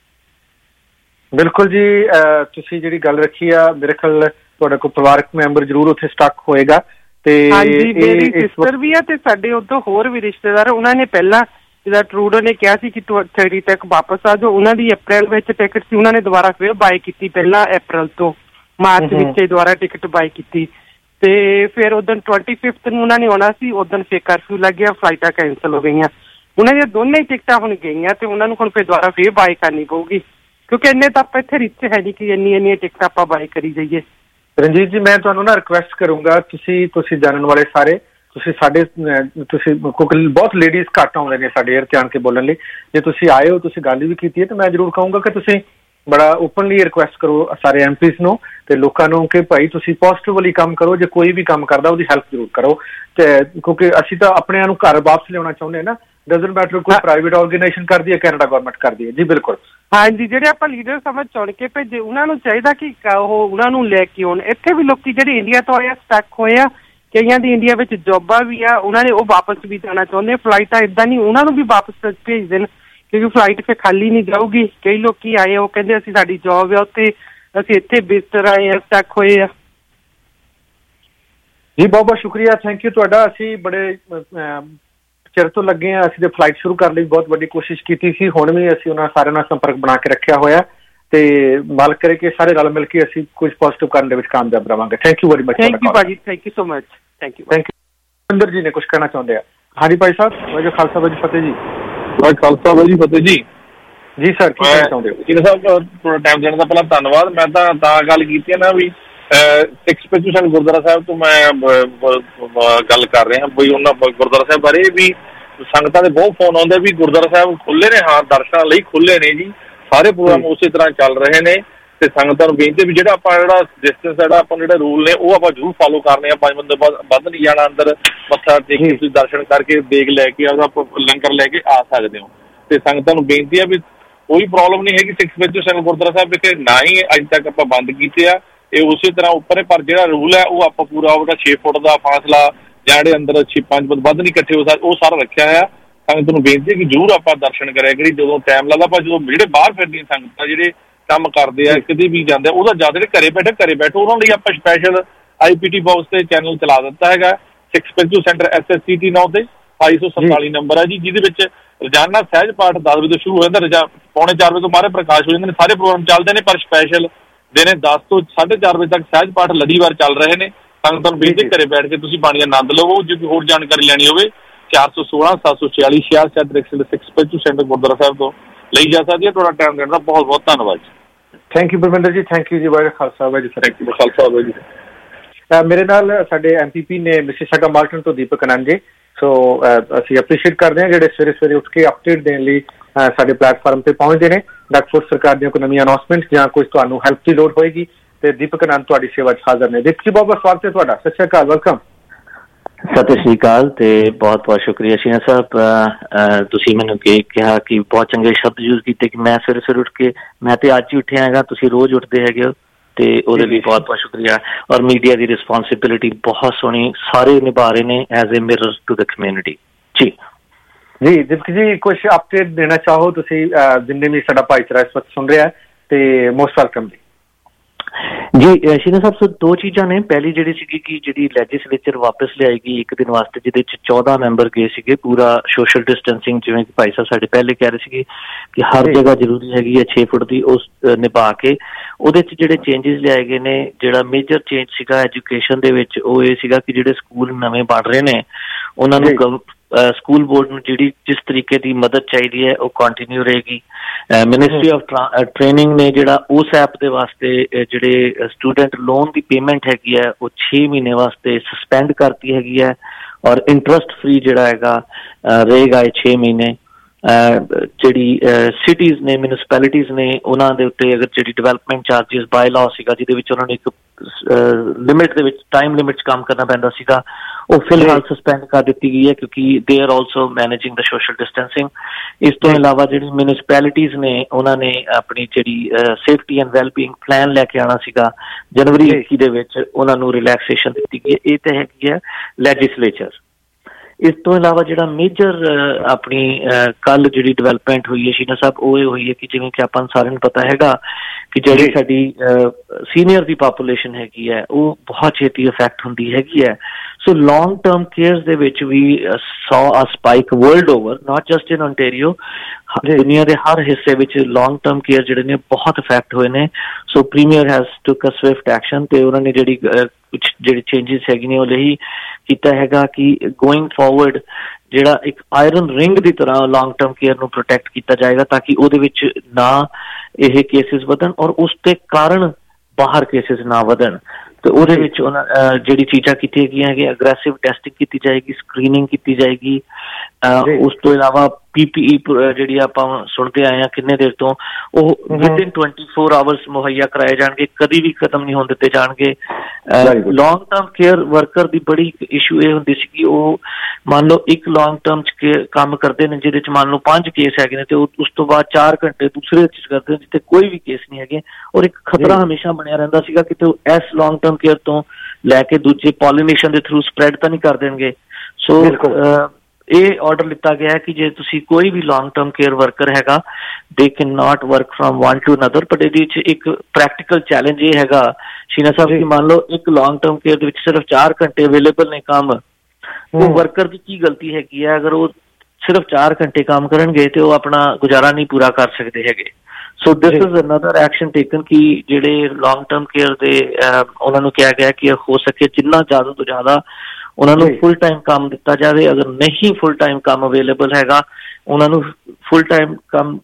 ਬਿਲਕੁਲ ਜੀ, ਤੁਸੀਂ ਜਿਹੜੀ ਗੱਲ ਰੱਖੀ ਆ, ਮੇਰੇ ਖਿਆਲ ਤੁਹਾਡਾ ਕੋਈ ਪਰਿਵਾਰਕ ਮੈਂਬਰ ਜ਼ਰੂਰ ਉੱਥੇ ਸਟਕ ਹੋਏਗਾ। ਤੇ
ਹਾਂਜੀ, ਮੇਰੀ ਸਿਸਟਰ ਵੀ ਆ ਤੇ ਸਾਡੇ ਉਦੋਂ ਹੋਰ ਵੀ ਰਿਸ਼ਤੇਦਾਰ, ਉਹਨਾਂ ਨੇ ਪਹਿਲਾਂ ਜਿੱਦਾਂ ਟਰੂਡੋ ਨੇ ਕਿਹਾ ਸੀ ਕਿ ਥਰਟੀ ਤੱਕ ਵਾਪਸ ਆ ਜਾਓ, ਉਹਨਾਂ ਦੀ ਅਪ੍ਰੈਲ ਵਿੱਚ ਟਿਕਟ ਸੀ, ਉਹਨਾਂ ਨੇ ਦੁਬਾਰਾ ਫਿਰ ਬਾਈ ਕੀਤੀ, ਪਹਿਲਾਂ ਅਪ੍ਰੈਲ ਤੋਂ ਮਾਰਚ ਵਿੱਚ ਦੁਬਾਰਾ ਟਿਕਟ ਬਾਈ ਕੀਤੀ, ਤੇ ਫਿਰ ਉਦੋਂ ਟਵੈਂਟੀ ਫਿਫਥ ਨੂੰ ਉਹਨਾਂ ਨੇ ਆਉਣਾ ਸੀ, ਉਦੋਂ ਫਿਰ ਕਰਫਿਊ ਲੱਗ ਗਿਆ, ਫਲਾਈਟਾਂ ਕੈਂਸਲ ਹੋ ਗਈਆਂ। ਉਹਨਾਂ ਦੀਆਂ ਦੋਨੇ ਟਿਕਟਾਂ ਹੁਣ ਗਈਆਂ ਤੇ ਉਹਨਾਂ ਨੂੰ ਹੁਣ ਫਿਰ ਦੁਬਾਰਾ ਫਿਰ ਬਾਈ ਕਰਨੀ ਪਊਗੀ, ਕਿਉਂਕਿ ਇੰਨੇ ਤਾਂ ਆਪਾਂ ਇੱਥੇ ਰਿਚ ਹੈ ਨਹੀਂ ਕਿ ਇੰਨੀ ਇੰਨੀਆਂ ਟਿਕਟਾਂ ਆਪਾਂ ਬਾਈ ਕਰੀ ਜਾਈਏ।
ਰਣਜੀਤ ਜੀ, ਮੈਂ ਤੁਹਾਨੂੰ ਨਾ ਰਿਕੁਐਸਟ ਕਰੂੰਗਾ, ਤੁਸੀਂ ਤੁਸੀਂ ਜਾਣਨ ਵਾਲੇ ਸਾਰੇ, ਤੁਸੀਂ ਸਾਡੇ ਤੁਸੀਂ ਕਿਉਂਕਿ ਬਹੁਤ ਲੇਡੀਜ਼ ਘੱਟ ਆਉਂਦੇ ਨੇ ਸਾਡੇ ਏਅਰ ਤੇ ਆਣ ਕੇ ਬੋਲਣ ਲਈ, ਜੇ ਤੁਸੀਂ ਆਏ ਹੋ, ਤੁਸੀਂ ਗੱਲ ਵੀ ਕੀਤੀ ਹੈ, ਤਾਂ ਮੈਂ ਜ਼ਰੂਰ ਕਹੂੰਗਾ ਕਿ ਤੁਸੀਂ ਬੜਾ ਓਪਨਲੀ ਰਿਕੁਐਸਟ ਕਰੋ ਸਾਰੇ ਐਮ ਪੀਜ਼ ਨੂੰ ਤੇ ਲੋਕਾਂ ਨੂੰ ਕਿ ਭਾਈ ਤੁਸੀਂ ਪੋਜ਼ਿਟਿਵਲੀ ਕੰਮ ਕਰੋ, ਜੇ ਕੋਈ ਵੀ ਕੰਮ ਕਰਦਾ ਉਹਦੀ ਹੈਲਪ ਜ਼ਰੂਰ ਕਰੋ। ਤੇ ਕਿਉਂਕਿ ਅਸੀਂ ਤਾਂ ਆਪਣਿਆਂ ਨੂੰ ਘਰ ਵਾਪਸ ਲਿਆਉਣਾ ਚਾਹੁੰਦੇ ਹਾਂ ਨਾ, ਡਜ਼ਨਟ ਮੈਟਰ ਕੋਈ ਪ੍ਰਾਈਵੇਟ ਆਰਗੇਨਾਈਜੇਸ਼ਨ ਕਰਦੀ ਹੈ, ਕੈਨੇਡਾ ਗਵਰਨਮੈਂਟ ਕਰਦੀ ਹੈ। ਜੀ ਬਿਲਕੁਲ।
ਹਾਂਜੀ, ਜਿਹੜੇ ਆਪਾਂ ਲੀਡਰ ਸਮਝ ਚੁਣ ਕੇ ਭੇਜੇ, ਉਹਨਾਂ ਨੂੰ ਚਾਹੀਦਾ ਕਿ ਉਹ ਉਹਨਾਂ ਨੂੰ ਲੈ ਕੇ ਆਉਣ। ਇੱਥੇ ਵੀ ਲੋਕੀ ਜਿਹੜੇ ਇੰਡੀਆ ਤੋਂ ਆਏ ਆ ਸਟਕ ਹੋਏ ਆ, ਕਈਆਂ ਦੀ ਇੰਡੀਆ ਵਿੱਚ ਜੋਬਾਂ ਵੀ ਆ, ਉਹਨਾਂ ਨੇ ਉਹ ਵਾਪਸ ਵੀ ਜਾਣਾ ਚਾਹੁੰਦੇ। ਫਲਾਈਟਾਂ ਇੱਦਾਂ ਨਹੀਂ, ਉਹਨਾਂ ਨੂੰ ਵੀ ਵਾਪਸ ਭੇਜ ਦੇਣ, ਕਿਉਂਕਿ ਫਲਾਈਟ ਫਿਰ ਖਾਲੀ ਨਹੀਂ ਜਾਊਗੀ। ਕਈ ਲੋਕੀ ਆਏ, ਉਹ ਕਹਿੰਦੇ ਅਸੀਂ ਸਾਡੀ ਜੋਬ ਆ ਉੱਥੇ, ਅਸੀਂ ਇੱਥੇ ਬਿਸਤਰ ਆਏ ਆ, ਸਟਕ ਹੋਏ ਆ।
ਜੀ ਬਹੁਤ ਬਹੁਤ ਸ਼ੁਕਰੀਆ, ਥੈਂਕ ਯੂ ਤੁਹਾਡਾ। ਅਸੀਂ ਬੜੇ ਚਿਰ ਤੋਂ ਲੱਗੇ ਹਾਂ, ਅਸੀਂ ਤੇ ਫਲਾਈਟ ਸ਼ੁਰੂ ਕਰਨ ਲਈ ਬਹੁਤ ਵੱਡੀ ਕੋਸ਼ਿਸ਼ ਕੀਤੀ ਸੀ, ਹੁਣ ਵੀ ਅਸੀਂ ਉਹਨਾਂ ਸਾਰਿਆਂ ਨਾਲ ਸੰਪਰਕ ਬਣਾ ਕੇ ਰੱਖਿਆ ਹੋਇਆ, ਤੇ ਮਾਲਕ ਕਰੇ ਕਿ ਸਾਰੇ ਰਲ ਮਿਲ ਕੇ ਅਸੀਂ ਕੁਝ ਪੋਜ਼ਿਟਿਵ ਕਰਨ ਦੇ ਵਿੱਚ ਕਾਮਯਾਬ ਰਵਾਂਗੇ। Thank you very much.
Thank you ਭਾਜੀ, thank you so much. Thank you
thank you. ਅੰਦਰ ਜੀ ਨੇ ਕੁਝ ਕਹਿਣਾ ਚਾਹੁੰਦੇ ਆ। ਹਾਂਜੀ ਭਾਈ ਸਾਹਿਬ, ਵਾਹਿਗੁਰੂ ਖਾਲਸਾ ਵਾਹਿਗੁਰੂ ਫਤਿਹ ਜੀ।
ਵਾਹਿਗੁਰੂ ਖਾਲਸਾ ਵਾਹਿਗੁਰੂ ਫਤਿਹ ਜੀ।
ਜੀ ਸਰ, ਕੀ ਕਹਿਣਾ ਚਾਹੁੰਦੇ ਹੋ?
ਜੀ ਸਾਹਿਬ, ਥੋੜਾ ਟਾਈਮ ਦੇਣ ਦਾ ਪਹਿਲਾਂ ਧੰਨਵਾਦ। ਮੈਂ ਤਾਂ ਤਾਂ ਗੱਲ ਕੀਤੀ ਹੈ ਨਾ ਵੀ ਸਿੱਖ ਸਪੈਸ਼ਲ ਗੁਰਦੁਆਰਾ ਸਾਹਿਬ ਤੋਂ ਮੈਂ ਗੱਲ ਕਰ ਰਿਹਾ ਬਈ ਉਹਨਾਂ ਗੁਰਦੁਆਰਾ ਸਾਹਿਬ ਬਾਰੇ ਵੀ ਸੰਗਤਾਂ ਦੇ ਬਹੁਤ ਫੋਨ ਆਉਂਦੇ ਵੀ ਗੁਰਦੁਆਰਾ ਸਾਹਿਬ ਖੁੱਲੇ ਨੇ। ਹਾਂ, ਦਰਸ਼ਨਾਂ ਲਈ ਖੁੱਲੇ ਨੇ ਜੀ, ਸਾਰੇ ਪ੍ਰੋਗਰਾਮ ਉਸੇ ਤਰ੍ਹਾਂ ਚੱਲ ਰਹੇ ਨੇ, ਤੇ ਸੰਗਤਾਂ ਨੂੰ ਬੇਨਤੀ ਵੀ ਜਿਹੜਾ ਆਪਾਂ ਜਿਹੜਾ ਡਿਸਟੈਂਸ ਜਿਹੜਾ ਆਪਾਂ ਜਿਹੜੇ ਰੂਲ ਨੇ ਉਹ ਆਪਾਂ ਜ਼ਰੂਰ ਫਾਲੋ ਕਰਨੇ ਆ। ਪੰਜ ਬੰਦੇ ਵੱਧ ਨਹੀਂ ਜਾਣਾ, ਅੰਦਰ ਮੱਥਾ ਟੇਕ ਕੇ ਤੁਸੀਂ ਦਰਸ਼ਨ ਕਰਕੇ ਦੇਗ ਲੈ ਕੇ ਆਪਦਾ ਲੰਗਰ ਲੈ ਕੇ ਆ ਸਕਦੇ ਹੋ। ਤੇ ਸੰਗਤਾਂ ਨੂੰ ਬੇਨਤੀ ਆ ਵੀ ਕੋਈ ਪ੍ਰੋਬਲਮ ਨਹੀਂ ਹੈਗੀ, ਸਿੱਖ ਸਪੈਸ਼ਲ ਗੁਰਦੁਆਰਾ ਸਾਹਿਬ ਵਿਖੇ ਨਾ ਹੀ ਅੱਜ ਤੱਕ ਆਪਾਂ ਬੰਦ ਕੀਤੇ ਆ, ਇਹ ਉਸੇ ਤਰ੍ਹਾਂ ਉੱਪਰ ਹੈ। ਪਰ ਜਿਹੜਾ ਰੂਲ ਹੈ ਉਹ ਆਪਾਂ ਪੂਰਾ ਉਹਦਾ ਛੇ ਫੁੱਟ ਦਾ ਫਾਸਲਾ, ਜਿਹੜੇ ਅੰਦਰ ਛੇ ਪੰਜ ਬੰਦੇ ਵੱਧ ਨਹੀਂ ਇਕੱਠੇ ਹੋ ਸਕਦੇ, ਉਹ ਸਾਰਾ ਰੱਖਿਆ ਹੋਇਆ। ਸੰਗਤ ਨੂੰ ਬੇਨਤੀ ਹੈ ਕਿ ਜ਼ਰੂਰ ਆਪਾਂ ਦਰਸ਼ਨ ਕਰਿਆ ਕਰੀ ਜਦੋਂ ਟਾਈਮ ਲੱਗਦਾ। ਆਪਾਂ ਜਦੋਂ ਜਿਹੜੇ ਬਾਹਰ ਫਿਰਦੀਆਂ ਸੰਗਤਾਂ ਜਿਹੜੇ ਕੰਮ ਕਰਦੇ ਆ, ਕਿਤੇ ਵੀ ਜਾਂਦੇ, ਉਹਦਾ ਜ਼ਿਆਦਾ ਜਿਹੜੇ ਘਰੇ ਬੈਠੇ ਘਰੇ ਬੈਠੋ, ਉਹਨਾਂ ਲਈ ਆਪਾਂ special I P T box ਤੇ ਚੈਨਲ ਚਲਾ ਦਿੱਤਾ ਹੈਗਾ, Sikh special centre S S C T ਨੌ ਤੇ ਅਠਾਈ ਸੌ ਸੰਤਾਲੀ ਨੰਬਰ ਹੈ ਜੀ, ਜਿਹਦੇ ਵਿੱਚ ਰੋਜ਼ਾਨਾ ਸਹਿਜ ਪਾਠ ਦਸ ਵਜੇ ਤੋਂ ਸ਼ੁਰੂ ਹੋ ਜਾਂਦਾ, ਰਜਾ ਪੌਣੇ ਚਾਰ ਵਜੇ ਤੋਂ ਮਹਾਰਾਜ ਪ੍ਰਕਾਸ਼ ਹੋ ਜਾਂਦੇ ਨੇ, ਸਾਰੇ ਪ੍ਰੋਗਰਾਮ ਚੱਲਦੇ ਨੇ। ਪਰ ਸਪੈਸ਼ਲ ਦਿਨੇ ਦਸ ਤੋਂ ਸਾਢੇ ਚਾਰ ਵਜੇ ਤੱਕ ਸਹਿਜ ਪਾਠ ਲੜੀਵਾਰ ਚੱਲ ਰਹੇ ਨੇ। ਸੰਗਤਾਂ ਨੂੰ ਬੇਨਤੀ ਘਰੇ ਬੈਠ ਕੇ ਤੁਸੀਂ ਬਾਣੀ ਦਾ ਆਨੰਦ ਲਵੋ। ਜੇ ਕੋਈ ਹੋਰ ਜਾਣਕਾਰੀ ਲੈਣੀ ਹੋਵੇ ਚਾਰ ਸੌ ਸੋਲਾਂ ਸੱਤ ਸੌ ਛਿਆਲੀ ਛਿਆਸੀ ਸੱਤ ਇੱਕ ਸਿੱਖ ਸਪੈਸ਼ਲ ਸੈਂਟਰ ਗੁਰਦੁਆਰਾ ਸਾਹਿਬ ਤੋਂ ਲਈ ਜਾ ਸਕਦੀ ਹੈ। ਤੁਹਾਡਾ ਟਾਈਮ ਦੇਣ ਦਾ ਬਹੁਤ ਬਹੁਤ ਧੰਨਵਾਦ ਜੀ।
Thank you Parminder ji, thank you ਜੀ। ਵਾਹਿਗੁਰੂ ਖਾਲਸਾ ਵਾਹਿਗੁਰੂ
ਫਤਿਹ। ਖਾਲਸਾ ਵਾਹਿਗੁਰੂ।
ਮੇਰੇ ਨਾਲ ਸਾਡੇ ਐਮ ਪੀ ਪੀ ਨੇ ਮਿਸੀਸਾਗਾ ਮਾਰਟਨ ਤੋਂ ਦੀਪਕ ਆਨੰਦ ਜੀ। ਸੋ ਅਸੀਂ ਐਪਰੀਸ਼ੀਏਟ ਕਰਦੇ ਹਾਂ ਜਿਹੜੇ ਸਵੇਰੇ ਸਵੇਰੇ ਉੱਠ ਕੇ ਅਪਡੇਟ ਦੇਣ ਲਈ ਸਾਡੇ ਪਲੇਟਫਾਰਮ ਤੇ ਪਹੁੰਚਦੇ ਨੇ। ਡਾਕਟਰ ਸਰਕਾਰ ਦੀਆਂ ਕੋਈ ਨਵੀਆਂ ਅਨਾਉਂਸਮੈਂਟ ਜਾਂ ਕੁਝ ਤੁਹਾਨੂੰ ਹੈਲਪ ਦੀ ਲੋੜ ਹੋਏਗੀ ਤੇ ਦੀਪਕ ਆਨੰਦ ਤੁਹਾਡੀ ਸੇਵਾ 'ਚ ਹਾਜ਼ਰ ਨੇ। ਦੀਪਕ ਜੀ, ਬਹੁਤ ਬਹੁਤ ਸਵਾਗਤ ਹੈ ਤੁਹਾਡਾ। ਸਤਿ ਸ਼੍ਰੀ ਅਕਾਲ, ਵੈਲਕਮ।
ਸਤਿ ਸ਼੍ਰੀ ਅਕਾਲ ਤੇ ਬਹੁਤ ਬਹੁਤ ਸ਼ੁਕਰੀਆ ਸ਼ੀਨਾ ਸਾਹਿਬ, ਤੁਸੀਂ ਮੈਨੂੰ ਕਿ ਕਿਹਾ ਕਿ ਬਹੁਤ ਚੰਗੇ ਸ਼ਬਦ ਯੂਜ਼ ਕੀਤੇ ਕਿ ਮੈਂ ਸਵੇਰੇ ਸਵੇਰੇ ਉੱਠ ਕੇ, ਮੈਂ ਤੇ ਅੱਜ ਹੀ ਉੱਠਿਆ ਹੈਗਾ, ਤੁਸੀਂ ਰੋਜ਼ ਉੱਠਦੇ ਹੈਗੇ ਹੋ, ਤੇ ਉਹਦੇ ਲਈ ਬਹੁਤ ਬਹੁਤ ਸ਼ੁਕਰੀਆ। ਔਰ ਮੀਡੀਆ ਦੀ ਰਿਸਪੋਂਸਿਬਿਲਿਟੀ ਬਹੁਤ ਸੋਹਣੀ ਸਾਰੇ ਨਿਭਾ ਰਹੇ ਨੇ as a mirror to the community ਜੀ।
ਜੀ ਦੀਪਕ ਜੀ ਕੁਝ ਅਪਡੇਟ ਦੇਣਾ ਚਾਹੋ ਤੁਸੀਂ ਜਿੰਨੇ ਵੀ ਸਾਡਾ ਭਾਈਚਾਰਾ ਇਸ ਵਕਤ ਸੁਣ ਰਿਹਾ ਹੈ ਤੇ ਮੋਸਟ ਵੈਲਕਮ ਜੀ।
ਜੀ ਸ਼ੀਨਾ ਸਾਹਿਬ, ਸੋ ਦੋ ਚੀਜ਼ਾਂ ਨੇ। ਪਹਿਲੀ ਜਿਹੜੀ ਸੀਗੀ ਕਿ ਜਿਹੜੀ ਲੈਜਿਸਲੇਚਰ ਵਾਪਸ ਲਿਆਏਗੀ ਇੱਕ ਦਿਨ ਵਾਸਤੇ, ਜਿਹਦੇ ਚ ਚੌਦਾਂ ਮੈਂਬਰ ਗਏ ਸੀਗੇ, ਪੂਰਾ ਸੋਸ਼ਲ ਡਿਸਟੈਂਸਿੰਗ ਜਿਵੇਂ ਕਿ ਭਾਈ ਸਾਹਿਬ ਸਾਡੇ ਪਹਿਲੇ ਕਹਿ ਰਹੇ ਸੀਗੇ ਕਿ ਹਰ ਜਗ੍ਹਾ ਜ਼ਰੂਰੀ ਹੈਗੀ ਹੈ ਛੇ ਫੁੱਟ ਦੀ, ਉਸ ਨਿਭਾ ਕੇ ਉਹਦੇ ਚ ਜਿਹੜੇ ਚੇਂਜਸ ਲਿਆਏ ਗਏ ਨੇ। ਜਿਹੜਾ ਮੇਜਰ ਚੇਂਜ ਸੀਗਾ ਐਜੂਕੇਸ਼ਨ ਦੇ ਵਿੱਚ ਉਹ ਇਹ ਸੀਗਾ ਕਿ ਜਿਹੜੇ ਸਕੂਲ ਨਵੇਂ ਬਣ ਰਹੇ ਨੇ ਉਹਨਾਂ ਨੂੰ ਸਕੂਲ ਬੋਰਡ ਨੂੰ ਜਿਹੜੀ ਜਿਸ ਤਰੀਕੇ ਦੀ ਮਦਦ ਚਾਹੀਦੀ ਹੈ ਉਹ ਕੰਟੀਨਿਊ ਰਹੇਗੀ। ਮਿਨਿਸਟਰੀ ਆਫ ਟ੍ਰੇਨਿੰਗ ਨੇ ਜਿਹੜਾ ਉਸ ਐਪ ਦੇ ਵਾਸਤੇ ਜਿਹੜੇ ਸਟੂਡੈਂਟ ਲੋਨ ਦੀ ਪੇਮੈਂਟ ਹੈਗੀ ਹੈ ਉਹ ਛੇ ਮਹੀਨੇ ਵਾਸਤੇ ਸਸਪੈਂਡ ਕਰਤੀ ਹੈਗੀ ਹੈ, ਔਰ ਇੰਟਰਸਟ ਫ੍ਰੀ ਜਿਹੜਾ ਹੈਗਾ ਰਹੇਗਾ ਇਹ ਛੇ ਮਹੀਨੇ। ਜਿਹੜੀ ਸਿਟੀਜ਼ ਨੇ, ਮਿਊਨਿਸਪੈਲਿਟੀਜ਼ ਨੇ, ਉਹਨਾਂ ਦੇ ਉੱਤੇ ਅਗਰ ਜਿਹੜੀ ਡਿਵੈਲਪਮੈਂਟ ਚਾਰਜਿਸ ਬਾਈ ਲਾਅ ਸੀਗਾ ਜਿਹਦੇ ਵਿੱਚ ਉਹਨਾਂ ਨੂੰ ਇੱਕ ਲਿਮਿਟ ਦੇ ਵਿੱਚ ਟਾਈਮ ਲਿਮਿਟ 'ਚ ਕੰਮ ਕਰਨਾ ਪੈਂਦਾ ਸੀਗਾ, ਉਹ ਫਿਲਹਾਲ ਸਸਪੈਂਡ ਕਰ ਦਿੱਤੀ ਗਈ ਹੈ ਕਿਉਂਕਿ they are also managing the social distancing. ਇਸ ਤੋਂ ਇਲਾਵਾ ਜਿਹੜੀ ਮਿਊਨਿਸਪੈਲਿਟੀਜ਼ ਨੇ ਉਹਨਾਂ ਨੇ ਆਪਣੀ ਜਿਹੜੀ ਸੇਫਟੀ ਐਂਡ ਵੈਲਬੀਇੰਗ ਪਲਾਨ ਲੈ ਕੇ ਆਉਣਾ ਸੀਗਾ ਜਨਵਰੀ ਇੱਕੀ ਦੇ ਵਿੱਚ, ਉਹਨਾਂ ਨੂੰ ਰਿਲੈਕਸੇਸ਼ਨ ਦਿੱਤੀ ਗਈ। ਇਹ ਤਾਂ ਹੈਗੀ ਹੈ ਲੈਜਿਸਲੇਚਰ। ਇਸ ਤੋਂ ਇਲਾਵਾ ਜਿਹੜਾ ਮੇਜਰ ਆਪਣੀ ਕੱਲ ਜਿਹੜੀ ਡਿਵੈਲਪਮੈਂਟ ਹੋਈ ਹੈ ਸ਼ੀਨਾ ਸਾਹਿਬ, ਉਹ ਇਹ ਹੋਈ ਹੈ ਕਿ ਜਿਵੇਂ ਕਿ ਆਪਾਂ ਨੂੰ ਸਾਰਿਆਂ ਨੂੰ ਪਤਾ ਹੈਗਾ ਕਿ ਜਿਹੜੀ ਸਾਡੀ ਸੀਨੀਅਰ ਦੀ ਪਾਪੂਲੇਸ਼ਨ ਹੈਗੀ ਹੈ ਉਹ ਬਹੁਤ ਛੇਤੀ ਇਫੈਕਟ ਹੁੰਦੀ ਹੈਗੀ ਹੈ। ਸੋ ਲੌਂਗ ਟਰਮ ਕੇਅਰਸ ਦੇ ਵਿੱਚ ਵੀ so a spike world over, not just in Ontario, ਦੁਨੀਆ ਦੇ ਹਰ ਹਿੱਸੇ ਵਿੱਚ ਲੌਂਗ ਟਰਮ ਕੇਅਰ ਜਿਹੜੇ ਨੇ ਬਹੁਤ ਇਫੈਕਟ ਹੋਏ ਨੇ। So premier has took a swift action ਤੇ ਉਹਨਾਂ ਨੇ ਜਿਹੜੀ ਕੁਝ ਜਿਹੜੇ ਚੇਂਜਿਸ ਹੈਗੇ ਨੇ ਉਹ ਲਈ ਕੀਤਾ ਹੈਗਾ ਕਿ ਗੋਇੰਗ ਫਾਰਵਰਡ ਜਿਹੜਾ ਇੱਕ ਆਇਰਨ ਰਿੰਗ ਦੀ ਤਰ੍ਹਾਂ ਲੌਂਗ ਟਰਮ ਕੇਅਰ ਨੂੰ ਪ੍ਰੋਟੈਕਟ ਕੀਤਾ ਜਾਏਗਾ ਤਾਂ ਕਿ ਉਹਦੇ ਵਿੱਚ ਨਾ ਇਹ ਕੇਸਿਸ ਵਧਣ ਔਰ ਉਸ ਦੇ ਕਾਰਨ ਬਾਹਰ ਕੇਸਿਸ ਨਾ ਵਧਣ। ਤੇ ਉਹਦੇ ਵਿੱਚ ਉਹਨਾਂ ਜਿਹੜੀ ਚੀਜ਼ਾਂ ਕੀਤੀਆਂ ਗਈਆਂ ਕਿ ਅਗਰੈਸਿਵ ਟੈਸਟਿੰਗ ਕੀਤੀ ਜਾਏਗੀ, ਸਕਰੀਨਿੰਗ ਕੀਤੀ ਜਾਏਗੀ। ਉਸ ਤੋਂ ਇਲਾਵਾ ਪੀਪੀਈ ਜਿਹੜੀ ਆਪਾਂ ਸੁਣਦੇ ਆਏ ਹਾਂ ਕਿੰਨੇ ਦੇਰ ਤੋਂ, ਉਹ ਵਿਦਿਨ ਟਵੈਂਟੀ ਫੋਰ ਆਵਰਸ ਮੁਹੱਈਆ ਕਰਾਏ ਜਾਣਗੇ, ਕਦੀ ਵੀ ਖਤਮ ਨਹੀਂ ਹੋਣ ਦਿੱਤੇ ਜਾਣਗੇ। ਲੌਂਗ ਟਰਮ ਕੇਅਰ ਵਰਕਰ ਦੀ ਬੜੀ ਇਸ਼ੂ ਇਹ ਹੁੰਦੀ ਸੀ ਕਿ ਉਹ ਮੰਨ ਲਓ ਇੱਕ ਲੌਂਗ ਟਰਮ ਚ ਕੰਮ ਕਰਦੇ ਨੇ ਜਿਹਦੇ ਚ ਮੰਨ ਲਓ ਪੰਜ ਕੇਸ ਹੈਗੇ ਨੇ ਤੇ ਉਹ ਉਸ ਤੋਂ ਬਾਅਦ ਚਾਰ ਘੰਟੇ ਦੂਸਰੇ ਚ ਕਰਦੇ ਨੇ ਜਿੱਥੇ ਕੋਈ ਵੀ ਕੇਸ ਨਹੀਂ ਹੈਗੇ, ਔਰ ਇੱਕ ਖਤਰਾ ਹਮੇਸ਼ਾ ਬਣਿਆ ਰਹਿੰਦਾ ਸੀਗਾ ਕਿ ਇਸ ਲੌਂਗ ਟਰਮ ਕੇਅਰ ਤੋਂ ਲੈ ਕੇ ਦੂਜੇ ਪੋਲੀਨੇਸ਼ਨ ਦੇ ਥਰੂ ਸਪਰੈਡ ਤਾਂ ਨਹੀਂ ਕਰ ਦੇਣਗੇ। ਸੋ ਇਹ ਆਰਡਰ ਲਿੱਤਾ ਗਿਆ ਹੈ ਕਿ ਜੇ ਤੁਸੀਂ ਕੋਈ ਵੀ ਲੌਂਗ ਟਰਮ ਕੇਅਰ ਵਰਕਰ ਹੈਗਾ, they can not work from one to another. But ਇਹਦੇ ਵਿੱਚ ਇੱਕ ਪ੍ਰੈਕਟੀਕਲ ਚੈਲੰਜ ਇਹ ਹੈਗਾ ਸ਼ੀਨਾ ਸਾਹਿਬ ਕਿ ਮੰਨ ਲਓ ਇੱਕ ਲੌਂਗ ਟਰਮ ਕੇਅਰ ਦੇ ਵਿੱਚ ਸਿਰਫ ਚਾਰ ਘੰਟੇ ਅਵੇਲੇਬਲ ਨੇ ਕੰਮ, ਉਹ ਵਰਕਰ ਦੀ ਕੀ ਗਲਤੀ ਹੈਗੀ ਹੈ? ਅਗਰ ਉਹ ਸਿਰਫ ਚਾਰ ਘੰਟੇ ਕੰਮ ਕਰਨਗੇ ਤੇ ਉਹ ਆਪਣਾ ਗੁਜ਼ਾਰਾ ਨਹੀਂ ਪੂਰਾ ਕਰ ਸਕਦੇ ਹੈਗੇ। So this is another action taken ਕਿ ਜਿਹੜੇ ਲੌਂਗ ਟਰਮ ਕੇਅਰ ਦੇ ਉਹਨਾਂ ਨੂੰ ਕਿਹਾ ਗਿਆ ਕਿ ਹੋ ਸਕੇ ਜਿੰਨਾ ਜ਼ਿਆਦਾ ਤੋਂ ਜ਼ਿਆਦਾ ਉਹਨਾਂ ਨੂੰ ਫੁੱਲ ਟਾਈਮ ਕੰਮ ਦਿੱਤਾ ਜਾਵੇ। ਅਗਰ ਨਹੀਂ ਫੁੱਲ ਟਾਈਮ ਕੰਮ ਅਵੇਲੇਬਲ ਹੈਗਾ, ਉਹਨਾਂ ਨੂੰ ਫੁੱਲ ਟਾਈਮ ਕੰਮ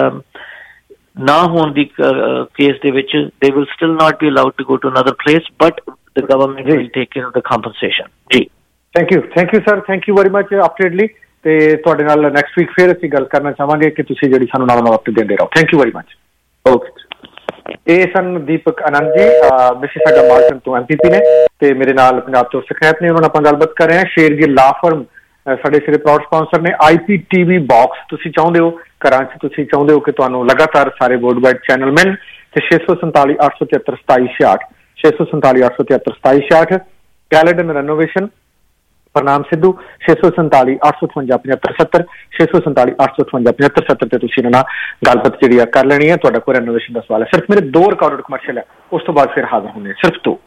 ਨਾ ਹੋਣ ਦੀ ਕੇਸ ਦੇ ਵਿੱਚ they will still not be allowed to go to another place but the government will take care of the compensation. ਜੀ
thank you thank you sir, thank you very much update ਲਈ। ਤੇ ਤੁਹਾਡੇ ਨਾਲ ਨੈਕਸਟ ਵੀਕ ਫਿਰ ਅਸੀਂ ਗੱਲ ਕਰਨਾ ਚਾਹਾਂਗੇ ਕਿ ਤੁਸੀਂ ਜਿਹੜੀ ਸਾਨੂੰ ਨਵਾਂ ਨਵਾਂ ਅਪਡੇਟ ਦਿੰਦੇ ਰਹੋ। Thank you very much. Okay. ਇਹ ਸਨ ਦੀਪਕ ਆਨੰਦ ਜੀ, ਮਿਸੀਸਾਗਾ ਮਾਰਟਨ ਤੋਂ ਐਮਪੀਪੀ ਨੇ, ਤੇ ਮੇਰੇ ਨਾਲ ਪੰਜਾਬ ਤੋਂ ਸਕ੍ਰੈਪ ਨੇ, ਉਹਨਾਂ ਨਾਲ ਆਪਾਂ ਗੱਲਬਾਤ ਕਰ ਰਹੇ ਹਾਂ। ਸ਼ੇਰਗਿੱਲ ਲਾ ਫਰਮ ਸਾਡੇ ਸਿਰੇ ਪ੍ਰਾਊਡ ਸਪਾਂਸਰ ਨੇ। ਆਈਪੀ ਟੀਵੀ ਬਾਕਸ ਤੁਸੀਂ ਚਾਹੁੰਦੇ ਹੋ ਘਰਾਂ 'ਚ, ਤੁਸੀਂ ਚਾਹੁੰਦੇ ਹੋ ਕਿ ਤੁਹਾਨੂੰ ਲਗਾਤਾਰ ਸਾਰੇ ਵਰਲਡ ਵਾਈਡ ਚੈਨਲ ਮਿਲਣ, ਤੇ ਛੇ ਸੌ ਸੰਤਾਲੀ ਅੱਠ ਸੌ ਤਿਹੱਤਰ ਸਤਾਈ ਛਿਆਹਠ ਛੇ ਸੌ ਸੰਤਾਲੀ ਅੱਠ ਸੌ ਤਿਹੱਤਰ ਸਤਾਈ ਛਿਆਹਠ ਕੈਲੇਡਨ ਰੈਨੋਵੇਸ਼ਨ ਪ੍ਰਨਾਮ ਸਿੱਧੂ ਛੇ ਸੌ ਸੰਤਾਲੀ ਅੱਠ ਸੌ ਅਠਵੰਜਾ ਪਝੱਤਰ ਸੱਤਰ ਛੇ ਸੌ ਸੰਤਾਲੀ ਅੱਠ ਸੌ ਅਠਵੰਜਾ ਪਝੱਤਰ ਸੱਤਰ ਤੇ ਤੁਸੀਂ ਇਹਨਾਂ ਨਾਲ ਗੱਲਬਾਤ ਜਿਹੜੀ ਆ ਕਰ ਲੈਣੀ ਹੈ। ਤੁਹਾਡਾ ਕੋਈ ਰੈਨੋਵੇਸ਼ਨ ਦਾ ਸਵਾਲ ਹੈ, ਸਿਰਫ ਮੇਰੇ ਦੋ ਰਿਕਾਰਡਡ ਕਮਰਸ਼ੀਅਲ ਹੈ, ਉਸ ਤੋਂ ਬਾਅਦ ਫਿਰ ਹਾਜ਼ਰ ਹੁੰਦੇ ਸਿਰਫ ਦੋ।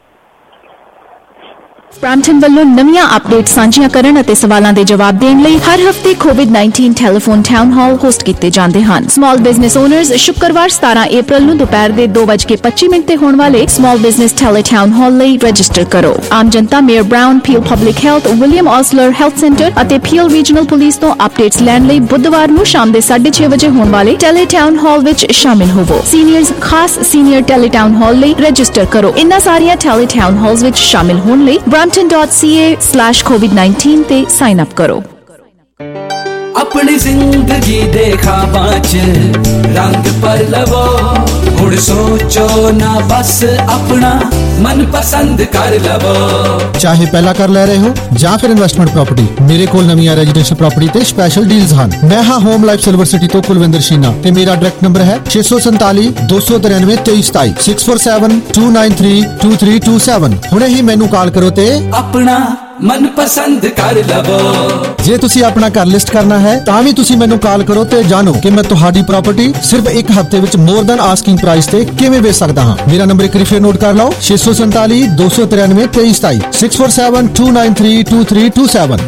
ਬ੍ਰਾਂਟਨ ਵੱਲੋਂ ਨਵੀਆਂ ਅਪਡੇਟ ਸਾਂਝੀਆਂ ਕਰਨ ਅਤੇ ਸਵਾਲਾਂ ਦੇ ਜਵਾਬ ਦੇਣ ਲਈ ਹਰ ਹਫ਼ਤੇ covid nineteen telephone town hall host ਕੀਤੇ ਜਾਂਦੇ ਹਨ। ਸਮਾਲ ਬਿਜ਼ਨਸ ਓਨਰਜ਼ ਸ਼ੁੱਕਰਵਾਰ ਸਤਾਰਾਂ ਅਪ੍ਰੈਲ ਨੂੰ ਦੁਪਹਿਰ ਦੇ ਦੋ ਵੱਜ ਕੇ ਪੱਚੀ ਮਿੰਟ ਤੇ ਹੋਣ ਵਾਲੇ small business tele town hall ਲਈ ਰਜਿਸਟਰ ਕਰੋ। ਆਮ ਜਨਤਾ mayor Brown, Peel public health, William Osler health centre ਅਤੇ ਪੀਲ ਰੀਜਨਲ ਪੁਲਿਸ ਤੋਂ ਅਪਡੇਟਸ ਲੈਣ ਲਈ ਬੁੱਧਵਾਰ ਨੂੰ ਸ਼ਾਮ ਦੇ ਸਾਢੇ ਛੇ ਵਜੇ ਹੋਣ ਵਾਲੇ ਟੈਲੀ ਟਾਊਨ ਹਾਲ ਵਿੱਚ ਸ਼ਾਮਿਲ ਹੋਵੋ। ਸੀਨੀਅਰਜ਼ ਖਾਸ ਸੀਨੀਅਰ ਟੈਲੀ ਟਾਊਨ ਹਾਲ ਲਈ ਰਜਿਸਟਰ ਕਰੋ। ਇਨ੍ਹਾਂ ਸਾਰੀਆਂ ਟੈਲੀ ਟਾਊਨ ਹਾਲਸ ਵਿੱਚ ਸ਼ਾਮਿਲ ਹੋਣ ਲਈ brampton dot c a slash covid nineteen ਤੇ ਸਾਈਨ ਅਪ ਕਰੋ।
अपनी जिंदगी दे ख्वाबां च रंग पर लवो, हुण सोचो ना बस अपना मन पसंद कर लवो।
चाहे पहला कर ले रहे हो ਜਾਂ ਫਿਰ ਇਨਵੈਸਟਮੈਂਟ ਪ੍ਰਾਪਰਟੀ, ਮੇਰੇ ਕੋਲ ਨਵੀਆਂ ਰੈਜ਼ੀਡੈਂਸ਼ੀਅਲ ਪ੍ਰਾਪਰਟੀ ਤੇ ਸਪੈਸ਼ਲ ਡੀਲਸ ਹਨ। ਮੈਂ ਹਾਂ ਹੋਮ ਲਾਈਫ ਸਿਲਵਰ ਸਿਟੀ ਤੋਂ ਕੁਲਵਿੰਦਰ ਸ਼ੀਨਾ ਤੇ ਮੇਰਾ ਡਾਇਰੈਕਟ ਨੰਬਰ ਹੈ ਛੇ ਸੌ ਸੰਤਾਲੀ ਦੋ ਸੌ ਤਰਾਨਵੇਂ ਤੇਈ ਸਤਾਈ ਛੇ ਚਾਰ ਸੱਤ ਦੋ ਨੌ ਤਿੰਨ ਦੋ ਤਿੰਨ ਦੋ ਸੱਤ। ਹੁਣੇ ਹੀ ਮੈਨੂੰ ਕਾਲ ਕਰੋ ਤੇ
ਆਪਣਾ मन पसंद कर लवो।
ਜੇ ਤੁਸੀਂ ਆਪਣਾ ਘਰ ਲਿਸਟ ਕਰਨਾ ਹੈ ਤਾਂ ਵੀ ਤੁਸੀਂ ਮੈਨੂੰ ਕਾਲ ਕਰੋ ਤੇ ਜਾਣੋ ਕਿ ਮੈਂ ਤੁਹਾਡੀ ਪ੍ਰਾਪਰਟੀ ਸਿਰਫ ਇੱਕ ਹਫ਼ਤੇ ਵਿੱਚ ਮੋਰ ਦੈਨ ਆਸਕਿੰਗ ਪ੍ਰਾਈਸ ਤੇ ਕਿਵੇਂ ਵੇਚ ਸਕਦਾ ਹਾਂ। ਮੇਰਾ ਨੰਬਰ ਇੱਕ ਵਾਰੀ ਫੇਰ ਨੋਟ ਕਰ ਲਓ ਛੇ ਸੌ ਸੰਤਾਲੀ ਦੋ ਸੌ ਤਰਾਨਵੇਂ ਤੇਈ ਸਤਾਈ six four seven two nine three two three two seven.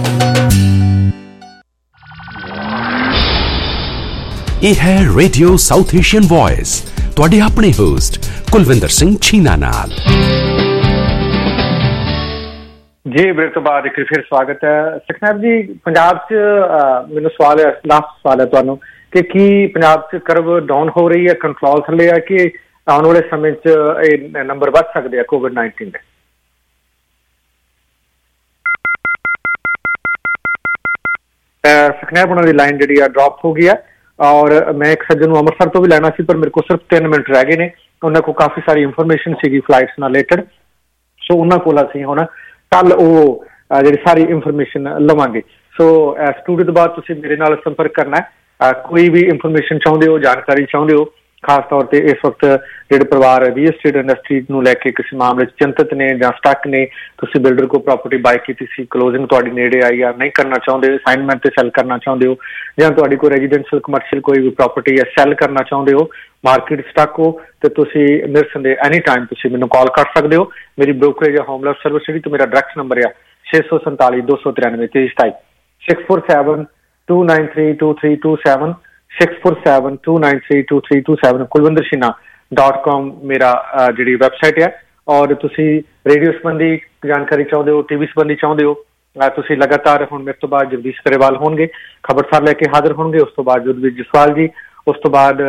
ਇਹ ਹੈ ਰੇਡੀਓ ਸਾਊਥ ਏਸ਼ੀਅਨ ਵੌਇਸ, ਤੁਹਾਡੇ ਆਪਣੇ ਹੋਸਟ ਕੁਲਵਿੰਦਰ ਸਿੰਘ ਛੀਨਾ ਨਾਲ।
ਜੀ ਬ੍ਰੇਕ ਤੋਂ ਬਾਅਦ ਇੱਕ ਫਿਰ ਸਵਾਗਤ ਹੈ। ਸੁਖਨੈਬ ਜੀ, ਪੰਜਾਬ 'ਚ ਮੈਨੂੰ ਸਵਾਲ ਹੈ, ਲਾਸਟ ਸਵਾਲ ਹੈ ਤੁਹਾਨੂੰ ਕਿ ਕੀ ਪੰਜਾਬ 'ਚ ਕਰਵ ਡਾਊਨ ਹੋ ਰਹੀ ਹੈ, ਕੰਟਰੋਲ ਥੱਲੇ ਹੈ ਕਿ ਆਉਣ ਵਾਲੇ ਸਮੇਂ 'ਚ ਇਹ ਨੰਬਰ ਵੱਧ ਸਕਦੇ ਆ ਕੋਵਿਡ ਨਾਈਨਟੀਨ ਦੇ? ਸੁਖਨੈਬ ਉਹਨਾਂ ਦੀ ਲਾਈਨ ਜਿਹੜੀ ਆ ਡ੍ਰੌਪ ਹੋ ਗਈ ਹੈ ਔਰ ਮੈਂ ਇੱਕ ਸੱਜਣ ਨੂੰ ਅੰਮ੍ਰਿਤਸਰ ਤੋਂ ਵੀ ਲੈਣਾ ਸੀ ਪਰ ਮੇਰੇ ਕੋਲ ਸਿਰਫ ਤਿੰਨ ਮਿੰਟ ਰਹਿ ਗਏ ਨੇ। ਉਹਨਾਂ ਕੋਲ ਕਾਫੀ ਸਾਰੀ ਇਨਫੋਰਮੇਸ਼ਨ ਸੀਗੀ ਫਲਾਈਟਸ ਨਾਲ ਰਿਲੇਟਡ, ਸੋ ਉਹਨਾਂ ਕੋਲ ਅਸੀਂ ਹੁਣ ਕੱਲ ਉਹ ਜਿਹੜੀ ਸਾਰੀ ਇਨਫੋਰਮੇਸ਼ਨ ਲਵਾਂਗੇ। ਸੋ ਸਟੂਡੀਓ ਤੋਂ ਬਾਅਦ ਤੁਸੀਂ ਮੇਰੇ ਨਾਲ ਸੰਪਰਕ ਕਰਨਾ ਹੈ। ਕੋਈ ਵੀ ਇਨਫੋਰਮੇਸ਼ਨ ਚਾਹੁੰਦੇ ਹੋ, ਜਾਣਕਾਰੀ ਚਾਹੁੰਦੇ ਹੋ, ਖਾਸ ਤੌਰ ਤੇ ਇਸ ਵਕਤ ਜਿਹੜੇ ਪਰਿਵਾਰ ਰੀਅਲ ਐਸਟੇਟ ਇੰਡਸਟਰੀ ਨੂੰ ਲੈ ਕੇ ਕਿਸੇ ਮਾਮਲੇ 'ਚ ਚਿੰਤਤ ਨੇ ਜਾਂ ਸਟਕ ਨੇ, ਤੁਸੀਂ ਬਿਲਡਰ ਕੋਲ ਪ੍ਰਾਪਰਟੀ ਬਾਏ ਕੀਤੀ ਸੀ, ਕਲੋਜ਼ਿੰਗ ਤੁਹਾਡੀ ਨੇੜੇ ਆਈ ਆ, ਨਹੀਂ ਕਰਨਾ ਚਾਹੁੰਦੇ, ਅਸਾਈਨਮੈਂਟ ਤੇ ਸੈਲ ਕਰਨਾ ਚਾਹੁੰਦੇ ਹੋ, ਜਾਂ ਤੁਹਾਡੀ ਕੋਈ ਰੈਜ਼ੀਡੈਂਸ਼ੀਅਲ ਕਮਰਸ਼ੀਅਲ ਕੋਈ ਵੀ ਪ੍ਰਾਪਰਟੀ ਹੈ ਸੈਲ ਕਰਨਾ ਚਾਹੁੰਦੇ ਹੋ, ਮਾਰਕੀਟ ਸਟਕ ਹੋ, ਤੇ ਤੁਸੀਂ ਨਿਰਸੰਦੇਹ ਐਨੀ ਟਾਈਮ ਤੁਸੀਂ ਮੈਨੂੰ ਕਾਲ ਕਰ ਸਕਦੇ ਹੋ। ਮੇਰੀ ਬ੍ਰੋਕਰੇਜ ਹੈ ਹੋਮ ਲੋਨ ਸਰਵਿਸ ਜਿਹੜੀ, ਤੇ ਮੇਰਾ ਡਾਇਰੈਕਟ ਨੰਬਰ ਆ ਛੇ ਸੌ ਸੰਤਾਲੀ ਦੋ ਸੌ ਤਰਾਨਵੇਂ ਤੇਈ ਸਤਾਈ six four seven two nine three two three two seven six four seven two nine three two three two seven Kulwinder Sheena dot com ਮੇਰਾ ਜਿਹੜੀ ਵੈਬਸਾਈਟ ਹੈ। ਔਰ ਤੁਸੀਂ ਰੇਡੀਓ ਸੰਬੰਧੀ ਜਾਣਕਾਰੀ ਚਾਹੁੰਦੇ ਹੋ, ਟੀ ਵੀ ਸੰਬੰਧੀ ਚਾਹੁੰਦੇ ਹੋ, ਤੁਸੀਂ ਲਗਾਤਾਰ ਹੁਣ ਮੇਰੇ ਤੋਂ ਬਾਅਦ ਜਗਦੀਸ਼ ਗਰੇਵਾਲ ਹੋਣਗੇ, ਖਬਰਸਾਰ ਲੈ ਕੇ ਹਾਜ਼ਰ ਹੋਣਗੇ, ਉਸ ਤੋਂ ਬਾਅਦ ਜੁਦਵੀਰ ਜਸਵਾਲ ਜੀ, ਉਸ ਤੋਂ ਬਾਅਦ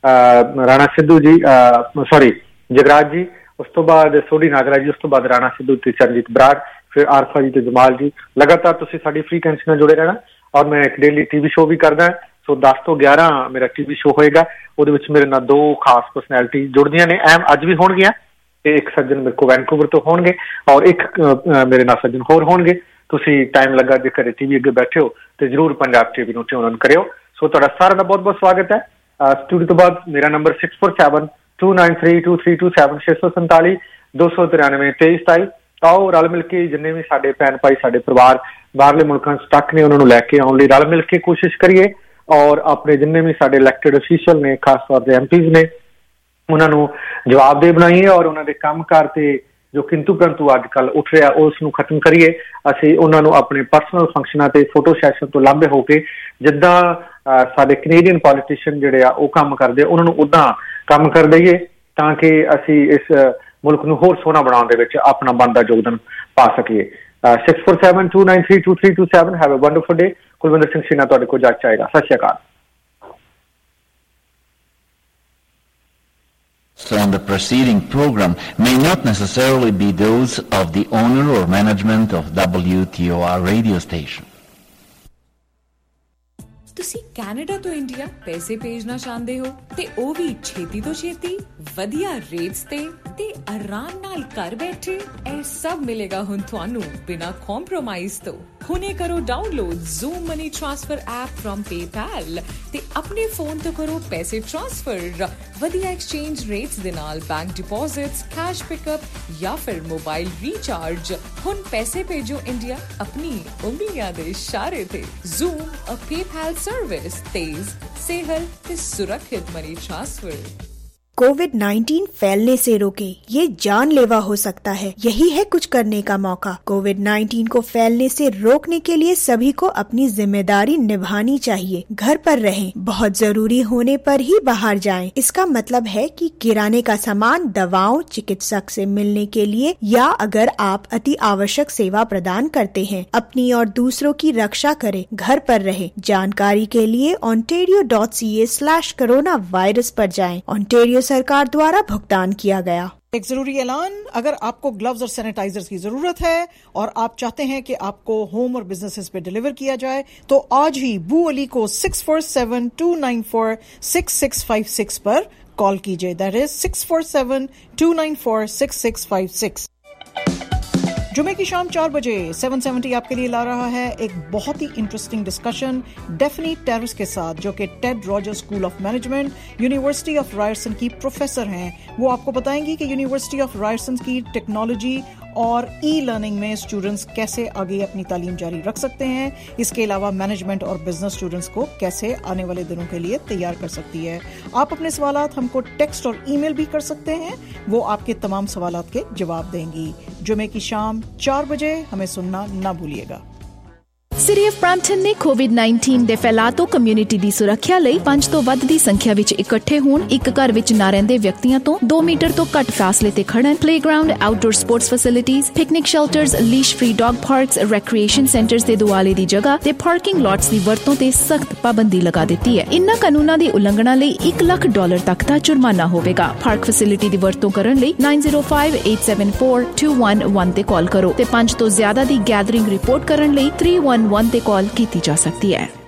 ਰਾਣਾ ਸਿੱਧੂ ਜੀ, ਸੌਰੀ ਜਗਰਾਜ ਜੀ, ਉਸ ਤੋਂ ਬਾਅਦ ਸੋਢੀ ਨਾਗਰਾ ਜੀ, ਉਸ ਤੋਂ ਬਾਅਦ ਰਾਣਾ ਸਿੱਧੂ ਤੇ ਚਰਨਜੀਤ ਬਰਾੜ, ਫਿਰ ਆਰਫਾ ਜੀ ਤੇ ਜਮਾਲ ਜੀ। ਲਗਾਤਾਰ ਤੁਸੀਂ ਸਾਡੀ ਫ੍ਰੀਕੁਐਂਸੀ ਨਾਲ ਜੁੜੇ ਰਹਿਣਾ। ਔਰ ਮੈਂ ਇੱਕ ਡੇਲੀ ਟੀ ਵੀ ਸ਼ੋਅ ਵੀ ਕਰਦਾ, ਸੋ ਦਸ ਤੋਂ ਗਿਆਰਾਂ ਮੇਰਾ ਟੀ ਵੀ ਸ਼ੋਅ ਹੋਏਗਾ। ਉਹਦੇ ਵਿੱਚ ਮੇਰੇ ਨਾਲ ਦੋ ਖਾਸ ਪਰਸਨੈਲਿਟੀ ਜੁੜਦੀਆਂ ਨੇ, ਐਮ ਅੱਜ ਵੀ ਹੋਣਗੀਆਂ, ਤੇ ਇੱਕ ਸੱਜਣ ਮੇਰੇ ਕੋਲ ਵੈਨਕੂਵਰ ਤੋਂ ਹੋਣਗੇ ਔਰ ਇੱਕ ਮੇਰੇ ਨਾਲ ਸੱਜਣ ਹੋਰ ਹੋਣਗੇ। ਤੁਸੀਂ ਟਾਈਮ ਲੱਗਾ ਜੇ ਘਰੇ ਟੀ ਵੀ ਅੱਗੇ ਬੈਠੇ ਹੋ ਤੇ ਜ਼ਰੂਰ ਪੰਜਾਬ ਟੀ ਵੀ ਨੂੰ ਟਿਊਨ ਕਰਿਓ। ਸੋ ਤੁਹਾਡਾ ਸਾਰਿਆਂ ਦਾ ਬਹੁਤ ਬਹੁਤ ਸਵਾਗਤ ਹੈ। ਸਟੂਡੀਓ ਤੋਂ ਬਾਅਦ ਮੇਰਾ number six four seven two nine three two three two seven ਛੇ ਸੌ ਸੰਤਾਲੀ ਦੋ ਸੌ ਤਰਾਨਵੇਂ ਤੇਈ ਸਤਾਈ। ਆਓ ਰਲ ਮਿਲ ਕੇ ਜਿੰਨੇ ਵੀ ਸਾਡੇ ਭੈਣ ਭਾਈ, ਸਾਡੇ ਪਰਿਵਾਰ ਬਾਹਰਲੇ ਮੁਲਕਾਂ 'ਚ ਸਟਕ ਨੇ, ਉਹਨਾਂ ਨੂੰ ਲੈ ਕੇ ਆਉਣ ਲਈ ਰਲ ਮਿਲ ਕੇ ਕੋਸ਼ਿਸ਼ ਕਰੀਏ। ਔਰ ਆਪਣੇ ਜਿੰਨੇ ਵੀ ਸਾਡੇ ਇਲੈਕਟਡ ਅਫੀਸ਼ੀਅਲ ਨੇ, ਖਾਸ ਤੌਰ ਤੇ ਐਮ ਪੀਜ਼ ਨੇ, ਉਹਨਾਂ ਨੂੰ ਜਵਾਬਦੇਹ ਬਣਾਈਏ ਔਰ ਉਹਨਾਂ ਦੇ ਕੰਮਕਾਰ ਤੇ ਜੋ ਕਿੰਤੂ ਪ੍ਰੰਤੂ ਅੱਜ ਕੱਲ੍ਹ ਉੱਠ ਰਿਹਾ ਉਸ ਨੂੰ ਖਤਮ ਕਰੀਏ। ਅਸੀਂ ਉਹਨਾਂ ਨੂੰ ਆਪਣੇ ਪਰਸਨਲ ਫੰਕਸ਼ਨਾਂ ਤੇ ਫੋਟੋ ਸੈਸ਼ਨ ਤੋਂ ਲਾਂਭੇ ਹੋ ਕੇ ਜਿੱਦਾਂ ਸਾਡੇ ਕੈਨੇਡੀਅਨ ਪੋਲੀਟੀਸ਼ੀਅਨ ਜਿਹੜੇ ਆ ਉਹ ਕੰਮ ਕਰਦੇ, ਉਹਨਾਂ ਨੂੰ ਉੱਦਾਂ ਕੰਮ ਕਰ ਦਈਏ ਤਾਂ ਕਿ ਅਸੀਂ ਇਸ ਮੁਲਕ ਨੂੰ ਹੋਰ ਸੋਹਣਾ ਬਣਾਉਣ ਦੇ ਵਿੱਚ ਆਪਣਾ ਬਣਦਾ ਯੋਗਦਾਨ ਪਾ ਸਕੀਏ। Six four seven two nine three two three two seven. Have a wonderful day. Kulwinder Singh Sheena ਤੁਹਾਡੇ ਕੋਲ ਜਾ ਚਾਹੇਗਾ। ਸਤਿ ਸ਼੍ਰੀ ਅਕਾਲ।
From the preceding program may not necessarily be those of the owner or management of W T O R radio station.
ਤੁਸੀਂ ਕੈਨੇਡਾ ਤੋਂ ਇੰਡੀਆ ਪੈਸੇ ਭੇਜਣਾ ਚਾਹੁੰਦੇ ਹੋ ਤੇ ਉਹ ਵੀ ਛੇਤੀ ਤੋਂ ਛੇਤੀ, ਵਧੀਆ ਰੇਟਸ ਤੇ ਤੇ ਆਰਾਮ ਨਾਲ ਘਰ ਬੈਠੇ? ਇਹ ਸਭ ਮਿਲੇਗਾ ਹੁਣ ਤੁਹਾਨੂੰ ਬਿਨਾਂ ਕੰਪਰੋਮਾਈਜ਼ ਤੋਂ। ਹੁਣੇ ਕਰੋ download Zoom money transfer app from PayPal ਤੇ ਆਪਣੇ ਫੋਨ ਤੋਂ ਕਰੋ ਪੈਸੇ ਟ੍ਰਾਂਸਫਰ ਵਧੀਆ ਐਕਸਚੇਂਜ ਰੇਟਸ ਦੇ ਨਾਲ, ਬੈਂਕ ਡਿਪੋਜ਼ਿਟਸ, ਕੈਸ਼ ਪਿਕਅਪ ਜਾਂ ਫਿਰ ਮੋਬਾਈਲ ਰੀਚਾਰਜ। ਹੁਣ ਪੈਸੇ ਭੇਜੋ ਇੰਡੀਆ ਆਪਣੀ ਉਂਗਲੀਆਂ ਦੇ ਇਸ਼ਾਰੇ ਤੇ। ਜ਼ੂਮ ਅ ਪੇਪੈਲ सर्विस तेज, सेहल ते सुरक्षित मनी ट्रांसफर।
कोविड नाइन्टीन फैलने से रोके, ये जानलेवा हो सकता है, यही है कुछ करने का मौका। कोविड नाइन्टीन को फैलने से रोकने के लिए सभी को अपनी जिम्मेदारी निभानी चाहिए। घर पर रहें, बहुत जरूरी होने पर ही बाहर जाएं। इसका मतलब है कि किराने का सामान, दवाओं, चिकित्सक से मिलने के लिए या अगर आप अति आवश्यक सेवा प्रदान करते हैं, अपनी और दूसरों की रक्षा करें, घर पर रहें। जानकारी के लिए ontario dot c a slash corona virus पर जाएं। ontario सरकार द्वारा भुगतान किया गया।
एक जरूरी ऐलान, अगर आपको ग्लव्स और सैनिटाइजर्स की जरूरत है और आप चाहते हैं कि आपको होम और बिजनेसेस पे डिलीवर किया जाए तो आज ही बू अली को six four seven two nine four six six five six पर कॉल कीजिए। That is six four seven two nine four six six five six. जुमे की शाम चार बजे सेवन सेवेंटी आपके लिए ला रहा है एक बहुत ही इंटरेस्टिंग डिस्कशन डेफनी टेरिस के साथ, जो कि Ted Rogers school of management, university of Ryerson की प्रोफेसर हैं। वो आपको बताएंगी कि यूनिवर्सिटी ऑफ रायरसन की टेक्नोलॉजी और ई लर्निंग में स्टूडेंट्स कैसे आगे अपनी तालीम जारी रख सकते हैं। इसके अलावा मैनेजमेंट और बिजनेस स्टूडेंट्स को कैसे आने वाले दिनों के लिए तैयार कर सकती है। आप अपने सवालात हमको टेक्स्ट और ईमेल भी कर सकते हैं, वो आपके तमाम सवालात के जवाब देंगी। जुमे की शाम चार बजे हमें सुनना ना भूलिएगा।
ਸਿਟੀ ਆਫ ਬ੍ਰੈਂਪਟਨ ਨੇ ਕੋਵਿਡ ਨਾਈਨਟੀਨ ਦੇ ਫੈਲਾਅ ਤੋਂ ਕਮਿਊਨਿਟੀ ਦੀ ਸੁਰੱਖਿਆ ਲਈ ਪੰਜ ਤੋਂ ਵੱਧ ਦੀ ਸੰਖਿਆ ਵਿੱਚ ਇਕੱਠੇ ਹੋਣ, ਇੱਕ ਘਰ ਵਿੱਚ ਨਾ ਰਹਿੰਦੇ ਵਿਅਕਤੀਆਂ ਤੋਂ ਦੋ ਮੀਟਰ ਤੋਂ ਘੱਟ ਫਾਸਲੇ ਤੇ ਖੜਨ, playground, outdoor sports facilities, picnic shelters, leash free dog parks, recreation centres ਦੇ ਦੁਆਲੇ ਦੀ ਜਗ੍ਹਾ ਤੇ ਪਾਰਕਿੰਗ ਲੋਟਸ ਦੀ ਵਰਤੋਂ ਤੇ ਸਖਤ ਪਾਬੰਦੀ ਲਗਾ ਦਿੱਤੀ ਹੈ। ਇਨ੍ਹਾਂ ਕਾਨੂੰਨਾਂ ਦੀ ਉਲੰਘਣਾ ਲਈ ਇੱਕ ਲੱਖ ਡਾਲਰ ਤੱਕ ਦਾ ਜੁਰਮਾਨਾ ਹੋਵੇਗਾ। ਪਾਰਕ ਫੈਸਿਲਿਟੀ ਦੀ ਵਰਤੋਂ ਕਰਨ ਲਈ nine zero five eight seven four two one one ਤੇ ਕਾਲ ਕਰੋ ਤੇ ਪੰਜ ਤੋਂ ਜ਼ਿਆਦਾ ਦੀ ਗੈਦਰਿੰਗ ਰਿਪੋਰਟ ਕਰਨ ਲਈ three one one ਤੇ ਕਾਲ ਕੀਤੀ ਜਾ ਸਕਦੀ ਹੈ।